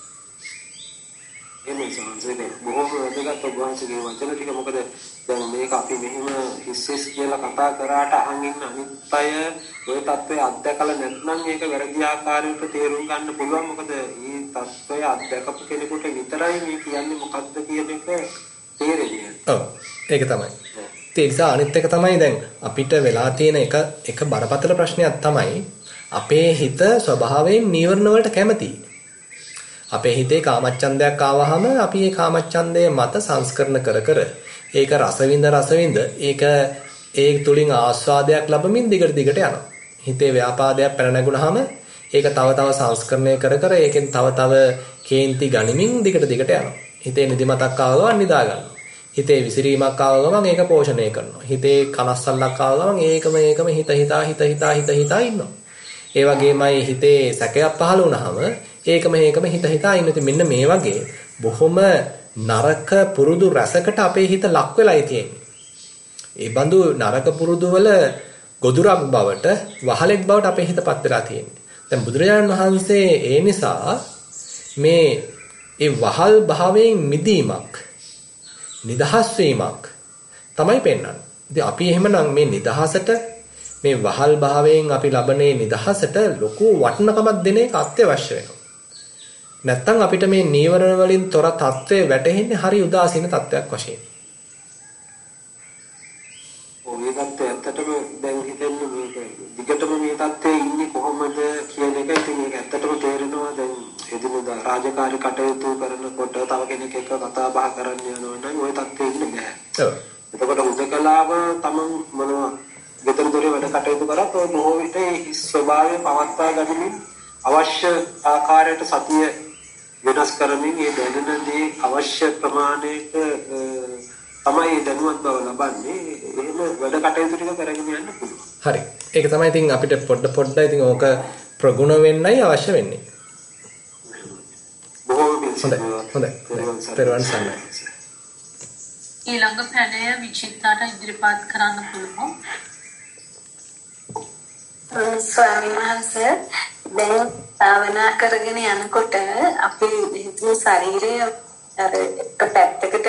එමේ සංසේනේ බොහෝම වැදගත් ඔබවහන්සේගේ වචන ටික. මොකද දැන් මේක අපි මෙහෙම හිස්සෙස් කියලා කතා කරාට අහන් ඉන්න අනිත් අය ওই தත්ත්වය අත්දකලා නැත්නම් ඒක වැරදි ආකාරයට තේරුම් ගන්න පුළුවන්. මොකද මේ தත්ත්වය අත්දකපු කෙනෙකුට විතරයි මේ කියන්නේ මොකද්ද කියන එක තේරෙන්නේ. ඔව් ඒක තමයි. ඒ නිසා අනිත් එක තමයි දැන් අපිට වෙලා තියෙන එක බරපතල ප්‍රශ්නයක් තමයි අපේ හිත ස්වභාවයෙන් නීවරණ වලට කැමතියි. අපේ හිතේ කාමච්ඡන්දයක් ආවහම අපි ඒ කාමච්ඡන්දය මත සංස්කරණ කර ඒක රසවින්ද ඒක තුලින් ආස්වාදයක් ලැබමින් දිගට යනවා. හිතේ ව්‍යාපාදයක් පැන නැගුණාම ඒක තව සංස්කරණය කර ඒකෙන් තව කේන්ති ගනිමින් දිගට යනවා. හිතේ නිදිමතක් ආව ගමන් නිදා ගන්නවා. හිතේ විසිරීමක් ආව ගමන් ඒක පෝෂණය කරනවා. හිතේ කනස්සල්ලක් ආව ගමන් ඒකම හිත හිතා ඉන්නවා. ඒ වගේමයි හිතේ සැකයක් පහළ වුණාම ඒකම හිත හිතා ඉන්න. ඉතින් මෙන්න මේ වගේ බොහොම නරක පුරුදු රසකට අපේ හිත ලක් වෙලායි තියෙන්නේ. ඒ බඳු නරක පුරුදු වල ගොදුරක් බවට, වහලෙක් බවට අපේ හිතපත් වෙලා තියෙන්නේ. දැන් බුදුරජාණන් වහන්සේ ඒ නිසා මේ ඒ වහල් භාවයෙන් මිදීමක්, නිදහස් වීමක් තමයි පෙන්වන්නේ. ඉතින් අපි එහෙමනම් මේ නිදහසට, මේ වහල් භාවයෙන් අපි ලබන්නේ නිදහසට ලොකු වටිනකමක් දෙන එක අත්‍යවශ්‍ය වෙනවා. නැත්තම් අපිට මේ නීවරණ වලින් තොර තත්ත්වය වැටෙන්නේ හරි උදාසීන තත්ත්වයක් වශයෙන්. ඔය තත්ත්වය ඇත්තටම දැන් හිතෙන්නේ මේක දිගටම මේ තත්ත්වයේ ඉන්නේ කොහොමද කියන එක. ඉතින් මේක ඇත්තටම තේරෙනවා දැන් එදිනෙදා රාජකාරී කටයුතු කරනකොට තව කෙනෙක් එක්ක කතා බහ කරන්න යනවා නම් ওই තත්ත්වයේ ඉන්න බෑ. ඔව්. එතකොට උදකලාව තමන් මොනවා ගෙදර දොරේ වැඩ කටයුතු කරත් ඔය බොහෝ විට ඒ ස්වභාවය පවත්වා ගනිමින් අවශ්‍ය ආකාරයට සතිය වෙනස් කරමින් ඒ දැනෙන දේ අවශ්‍ය ප්‍රමාණයට තමයි දැනුවත් බව ලබන්නේ. එහෙම වැඩ කටයුතු ටික කරගෙන යන්න පුළුවන්. හරි. ඒක තමයි ඉතින් අපිට පොඩ්ඩ ඉතින් ඕක ප්‍රගුණ වෙන්නයි අවශ්‍ය වෙන්නේ. බොහොම හොඳයි. පෙරවන් සන්නයි. ඊළඟ පැනය විචිත්‍රාට ඉදිරිපත් කරන්න පුළුවන්. ස්වාමීන් වහන්සේ දැන් භාවනා කරගෙන යනකොට අපේ හිතේ ශරීරය අර එක පැත්තකට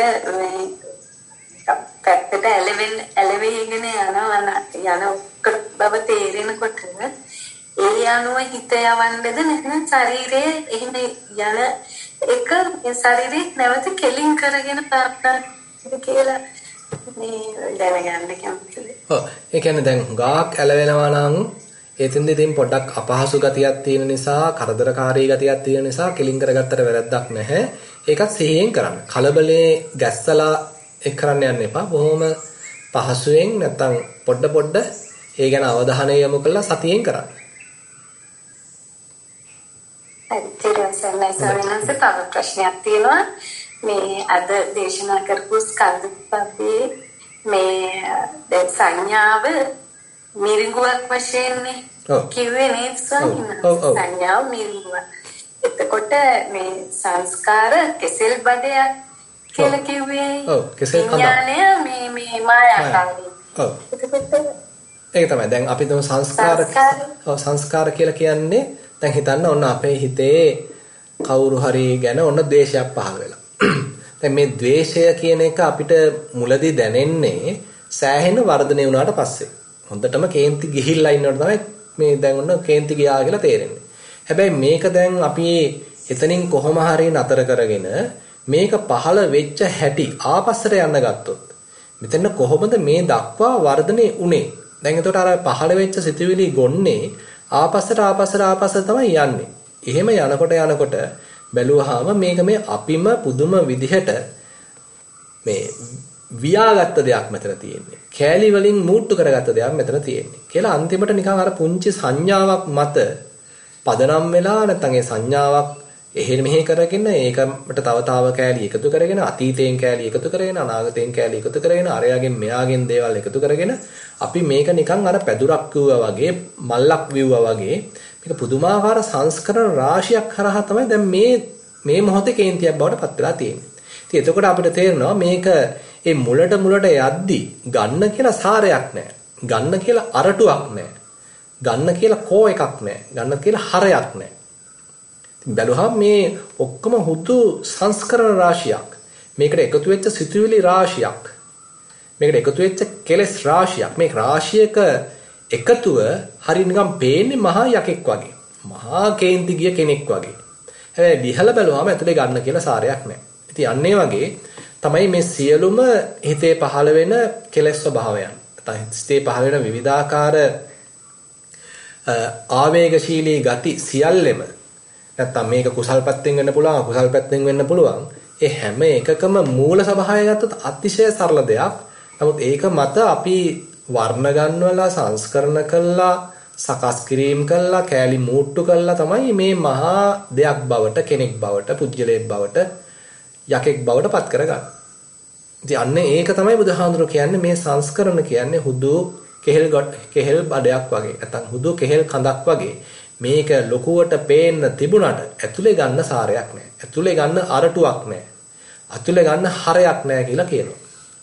ඇලවෙගෙන යන බව තේරෙනකොට ඒ අනුව හිත යවන්නද නැත්නම් ශරීරයේ එහෙම යන එක ශරීරේ නැවත කෙලින් කරගෙන පාප්පා කියලා මේ දැනගන්න කැමතියි. ඔව් ඒ කියන්නේ දැන් ගාක් ඇලවෙනවා නම් එතෙන්දී ඉතින් පොඩ්ඩක් අපහසු ගතියක් තියෙන නිසා, කරදරකාරී ගතියක් තියෙන නිසා කෙලින් කරගත්තට වැරද්දක් නැහැ. ඒකත් සිහියෙන් කරන්න. කලබලේ ගැස්සලා එක් කරන්න යන්න එපා. බොහොම පහසුවෙන් නැත්තම් පොඩ ඒ ගැන අවධානය යොමු කරලා සතියෙන් කරන්න. තව ප්‍රශ්නයක් තියෙනවා. මේ අද දේශනා කරපු ස්කන්ධපදයේ මේ දැන් සංඥාව මිරිඟුවක් වශයෙන්නේ කිව්වේ නේද සංඥාව මිරිඟුවක්. එතකොට මේ සංස්කාර කෙසෙල් බඩයක් කියලා කිව්වේ. ඔව් කෙසෙල් කඳක්. විඥානය මේ මායාකාරී. ඔව්. ඒක තමයි. දැන් අපි තුමු සංස්කාර කියලා කියන්නේ දැන් හිතන්න ඔන්න අපේ හිතේ කවුරු හරි ගැන ඔන්න ද්වේෂයක් පහළ වෙලා. දැන් මේ ද්වේෂය කියන එක අපිට මුලදී දැනෙන්නේ සෑහෙන වර්ධනය වුණාට පස්සේ. හොඳටම කේන්ති ගිහිල්ලා ඉන්නකොට තමයි මේ දැන් ඔන්න කේන්ති ගියා කියලා තේරෙන්නේ. හැබැයි මේක දැන් අපි එතනින් කොහොම හරි නතර කරගෙන මේක පහළ වෙච්ච හැටි ආපස්සට යන්න ගත්තොත් මෙතන කොහොමද මේ දක්වා වර්ධනය උනේ? දැන් එතකොට අර පහළ වෙච්ච සිතුවිලි ගොන්නේ ආපස්සට තමයි යන්නේ. එහෙම යනකොට බැලුවාම මේක මේ අපිම පුදුම විදිහට මේ වියාගත්ත දෙයක් මෙතන තියෙන්නේ. කෑලි වලින් මූට්ටු කරගත්ත දෙයක් මෙතන තියෙන්නේ. කියලා අන්තිමට නිකන් අර පුංචි සංඥාවක් මත පදනම් වෙලා නැත්නම් ඒ සංඥාවක් එහෙ මෙහෙ කරගෙන ඒකට තව කෑලි එකතු කරගෙන අතීතයෙන් කෑලි එකතු කරගෙන අනාගතයෙන් කෑලි එකතු කරගෙන අරයාගෙන් මෙයාගෙන් දේවල් එකතු කරගෙන අපි මේක නිකන් අර පැදුරක් වුණා වගේ මල්ලක් විව්වා වගේ මේක පුදුමාකාර සංස්කරණ රාශියක් කරහා තමයි දැන් මේ මොහොතේ කේන්තියක් බවට පත් වෙලා තියෙන්නේ. ඉතින් එතකොට අපිට තේරෙනවා මේක ඒ මුලට යද්දි ගන්න කියලා සාරයක් නැහැ. ගන්න කියලා අරටුවක් නැහැ. ගන්න කියලා කෝ එකක් නැහැ. ගන්න කියලා හරයක් නැහැ. ඉතින් බැලුවහම මේ ඔක්කොම හුදු සංස්කරණ රාශියක්. මේකට එකතු වෙච්ච සිතුවිලි රාශියක්. මේකට එකතු වෙච්ච කෙලෙස් රාශියක්. මේ රාශියක එකතුව හරි නිකන් පේන්නේ මහා යකෙක් වගේ. මහා කේන්ති ගිය කෙනෙක් වගේ. හැබැයි දිහලා බැලුවාම ඇතුලේ ගන්න කියලා සාරයක් නැහැ. ඉතින් අන්නේ වගේ තමයි මේ සියලුම හිතේ පහළ වෙන කෙලෙස් ස්වභාවයන්. නැත්නම් හිතේ පහළ වෙන විවිධාකාර ආවේගශීලී ගති සියල්ලෙම නැත්නම් මේක කුසල් පැත්තෙන් වෙන්න පුළුවන් අකුසල් පැත්තෙන් වෙන්න පුළුවන්. ඒ හැම එකකම මූල ස්වභාවය ගත්තොත් අතිශය සරල දෙයක්. නමුත් ඒක මත අපි වර්ණ ගන්නවලා සංස්කරණ කළා සකස් කිරීම කළා කෑලි මූට්ටු කළා තමයි මේ මහා දෙයක් බවට කෙනෙක් බවට පුජ්‍යලයක් බවට යකෙක් බවට පත් කරගන්නේ. ඉතින් අන්නේ ඒක තමයි බුදුහාඳුර කියන්නේ මේ සංස්කරණ කියන්නේ හුදු කෙහෙල් බඩයක් වගේ නැත්නම් හුදු කෙහෙල් කඳක් වගේ මේක ලොකුවට පේන්න තිබුණාට ඇතුලේ ගන්න සාරයක් නැහැ. ඇතුලේ ගන්න අරටුවක් නැහැ. ඇතුලේ ගන්න හරයක් නැහැ කියලා කියනවා.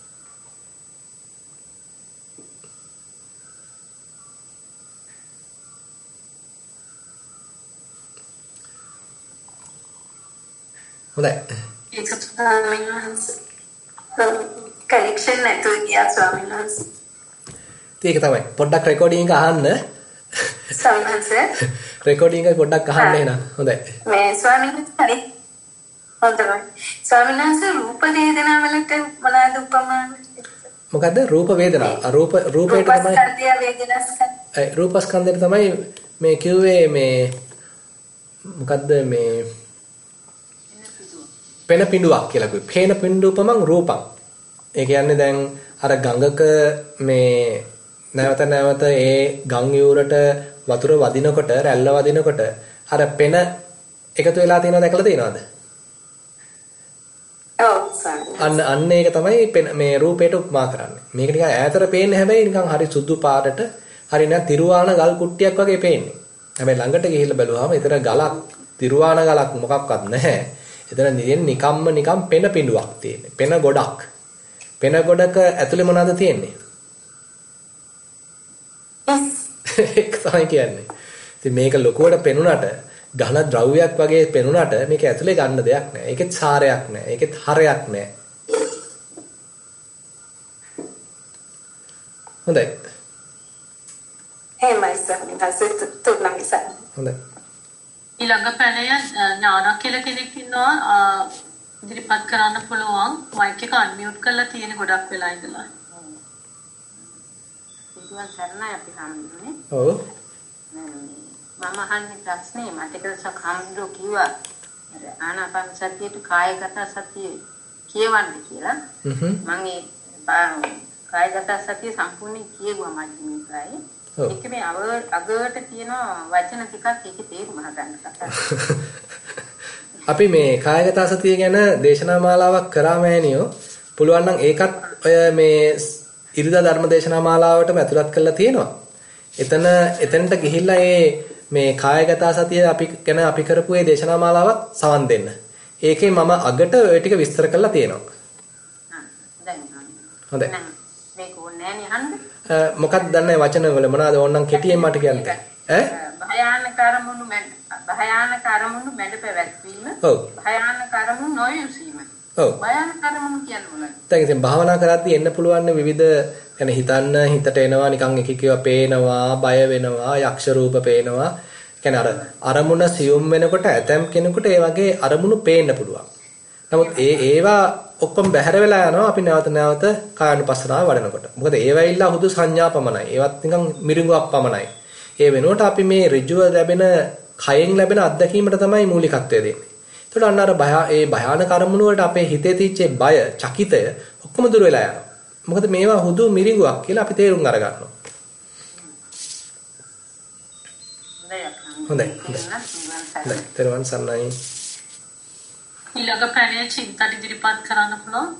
හොඳයි. ඒක ස්වාමීන් වහන්සේ කනෙක්ෂන් නැතුව ගියා ස්වාමීන් වහන්සේ. ඒක තමයි. පොඩ්ඩක් රෙකෝඩින් එක අහන්න. ස්වාමීන් වහන්සේ රෙකෝඩින් එක පොඩ්ඩක් අහන්න එහෙනම්. හොඳයි. මේ ස්වාමීන් වහන්සේ හොඳයි. ස්වාමීන් වහන්සේ රූප වේදනා වලට මොනවාද උපමාන? මොකද්ද රූප වේදනා? රූපයට තමයි රූපස්කන්ධයට තමයි මේ කිව්වේ මේ මොකද්ද මේ පෙන පිඬුවක් කියලා කිව්වේ. පේන පිඬුපමං රූපං. ඒ කියන්නේ දැන් අර ගඟක මේ නැවත ඒ ගම් යූරට වතුර වදිනකොට රැල්ල වදිනකොට අර පෙන එකතු වෙලා තියෙනවද දැකලා තියෙනවද? ඔව් සර්. අන්න ඒක තමයි මේ රූපයට උපමා කරන්නේ. මේක නිකන් ඈතට පේන්නේ හැබැයි නිකන් හරි සුදු පාටට හරි නෑ තිරුවාන ගල් කුට්ටියක් වගේ පේන්නේ. හැබැයි ළඟට ගිහිල්ලා බැලුවාම ඊතර ගලක් තිරුවාන ගලක් මොකක්වත් නැහැ. එතන නිකම් පෙන පිඬුවක් තියෙන්නේ. පෙන ගොඩක්. පෙන ගොඩක ඇතුලේ මොනවද තියෙන්නේ? ඒක තමයි කියන්නේ. ඉතින් මේක ලොකුවට පෙනුනට ඝන ද්‍රව්‍යයක් වගේ පෙනුනට මේක ඇතුලේ ගන්න දෙයක් නැහැ. ඒකෙත් සාරයක් නැහැ. ඒකෙත් හරයක් නැහැ. හොඳයි. එහෙමයි සර්. හොඳයි. ඊළඟ පැනය ඥානක් කියලා කෙනෙක් ඉන්නවා ඉදිරිපත් කරන්න පුළුවන් මයික් එක අන්මියුට් කරලා තියෙන ගොඩක් වෙලා ඉඳලා. සරණයි අපි හම්බුනේ. ඔව්. මම අහන්නේ ප්‍රශ්නේ මට එකදසක් හම්දෝ කිව්වා ආනාපාන සතියට කායගත සතිය කියවන්න කියලා. මම ඒ කායගත සතිය සම්පූර්ණයෙන් කියෙව්වා මධ්‍යම නිකායේ. ඒක මේ අගට තියෙන වචන ටිකක් ඒකේ තේරුම හදන්න කතා. අපි මේ කායගත සතිය ගැන දේශනා මාලාවක් කරා මෑනියෝ. පුළුවන් නම් ඒකත් ඔය මේ ඉරිදා ධර්ම දේශනා මාලාවටම ඇතුළත් කරලා තියෙනවා. එතනට ගිහිල්ලා මේ කායගත සතිය අපි කරපු ඒ දේශනා මාලාවත් සවන් දෙන්න. ඒකේ මම අගට ඔය ටික විස්තර කරලා තියෙනවා. හොඳයි. මේක ඕනේ නෑනේ අහන්න. මොකක්ද දන්නේ වචන වල මොනවාද ඕනනම් කෙටියෙන් මට කියන්න. භයානක අරමුණු මැඩ පැවැත්වීම. ඔව්. භයානක අරමුණු නොයසීම. ඔව්. භයානක අරමුණු කියන්නේ මොනවද? දැන් ඉතින් භාවනා කරද්දී එන්න පුළුවන් විවිධ يعني හිතන්න හිතට එනවා නිකන් එක එක පේනවා, බය වෙනවා, යක්ෂ රූප පේනවා. කියන්නේ අරමුණ සියුම් වෙනකොට ඇතම් කෙනෙකුට ඒ වගේ අරමුණු පේන්න පුළුවන්. නමුත් ඒවා ඔක්කොම බැහැර වෙලා යනවා අපි නැවත නැවත කායानुපස්සනාව වඩනකොට. මොකද ඒවා ඉල්ලා හුදු සංඥා පමණයි. ඒවත් නිකන් මිරිඟුවක් පමණයි. ඒ වෙනුවට අපි මේ ඍජුව ලැබෙන කයෙන් ලැබෙන අත්දැකීමට තමයි මූලිකත්වය දෙන්නේ. ඒකට අන්න අර ඒ භයානක අරමුණු වලට අපේ හිතේ තියෙච්ච බය, චකිතය ඔක්කොම දුර වෙලා යනවා. මොකද මේවා හුදු මිරිඟුවක් කියලා අපි තේරුම් අරගන්නවා. හොඳයි. තෙරුවන් සරණයි. ඊළඟ පැනේ චින්තන ඉදිරිපත් කරන්න පුළුවන්.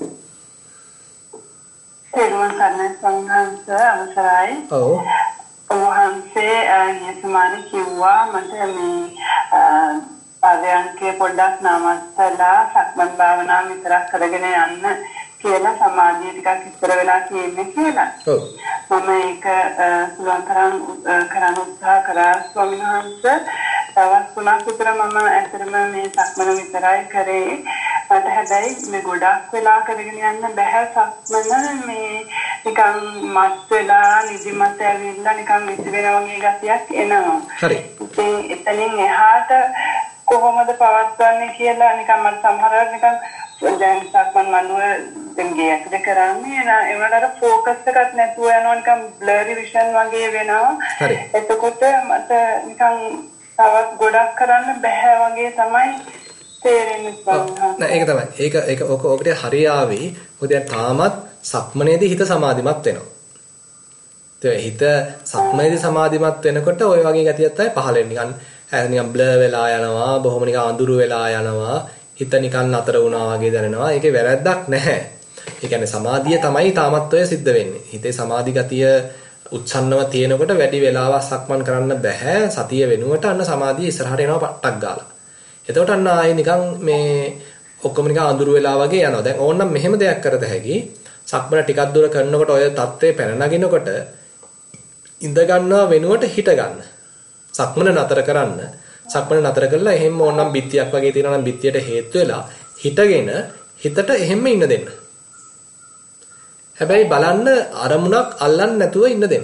තෙරුවන් සරණයි සංඝංශ අවසරයි. ඔව්. ඔවහන්සේ යසමානි කිව්වා මට මේ ආර්යංකේ පොඩ්ඩක් නවත්තලා සක්මන් භාවනාව විතරක් කරගෙන යන්න කියලා සමාධිය ටිකක් ඉස්සර වෙලා කියන්නේ කියලා. ඔව්. මම ඒක පුළුවන් තරම් කරන්න උත්සාහ කරා ස්වාමීන් වහන්සේ. දවස් 3ක් විතර මම ඇත්තටම මේ සක්මන විතරයි කරේ. මට හැබැයි මේ ගොඩක් වෙලා කරගෙන යන්න බැහැ සක්මන මේ නිකන් මත් වෙලා නිදිමත ඇවිල්ලා නිකන් විසි වෙනා වගේ ගතියක් එනවා. හරි. ඉතින් එතනින් එහාට කොහොමද පවත්වන්නේ කියලා නිකන් මට සමහරවිට නිකන් දැන් සක්මන් මනුව දැන් ගියක්ද කරන්නේ නා ඒවලට ફોකස් එකක් නැතුව යනවා නිකන් බ්ලරි විෂන් වගේ වෙනවා. හරි. එතකොට මට නිකන් තවත් ගොඩක් කරන්න බැහැ වගේ තමයි තේරෙන්නේ. නෑ ඒක තමයි. ඒක ඔකට හරියාවේ. මොකද දැන් තාමත් සක්මනේදී හිත සමාධිමත් වෙනවා. ඒ හිත සක්මනේදී සමාධිමත් වෙනකොට ওই වගේ ගතියක් තමයි පහළ වෙන්නේ. නිකන් බ්ලර් වෙලා යනවා, බොහොම නිකන් අඳුරු වෙලා යනවා. හිත නිකන් නතර වුණා වගේ දැනෙනවා. ඒකේ වැරැද්දක් නැහැ. ඒ කියන්නේ සමාධිය තමයි තාමත් ඔය සිද්ධ වෙන්නේ. හිතේ සමාධි ගතිය උත්සන්නව තියෙනකොට වැඩි වෙලාවක් සක්මන් කරන්න බෑ. සතිය වෙනුවට අන්න සමාධිය ඉස්සරහට එනවා පට්ටක් ගාලා. එතකොට අන්න ආයේ නිකන් මේ ඔක්කොම නිකන් අඳුරු වෙලා වගේ යනවා. දැන් ඕනනම් මෙහෙම දෙයක් කරද හැකි. සක්මන ටිකක් දුර කරනකොට ඔය தත්ත්වේ පැන නගිනකොට ඉඳ ගන්නවා වෙනුවට හිට ගන්න. සක්මන නතර කරන්න. සක්මන නතර කරලා එහෙම ඕනනම් බිත්තියක් වගේ තියෙනවා නම් බිත්තියට හේතු වෙලා හිටගෙන හිතට එහෙම ඉන්න දෙන්න. හැබැයි බලන්න අරමුණක් අල්ලන්න නැතුව ඉන්න දෙන්න.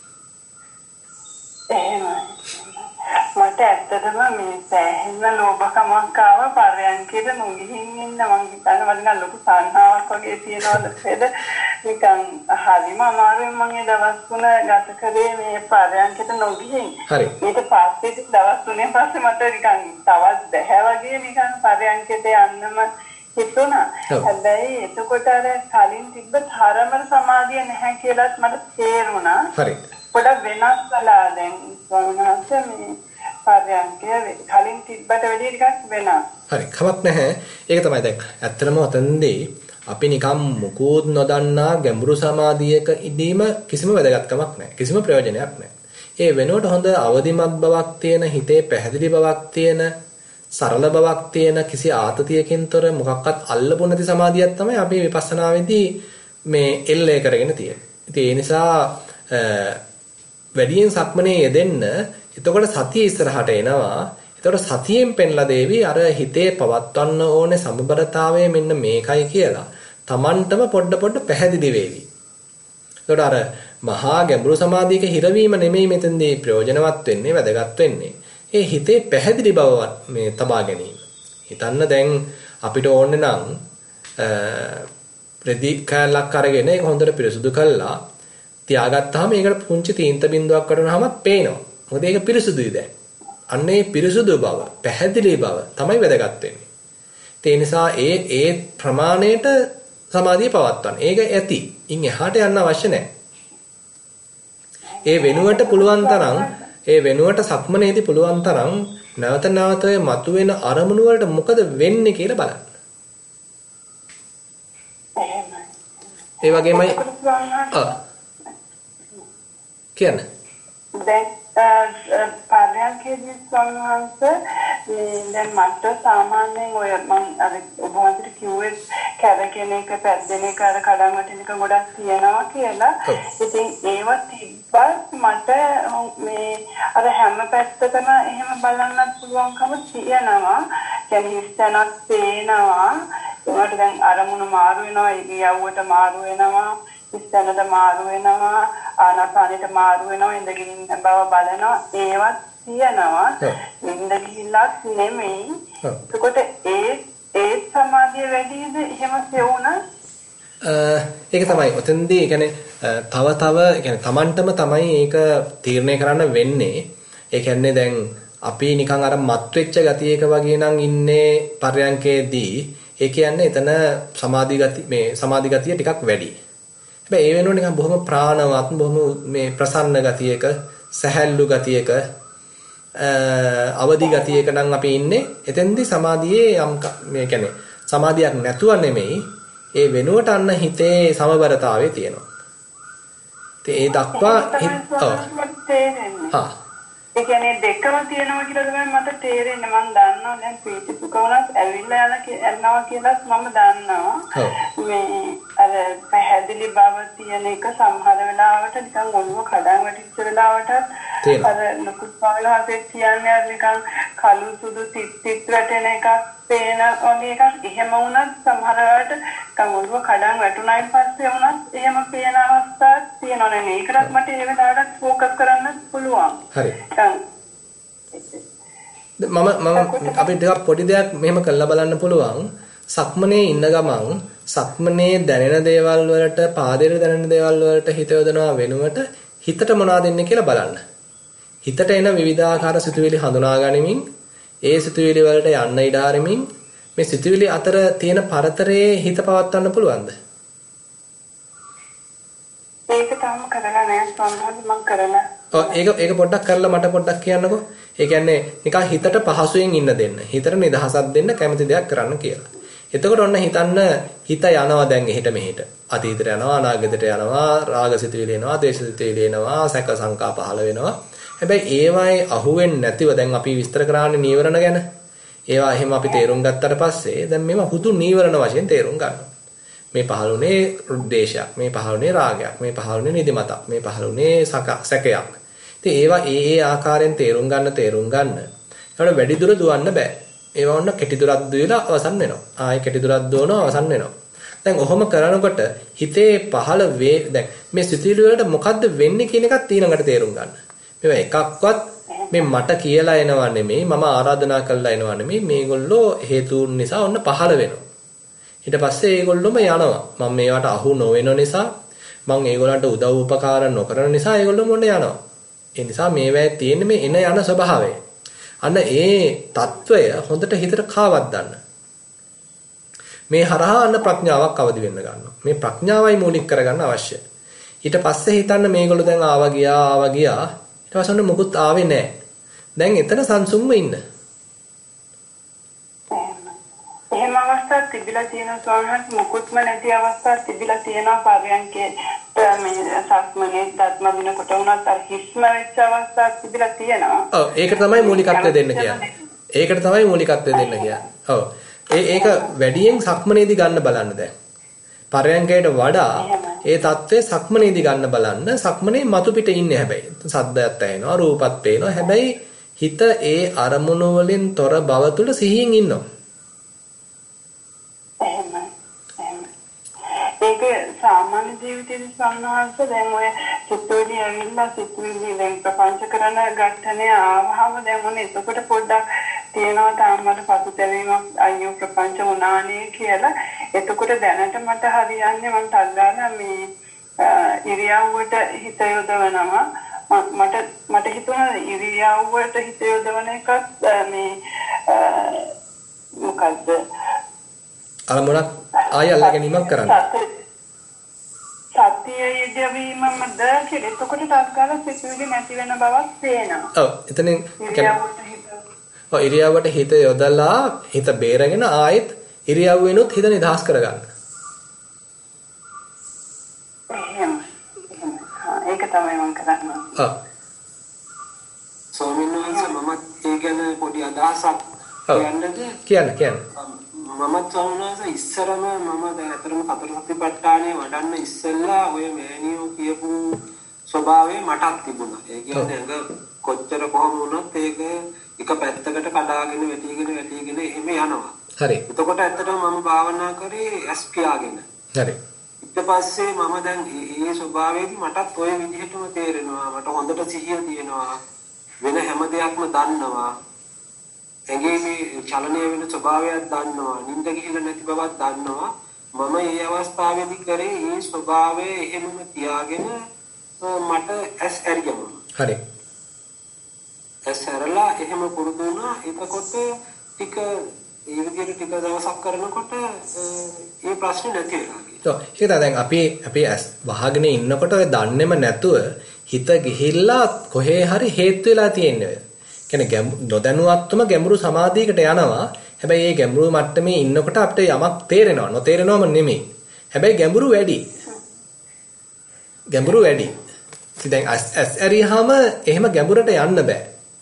එහෙමයි. මට ඇත්තටම මේ සෑහෙන ලෝභකමක් ආව පරයන්කේද නොගිහින් ඉන්න මං හිතන්නේ මට නිකන් ලොකු සංහාවක් වගේ තියනවාද නේද නිකන් හරිම අමාරුවෙන් මම ඒ දවස් 3 ගත කරේ මේ පරයන්කේද නොගිහින්. හරි. ඊට පස්සේ දවස් 3න් පස්සේ මට නිකන් තවත් බැහැ වගේ නිකන් පරයන්කේද යන්නම හිතුණා. හැබැයි එතකොට අර කලින් තිබ්බ තරමර සමාධිය නැහැ කියලාත් මට තේරුණා. හරි. පොඩක් වෙනස් වෙලා දැන් ස්වාමීනාත් මේ පරයන්කේ කලින් තිබ්බට වැඩිය ටිකක් වෙනස්. හරි. කමක් නැහැ. ඒක තමයි දැන් ඇත්තටම ඔතනදී අපි නිකම් මුකුත් නොදන්නා ගැඹුරු සමාධියක ඉදීම කිසිම වැදගත්කමක් නැහැ. කිසිම ප්‍රයෝජනයක් නැහැ. ඒ වෙනුවට හොඳ අවදිමත් බවක් තියෙන, හිතේ පැහැදිලි බවක් තියෙන, සරල බවක් තියෙන, කිසි ආතතියකින් තොර මොකක්වත් අල්ලපො නැති සමාධියක් තමයි අපි විපස්සනාවේදී මේ එල්ලේ කරගෙන තියෙන්නේ. ඉතින් ඒ නිසා වැඩියෙන් සක්මනේ යෙදෙන්න එතකොට සතිය ඉස්සරහට එනවා. එතකොට සතියෙන් පෙන්ලා දෙවි අර හිතේ පවත්වන්න ඕනේ සමබරතාවය මෙන්න මේකයි කියලා. Tamanටම පොඩ පැහැදිලි වෙවි. එතකොට අර මහා ගැඹුරු සමාධියක හිරවීම නෙමෙයි මෙතෙන්දී ප්‍රයෝජනවත් වෙන්නේ, වැදගත් වෙන්නේ. ඒ හිතේ පැහැදිලි බව මේ තබා ගැනීම. හිතන්න දැන් අපිට ඕනේ නම් රෙදි කැලක් අරගෙන ඒක හොඳට පිරිසුදු කළා තියාගත්තාම ඒකට පුංචි තීන්ත බින්දුවක් වටනහමත් පේනවා. මොකද ඒක පිරිසුදුයි දැන්. අන්නේ පිරිසුදු බව, පැහැදිලි බව තමයි වැදගත් වෙන්නේ. ඒ නිසා ඒ ප්‍රමාණයට සමාධිය පවත්වන්න. ඒක ඇති. ඉන් එහාට යන්න අවශ්‍ය නැහැ. ඒ වෙනුවට සක්මනේදී පුළුවන් තරම් නැවත නැවත මතුවෙන අරමුණු වලට මොකද වෙන්නේ කියලා බලන්න. ඒ වගේමයි කියන්නේ දැන් පාරයන්කේදී සංහංශ දැන් මට සාමාන්‍යයෙන් ඔය මම අර ඔබ වහන්සේට කිව්වේ කැරකෙන එක පැද්දෙන එක අර කඩන් වටින එක ගොඩක් තියෙනවා කියලා. ඉතින් ඒවා තිබ්බත් මට මේ අර හැම පැත්තකම එහෙම බලන්නත් පුළුවන්කම තියෙනවා. කියන්නේ හිස්තනක් පේනවා. ඒකට දැන් අරමුණ මාරු වෙනවා, ඉරියව්වට මාරු වෙනවා, හිස්තනට මාරු වෙනවා, ආනාපානෙට මාරු වෙනවා, ඉඳගෙන ඉන්න බව බලනවා. ඒවත් තියෙනවා. ඉඳ ගිහිල්ලක් නෙමෙයි. ඒකට ඒ සමාධිය වැඩිද එහෙම සෙවුණා? ඒක තමයි. ඔතෙන්දී කියන්නේ තව කියන්නේ Tamanටම තමයි ඒක තීරණය කරන්න වෙන්නේ. ඒ කියන්නේ දැන් අපි නිකන් අර මත් වෙච්ච ගතියක වගේ නම් ඉන්නේ පර්යංකේදී. ඒ කියන්නේ එතන සමාධි ගතිය ටිකක් වැඩි. හැබැයි ඒ වෙනුවට නිකන් බොහොම ප්‍රාණවත්, බොහොම මේ ප්‍රසන්න ගතියක, සැහැල්ලු ගතියක, අවදි ගතියක නම් අපි ඉන්නේ. එතෙන්දී සමාධියේ මේ කියන්නේ සමාධියක් නැතුව නෙමෙයි, ඒ වෙනුවට අන්න හිතේ සමබරතාවය තියෙනවා. ඒ දක්වා ඒ කියන්නේ දෙකම තියෙනවා කියලා තමයි මට තේරෙන්නේ. මම දන්නවා දැන් පීතිසුඛවුණත් ඇවිල්ලා යනවා කියලාත් මම දන්නවා. මේ අර පැහැදිලි බව තියෙන එක සමහර වෙලාවට නිකන් ඔළුව කඩන් වැටිච්ච වෙලාවට අර ලකුත් පාවලහසේ කියන්නේ නිකන් කළු සුදු තිත් වැටෙන එකක් පේන වගේ එකක්. එහෙම වුණත් සමහර වෙලාවට නිකන් ඔළුව කඩන් වැටුණායින් පස්සේ වුණත් එහෙම පේන අවස්ථාවක් තියෙනවා නේ. ඒකටත් මට ඒ වෙලාවට ફોකස් කරන්න පුළුවන්. හරි. මම අපි ටිකක් පොඩි දෙයක් මෙහෙම කරලා බලන්න පුළුවන්. සක්මනේ ඉන්න ගමන් සක්මනේ දැනෙන දේවල් වලට, පාදයේ දැනෙන දේවල් වලට හිත යොදනවා වෙනුවට හිතට මොනවද දෙන්නේ කියලා බලන්න. හිතට එන විවිධාකාර සිතුවිලි හඳුනා ගනිමින් ඒ සිතුවිලි වලට යන්න ඉඩ හරිමින් මේ සිතුවිලි අතර තියෙන පරතරයේ හිත පවත්වන්න පුළුවන්ද? ඒක තාම කරලා නැහැ සම්හාර මම කරලා. ඒක පොඩ්ඩක් කරලා මට පොඩ්ඩක් කියන්නකෝ. ඒ කියන්නේ නිකන් හිතට පහසුවෙන් ඉන්න දෙන්න. හිතට නිදහසක් දෙන්න කැමති දෙයක් කරන්න කියලා. එතකොට ඔන්න හිතන්න හිත යනවා දැන් එහෙට මෙහෙට. අතීතයට යනවා, අනාගතයට යනවා, රාගසිතුවිලි එනවා, ද්වේෂසිතුවිලි එනවා, සැක සංකා පහළ වෙනවා. හැබැයි ඒවායේ අහුවෙන්නේ නැතිව දැන් අපි විස්තර කරන්නේ නීවරණ ගැන. ඒවා එහෙම අපි තේරුම් ගත්තට පස්සේ දැන් මේවා හුදු නීවරණ වශයෙන් තේරුම් ගන්නවා. මේ පහළුනේ ද්වේෂයක්, මේ පහළුනේ රාගයක්, මේ පහළුනේ නිදිමතක්, මේ පහළුනේ සැකයක්. ඉතින් ඒවා ඒ ආකාරයෙන් තේරුම් ගන්න. ඒකට වැඩි දුර දුවන්න බෑ. ඒවා ඔන්න කෙටි දුරක් දුවලා අවසන් වෙනවා. ආයෙ කෙටි දුරක් දුවනවා අවසන් වෙනවා. දැන් ඔහොම කරනකොට හිතේ පහළ දැන් මේ සිතුවිලි වලට මොකද්ද වෙන්නේ කියන එකත් ඊළඟට තේරුම් ගන්න. මේවා එකක්වත් මේ මට කියලා එනවා නෙමෙයි, මම ආරාධනා කළා එනවා නෙමෙයි, මේගොල්ලෝ හේතුන් නිසා ඔන්න පහළ වෙනවා. ඊට පස්සේ ඒගොල්ලොම යනවා. මම මේවට අහු නොවෙන නිසා, මම ඒගොල්ලන්ට උදව් උපකාර නොකරන නිසා ඒගොල්ලොම ඔන්න යනවා. ඒ නිසා මේවැය තියෙන්නේ මේ එන යන ස්වභාවය. අන්න ඒ తত্ত্বය හොඳට හිතට කාවත් ගන්න. මේ හරහා අන්න ප්‍රඥාවක් අවදි වෙන්න ගන්නවා. මේ ප්‍රඥාවයි මූලික කරගන්න අවශ්‍ය. ඊට පස්සේ හිතන්න මේගොල්ලෝ දැන් ආවා ගියා. ඊට පස්සේ ඔන්න මුකුත් ආවේ නැහැ. දැන් එතන සංසුම්ම ඉන්න. එහෙම අවස්ථාවක් තිබිලා තියෙන ස්වාමීන් මුකුත්ම නැති අවස්ථාවක් තිබිලා තියෙනවා පරයන්කේ මේ සක්මනේ ධර්ම දින කොට උනත් අර හිස්ම වෙච්ච අවස්ථාවක් තිබිලා තියෙනවා. ඔව් ඒක තමයි මූලිකත්වය දෙන්න කියන්නේ. ඔව්. ඒක වැඩියෙන් සක්මනේදී ගන්න බලන්න දැන්. පරයන්කයට වඩා ඒ தત્ත්වය සක්මනේදී ගන්න බලන්න. සක්මනේ මතු පිට ඉන්නේ හැබැයි. සද්දයක් ඇහෙනවා, රූපත් පේනවා. හැබැයි හිත ඒ අරමුණු වලින් තොර බව තුල සිහියෙන් ඉන්නවා. ඒක සාමාන්‍ය ජීවිතයේ සම්මානස දැන් ඔය සිතුවිලි ඇවිල්ලා සිතුවිලි දැන් ප්‍රපංච කරන ඝට්ටනේ ආවහම දැන් මොනේ එතකොට පොඩ්ඩක් තියෙනවා තාමත් පසුතැවීමක් අයියෝ ප්‍රපංච වුණානේ කියලා. එතකොට දැනට මට හරියන්නේ මම තල්ලාලා මේ ඉරියව්වට හිත යොදවනවා. මට හිතුණා ඉරියව්වට හිත යොදවන එකත් මේ මොකද්ද අරමුණක් ආය අල්ලා ගැනීමක් කරන්න. සතියේ යෙදවීමමද කියලා එතකොට තාත්කාල සිතුවිලි නැති වෙන බවක් පේනවා. ඔව් එතනින් ඉරියව්වට හිත යොදලා හිත බේරගෙන ආයෙත් ඉරියව්වෙනුත් හිත නිදහස් කරගන්න. ඒක තමයි මම කරන්නේ. ඔව්. ස්වාමීන් වහන්සේ මම ඒ ගැන පොඩි අදහසක් කියන්නද? මම තවනස ඉස්සරම මම දැන් අතරම කතර සතිපට්ඨානේ වඩන්න ඉස්සෙල්ලා ඔය මෑනියෝ කියපු ස්වභාවය මටත් තිබුණා. ඒ කියන්නේ අඟ කොච්චර කොහොම වුණත් ඒක එක පැත්තකට කඩාගෙන වැටිගෙන එහෙම යනවා. හරි. එතකොට ඇත්තටම මම භාවනා කරේ ඇස් පියාගෙන. හරි. ඊට පස්සේ මම දැන් මේ ස්වභාවයේදී මටත් ඔය විදිහටම තේරෙනවා. මට හොඳට සිහිය තියෙනවා. වෙන හැම දෙයක්ම දන්නවා. ඇඟේ මේ චලනය වෙන ස්වභාවයක් දන්නවා. නිින්ද ගිහිල්ලා නැති බවක් දන්නවා. මම මේ අවස්ථාවේදී කරේ මේ ස්වභාවය එහෙමම තියාගෙන මට ඇස් ඇරියම. හරි. ඇස් ඇරලා එහෙම පුරුදු වුණා. එතකොට ටික ඒ විදිහට ටික දවසක් කරනකොට මේ ප්‍රශ්නේ නැති වෙනවා. ඔව්. ඒක දැන් අපි ඇස් වහගෙන ඉන්නකොට ඔය දන්නේම නැතුව හිත ගිහිල්ලා කොහේ හරි හේතු වෙලා තියෙන්නේ. කියන්නේ නොදැනුවත්වම ගැඹුරු සමාධියකට යනවා. හැබැයි මේ ගැඹුරු මට්ටමේ ඉන්නකොට අපිට යමක් තේරෙනවා. නොතේරෙනවම නෙමෙයි. හැබැයි ගැඹුරු වැඩි. ඉතින් දැන් ඇස් ඇරියාම එහෙම ගැඹුරට යන්න බෑ.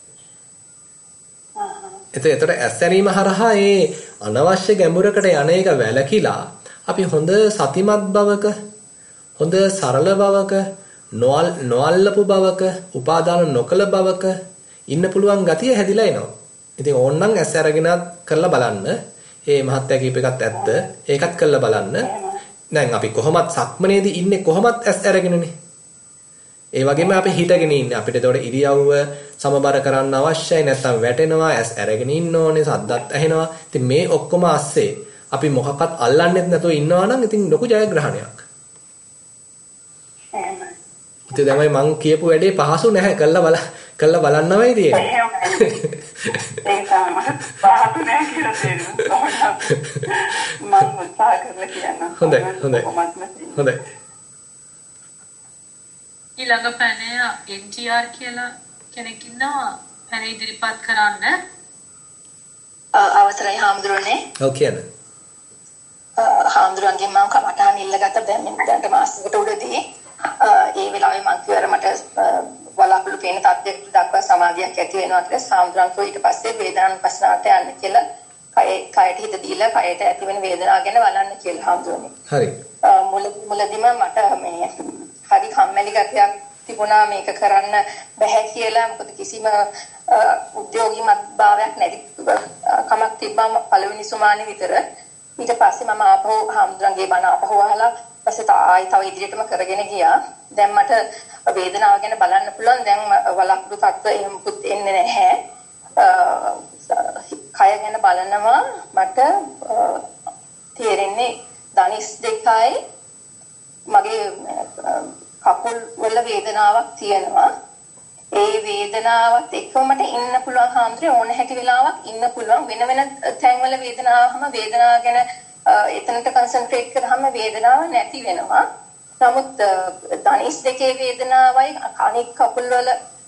එතකොට ඇස් ඇරීම හරහා ඒ අනවශ්‍ය ගැඹුරකට යන එක වැළකීලා අපි හොඳ සතිමත් බවක, හොඳ සරල බවක, නොඅල්ලපු බවක, උපාදාන නොකළ බවක ඉන්න පුළුවන් ගතිය හැදිලා එනවා. ඉතින් ඕනනම් ඇස් අරගෙන කරලා බලන්න. මේ මහත්ය කීප එකත් ඇත්ත. ඒකත් කරලා බලන්න. දැන් අපි කොහොමත් සක්මනේදී ඉන්නේ කොහොමත් ඇස් අරගෙනනේ. ඒ වගේම අපි හිටගෙන ඉන්නේ. අපිට ඒතකොට ඉරියව්ව සමබර කරන්න අවශ්‍යයි. නැත්නම් වැටෙනවා, ඇස් අරගෙන ඉන්න ඕනේ, සද්දත් ඇහෙනවා. ඉතින් මේ ඔක්කොම ASCII අපි මොකක්වත් අල්ලන්නෙත් නැතුව ඉන්නවා නම් ඉතින් ලොකු ජයග්‍රහණයක්. ඉතින් තමයි මං කියපු වැඩේ පහසු නැහැ. කළා බලන්නමයි තියෙන්නේ. ඒක තමයි පහසු නැහැ කියලා තේරෙනවා. මම උත්සාහ කරලා කියන්න. හොඳයි. ඊළඟ පැනේ NTR කියලා කෙනෙක් ඉන්නවා. පැනේ ඉදිරිපත් කරන්න. අවසරයි හාමුදුරනේ. ඔව් කියන්නේ. හාමුදුරන්ගෙන් මම කමටහන් ඉල්ලගත්ත දැන් මාසෙකට උඩදී ඒ වෙලාවේ මම කිව්වර මට වලාකුළු පේන තත්ත්වයකට දක්වා සමාධියක් ඇති වෙනවා කියලා සාමුද්‍රංකෝ ඊට පස්සේ වේදනානුපස්සනාවට යන්න කියලා කයට හිත දීලා කයට ඇති වෙන වේදනාව ගැන බලන්න කියලා හාමුදුරනේ. හරි. මුලදීම මට මේ හරි කම්මැලි ගතියක් තිබුණා මේක කරන්න බැහැ කියලා. මොකද කිසිම උද්‍යෝගීමත් භාවයක් නැති කමක් තිබ්බම පළවෙනි සුමානේ විතර. ඊට පස්සේ මම ආපහු හාමුදුරන්ගේ බණ ආපහු අහලා පස්සේ තව ඉදිරියටම කරගෙන ගියා. දැන් මට වේදනාව ගැන බලන්න පුළුවන්. දැන් වලාකුළු තත්ත්ව එහෙම මුකුත් එන්නේ නැහැ. කය ගැන බලනවා මට තේරෙන්නේ ධනිස් දෙකයි මගේ කකුල් වල වේදනාවක් තියෙනවා. ඒ වේදනාවත් එක්කම මට ඉන්න පුළුවන් හාමුදුරේ ඕන හැටි වෙලාවක් ඉන්න පුළුවන්. වෙන තැන්වල වේදනාවම වේදනාව ගැන එතනට කන්සන්ට්‍රේට් කරාම වේදනාව නැති වෙනවා. නමුත් ධනිස් දෙකේ වේදනාවයි අනෙක් කකුල් වල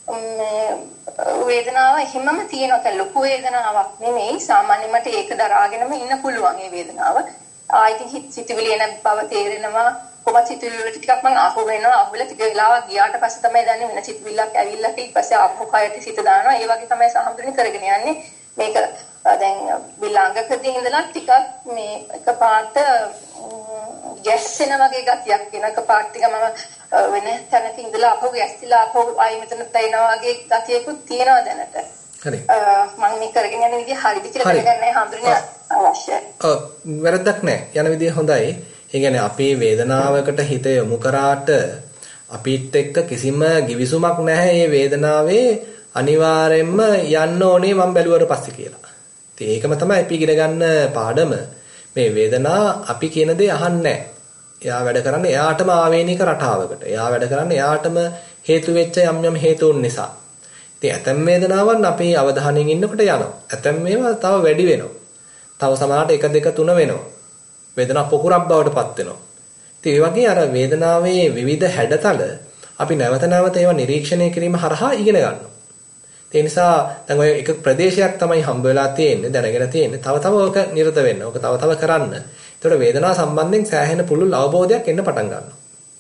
වේදනාව හිමම තියෙනවා. ඒක ලොකු වේදනාවක් නෙමෙයි. සාමාන්‍ය මට ඒක දරාගෙනම ඉන්න පුළුවන් මේ වේදනාව. ආයිත් සිතුවිලි එන බව තේරෙනවා. කොහොමද සිතුවිලි වලට ටිකක් මම අහු වෙනවා. අහුවෙලා ටික වෙලාවක් ගියාට පස්සේ තමයි දන්නේ වෙන සිතුවිල්ලක් ඇවිල්ලා ඊට පස්සේ ආපහු කයට සිත දානවා. ඒ වගේ තමයි සාහම්දුනේ කරගෙන යන්නේ. මේක දැන් විලංගකදී ඉඳලා ටිකක් මේ එකපාරට ගැස්සෙන වගේ ගතියක් වෙන එකපාරට ටික මම වෙන තැනක ඉඳලා ආපහු ගැස්සිලා ආපහු ආයි මෙතනට එනවා වගේ ගතියකුත් තියෙනවා දැනට. හරි. මම මේ කරගෙන යන විදිහ හරිද කියලා දැනගන්න හාමුදුරනේ අවශ්‍යයි. ඔව් වැරද්දක් නැහැ. යන විදිහ හොඳයි. ඒ කියන්නේ අපේ වේදනාවකට හිත යොමු කරාට අපිත් එක්ක කිසිම givisුමක් නැහැ මේ වේදනාවේ අනිවාර්යෙන්ම යන්න ඕනේ මම බැලුවාට පස්සේ කියලා. ඉතින් ඒකම තමයි අපි ඉගෙන ගන්න පාඩම. මේ වේදනාව අපි කියන දේ අහන්නේ නැහැ. එයා වැඩ කරන්නේ එයාටම ආවේනික රටාවකට. එයා වැඩ කරන්නේ එයාටම හේතු වෙච්ච යම් හේතුන් නිසා. ඉතින් ඇතැම් වේදනාවන් අපි අවධානයෙන් ඉන්නකොට යනවා. ඇතැම් මේවා තව වැඩි වෙනවා. තව සමහරට 1 2 3 වෙනවා. වේදනා පොකුරක් බවට පත් වෙනවා. ඉතින් ඒ වගේ අර වේදනාවේ විවිධ හැඩතල අපි නැවත නැවත ඒවා නිරීක්ෂණය කිරීම හරහා ඉගෙන ගන්නවා. ඒ නිසා දැන් ඔය එක ප්‍රදේශයක් තමයි හම්බ වෙලා තියෙන්නේ දැනගෙන තියෙන්නේ. තව තව ඔක නිරත වෙන්න. ඔක තව තව කරන්න. ඒතකොට වේදනාව සම්බන්ධයෙන් සෑහෙන පුළුල් අවබෝධයක් එන්න පටන් ගන්නවා.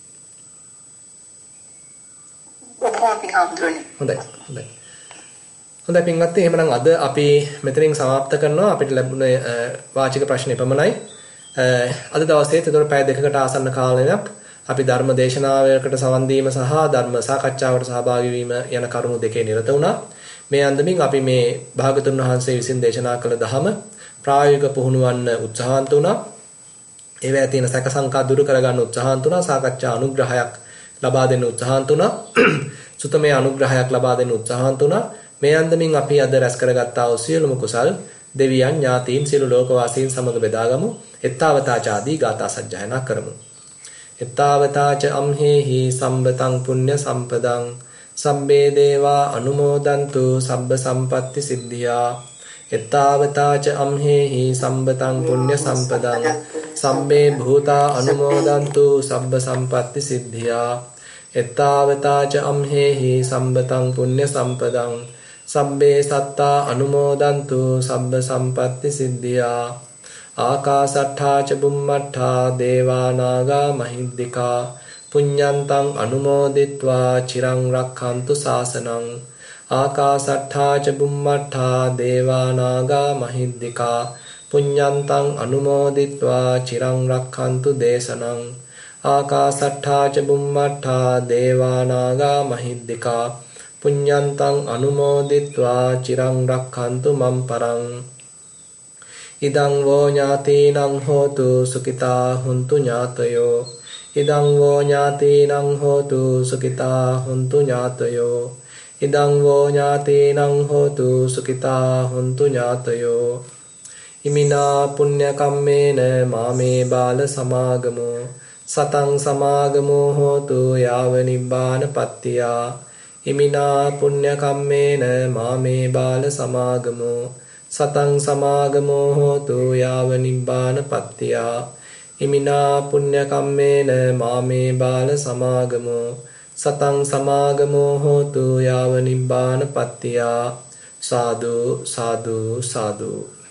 හොඳයි. හොඳයි පින්වත්නි එහෙනම් අද අපි මෙතනින් સમાપ્ત කරනවා. අපිට ලැබුණ වාචික ප්‍රශ්න එපමණයි. අද දවසේ ඒතකොට පැය දෙකකට ආසන්න කාලයක් අපි ධර්ම දේශනාවකට සවන් දීම සහ ධර්ම සාකච්ඡාවකට සහභාගී වීම යන කරුණු දෙකේ නිරත වුණා. මේ අන්දමින් අපි මේ භාගතුන් වහන්සේ විසින් දේශනා කළ ධහම ප්‍රායෝගික පුහුණුවන්න උත්සාහන්ත වුණා. ඒවැය තියෙන සැක සංකා දුරු කරගන්න උත්සාහන්ත වුණා. සාකච්ඡා අනුග්‍රහයක් ලබා දෙන්න උත්සාහන්ත වුණා. සුතමේ අනුග්‍රහයක් ලබා දෙන්න උත්සාහන්ත වුණා. මේ අන්දමින් අපි අද රැස් කරගත්තා වූ සියලුම කුසල් දෙවියන් ඥාතීන් සියලු ලෝකවාසීන් සමග බෙදාගමු. එත්තාවතාචාදී ගාථා සජ්ජායනා කරමු. එත්තාවතාච අම්හෙහි සම්බතං පුඤ්ඤ සම්පදං සම්බේ දේවා අනුමෝදන්තු සබ්බ සම්පatti සිද්ධියා. එත්තාවතාච අම්හෙහි සම්බතං පුඤ්ඤ සම්පදං සම්බේ භූතා අනුමෝදන්තු සබ්බ සම්පatti සිද්ධියා. එත්තාවතාච අම්හෙහි සම්බතං පුඤ්ඤ සම්පදං සම්බේ සත්තා අනුමෝදන්තු සබ්බ සම්පatti සිද්ධියා. ආකාසට්ඨා ච බුම්මට්ඨා දේවා නාග මහිද්దికා පුඤ්ඤන්තං අනුමෝදිත්වා චිරං රක්ඛන්තු ශාසනං. ආකාසට්ඨා ච බුම්මට්ඨා දේවා නාග මහිද්దికා පුඤ්ඤන්තං අනුමෝදිත්වා චිරං රක්ඛන්තු දේශනං. ආකාසට්ඨා ච බුම්මට්ඨා දේවා නාග මහිද්దికා පුඤ්ඤන්තං අනුමෝදිත්වා චිරං රක්ඛන්තු මම් පරං. ඉදං වෝ ඥාතීනං හෝතු සුඛිතා හුන්තු ඥාතයෝ. ඉදං වෝ ඥාතීනං හෝතු සුඛිතා හුන්තු ඥාතයෝ. ඉදං වෝ ඥාතීනං හෝතු සුඛිතා හුන්තු ඥාතයෝ. ඉමිනා පුඤ්ඤ කම්මේන මාමේ බාල සමාගමෝ සතං සමාගමෝ හෝතු යාව නිබ්බාන පත්තියා. ඉමිනා පුඤ්ඤ කම්මේන මාමේ බාල සමාගමෝ සතං සමාගමෝ හෝතු යාව නිබ්බාන පත්තියා. ඉමිනා පුඤ්ඤ කම්මේන මාමේ බාල සමාගමෝ සතං සමාගමෝ හෝතු යාව නිබ්බාන පත්තියා. සාදු සාදු සාදු.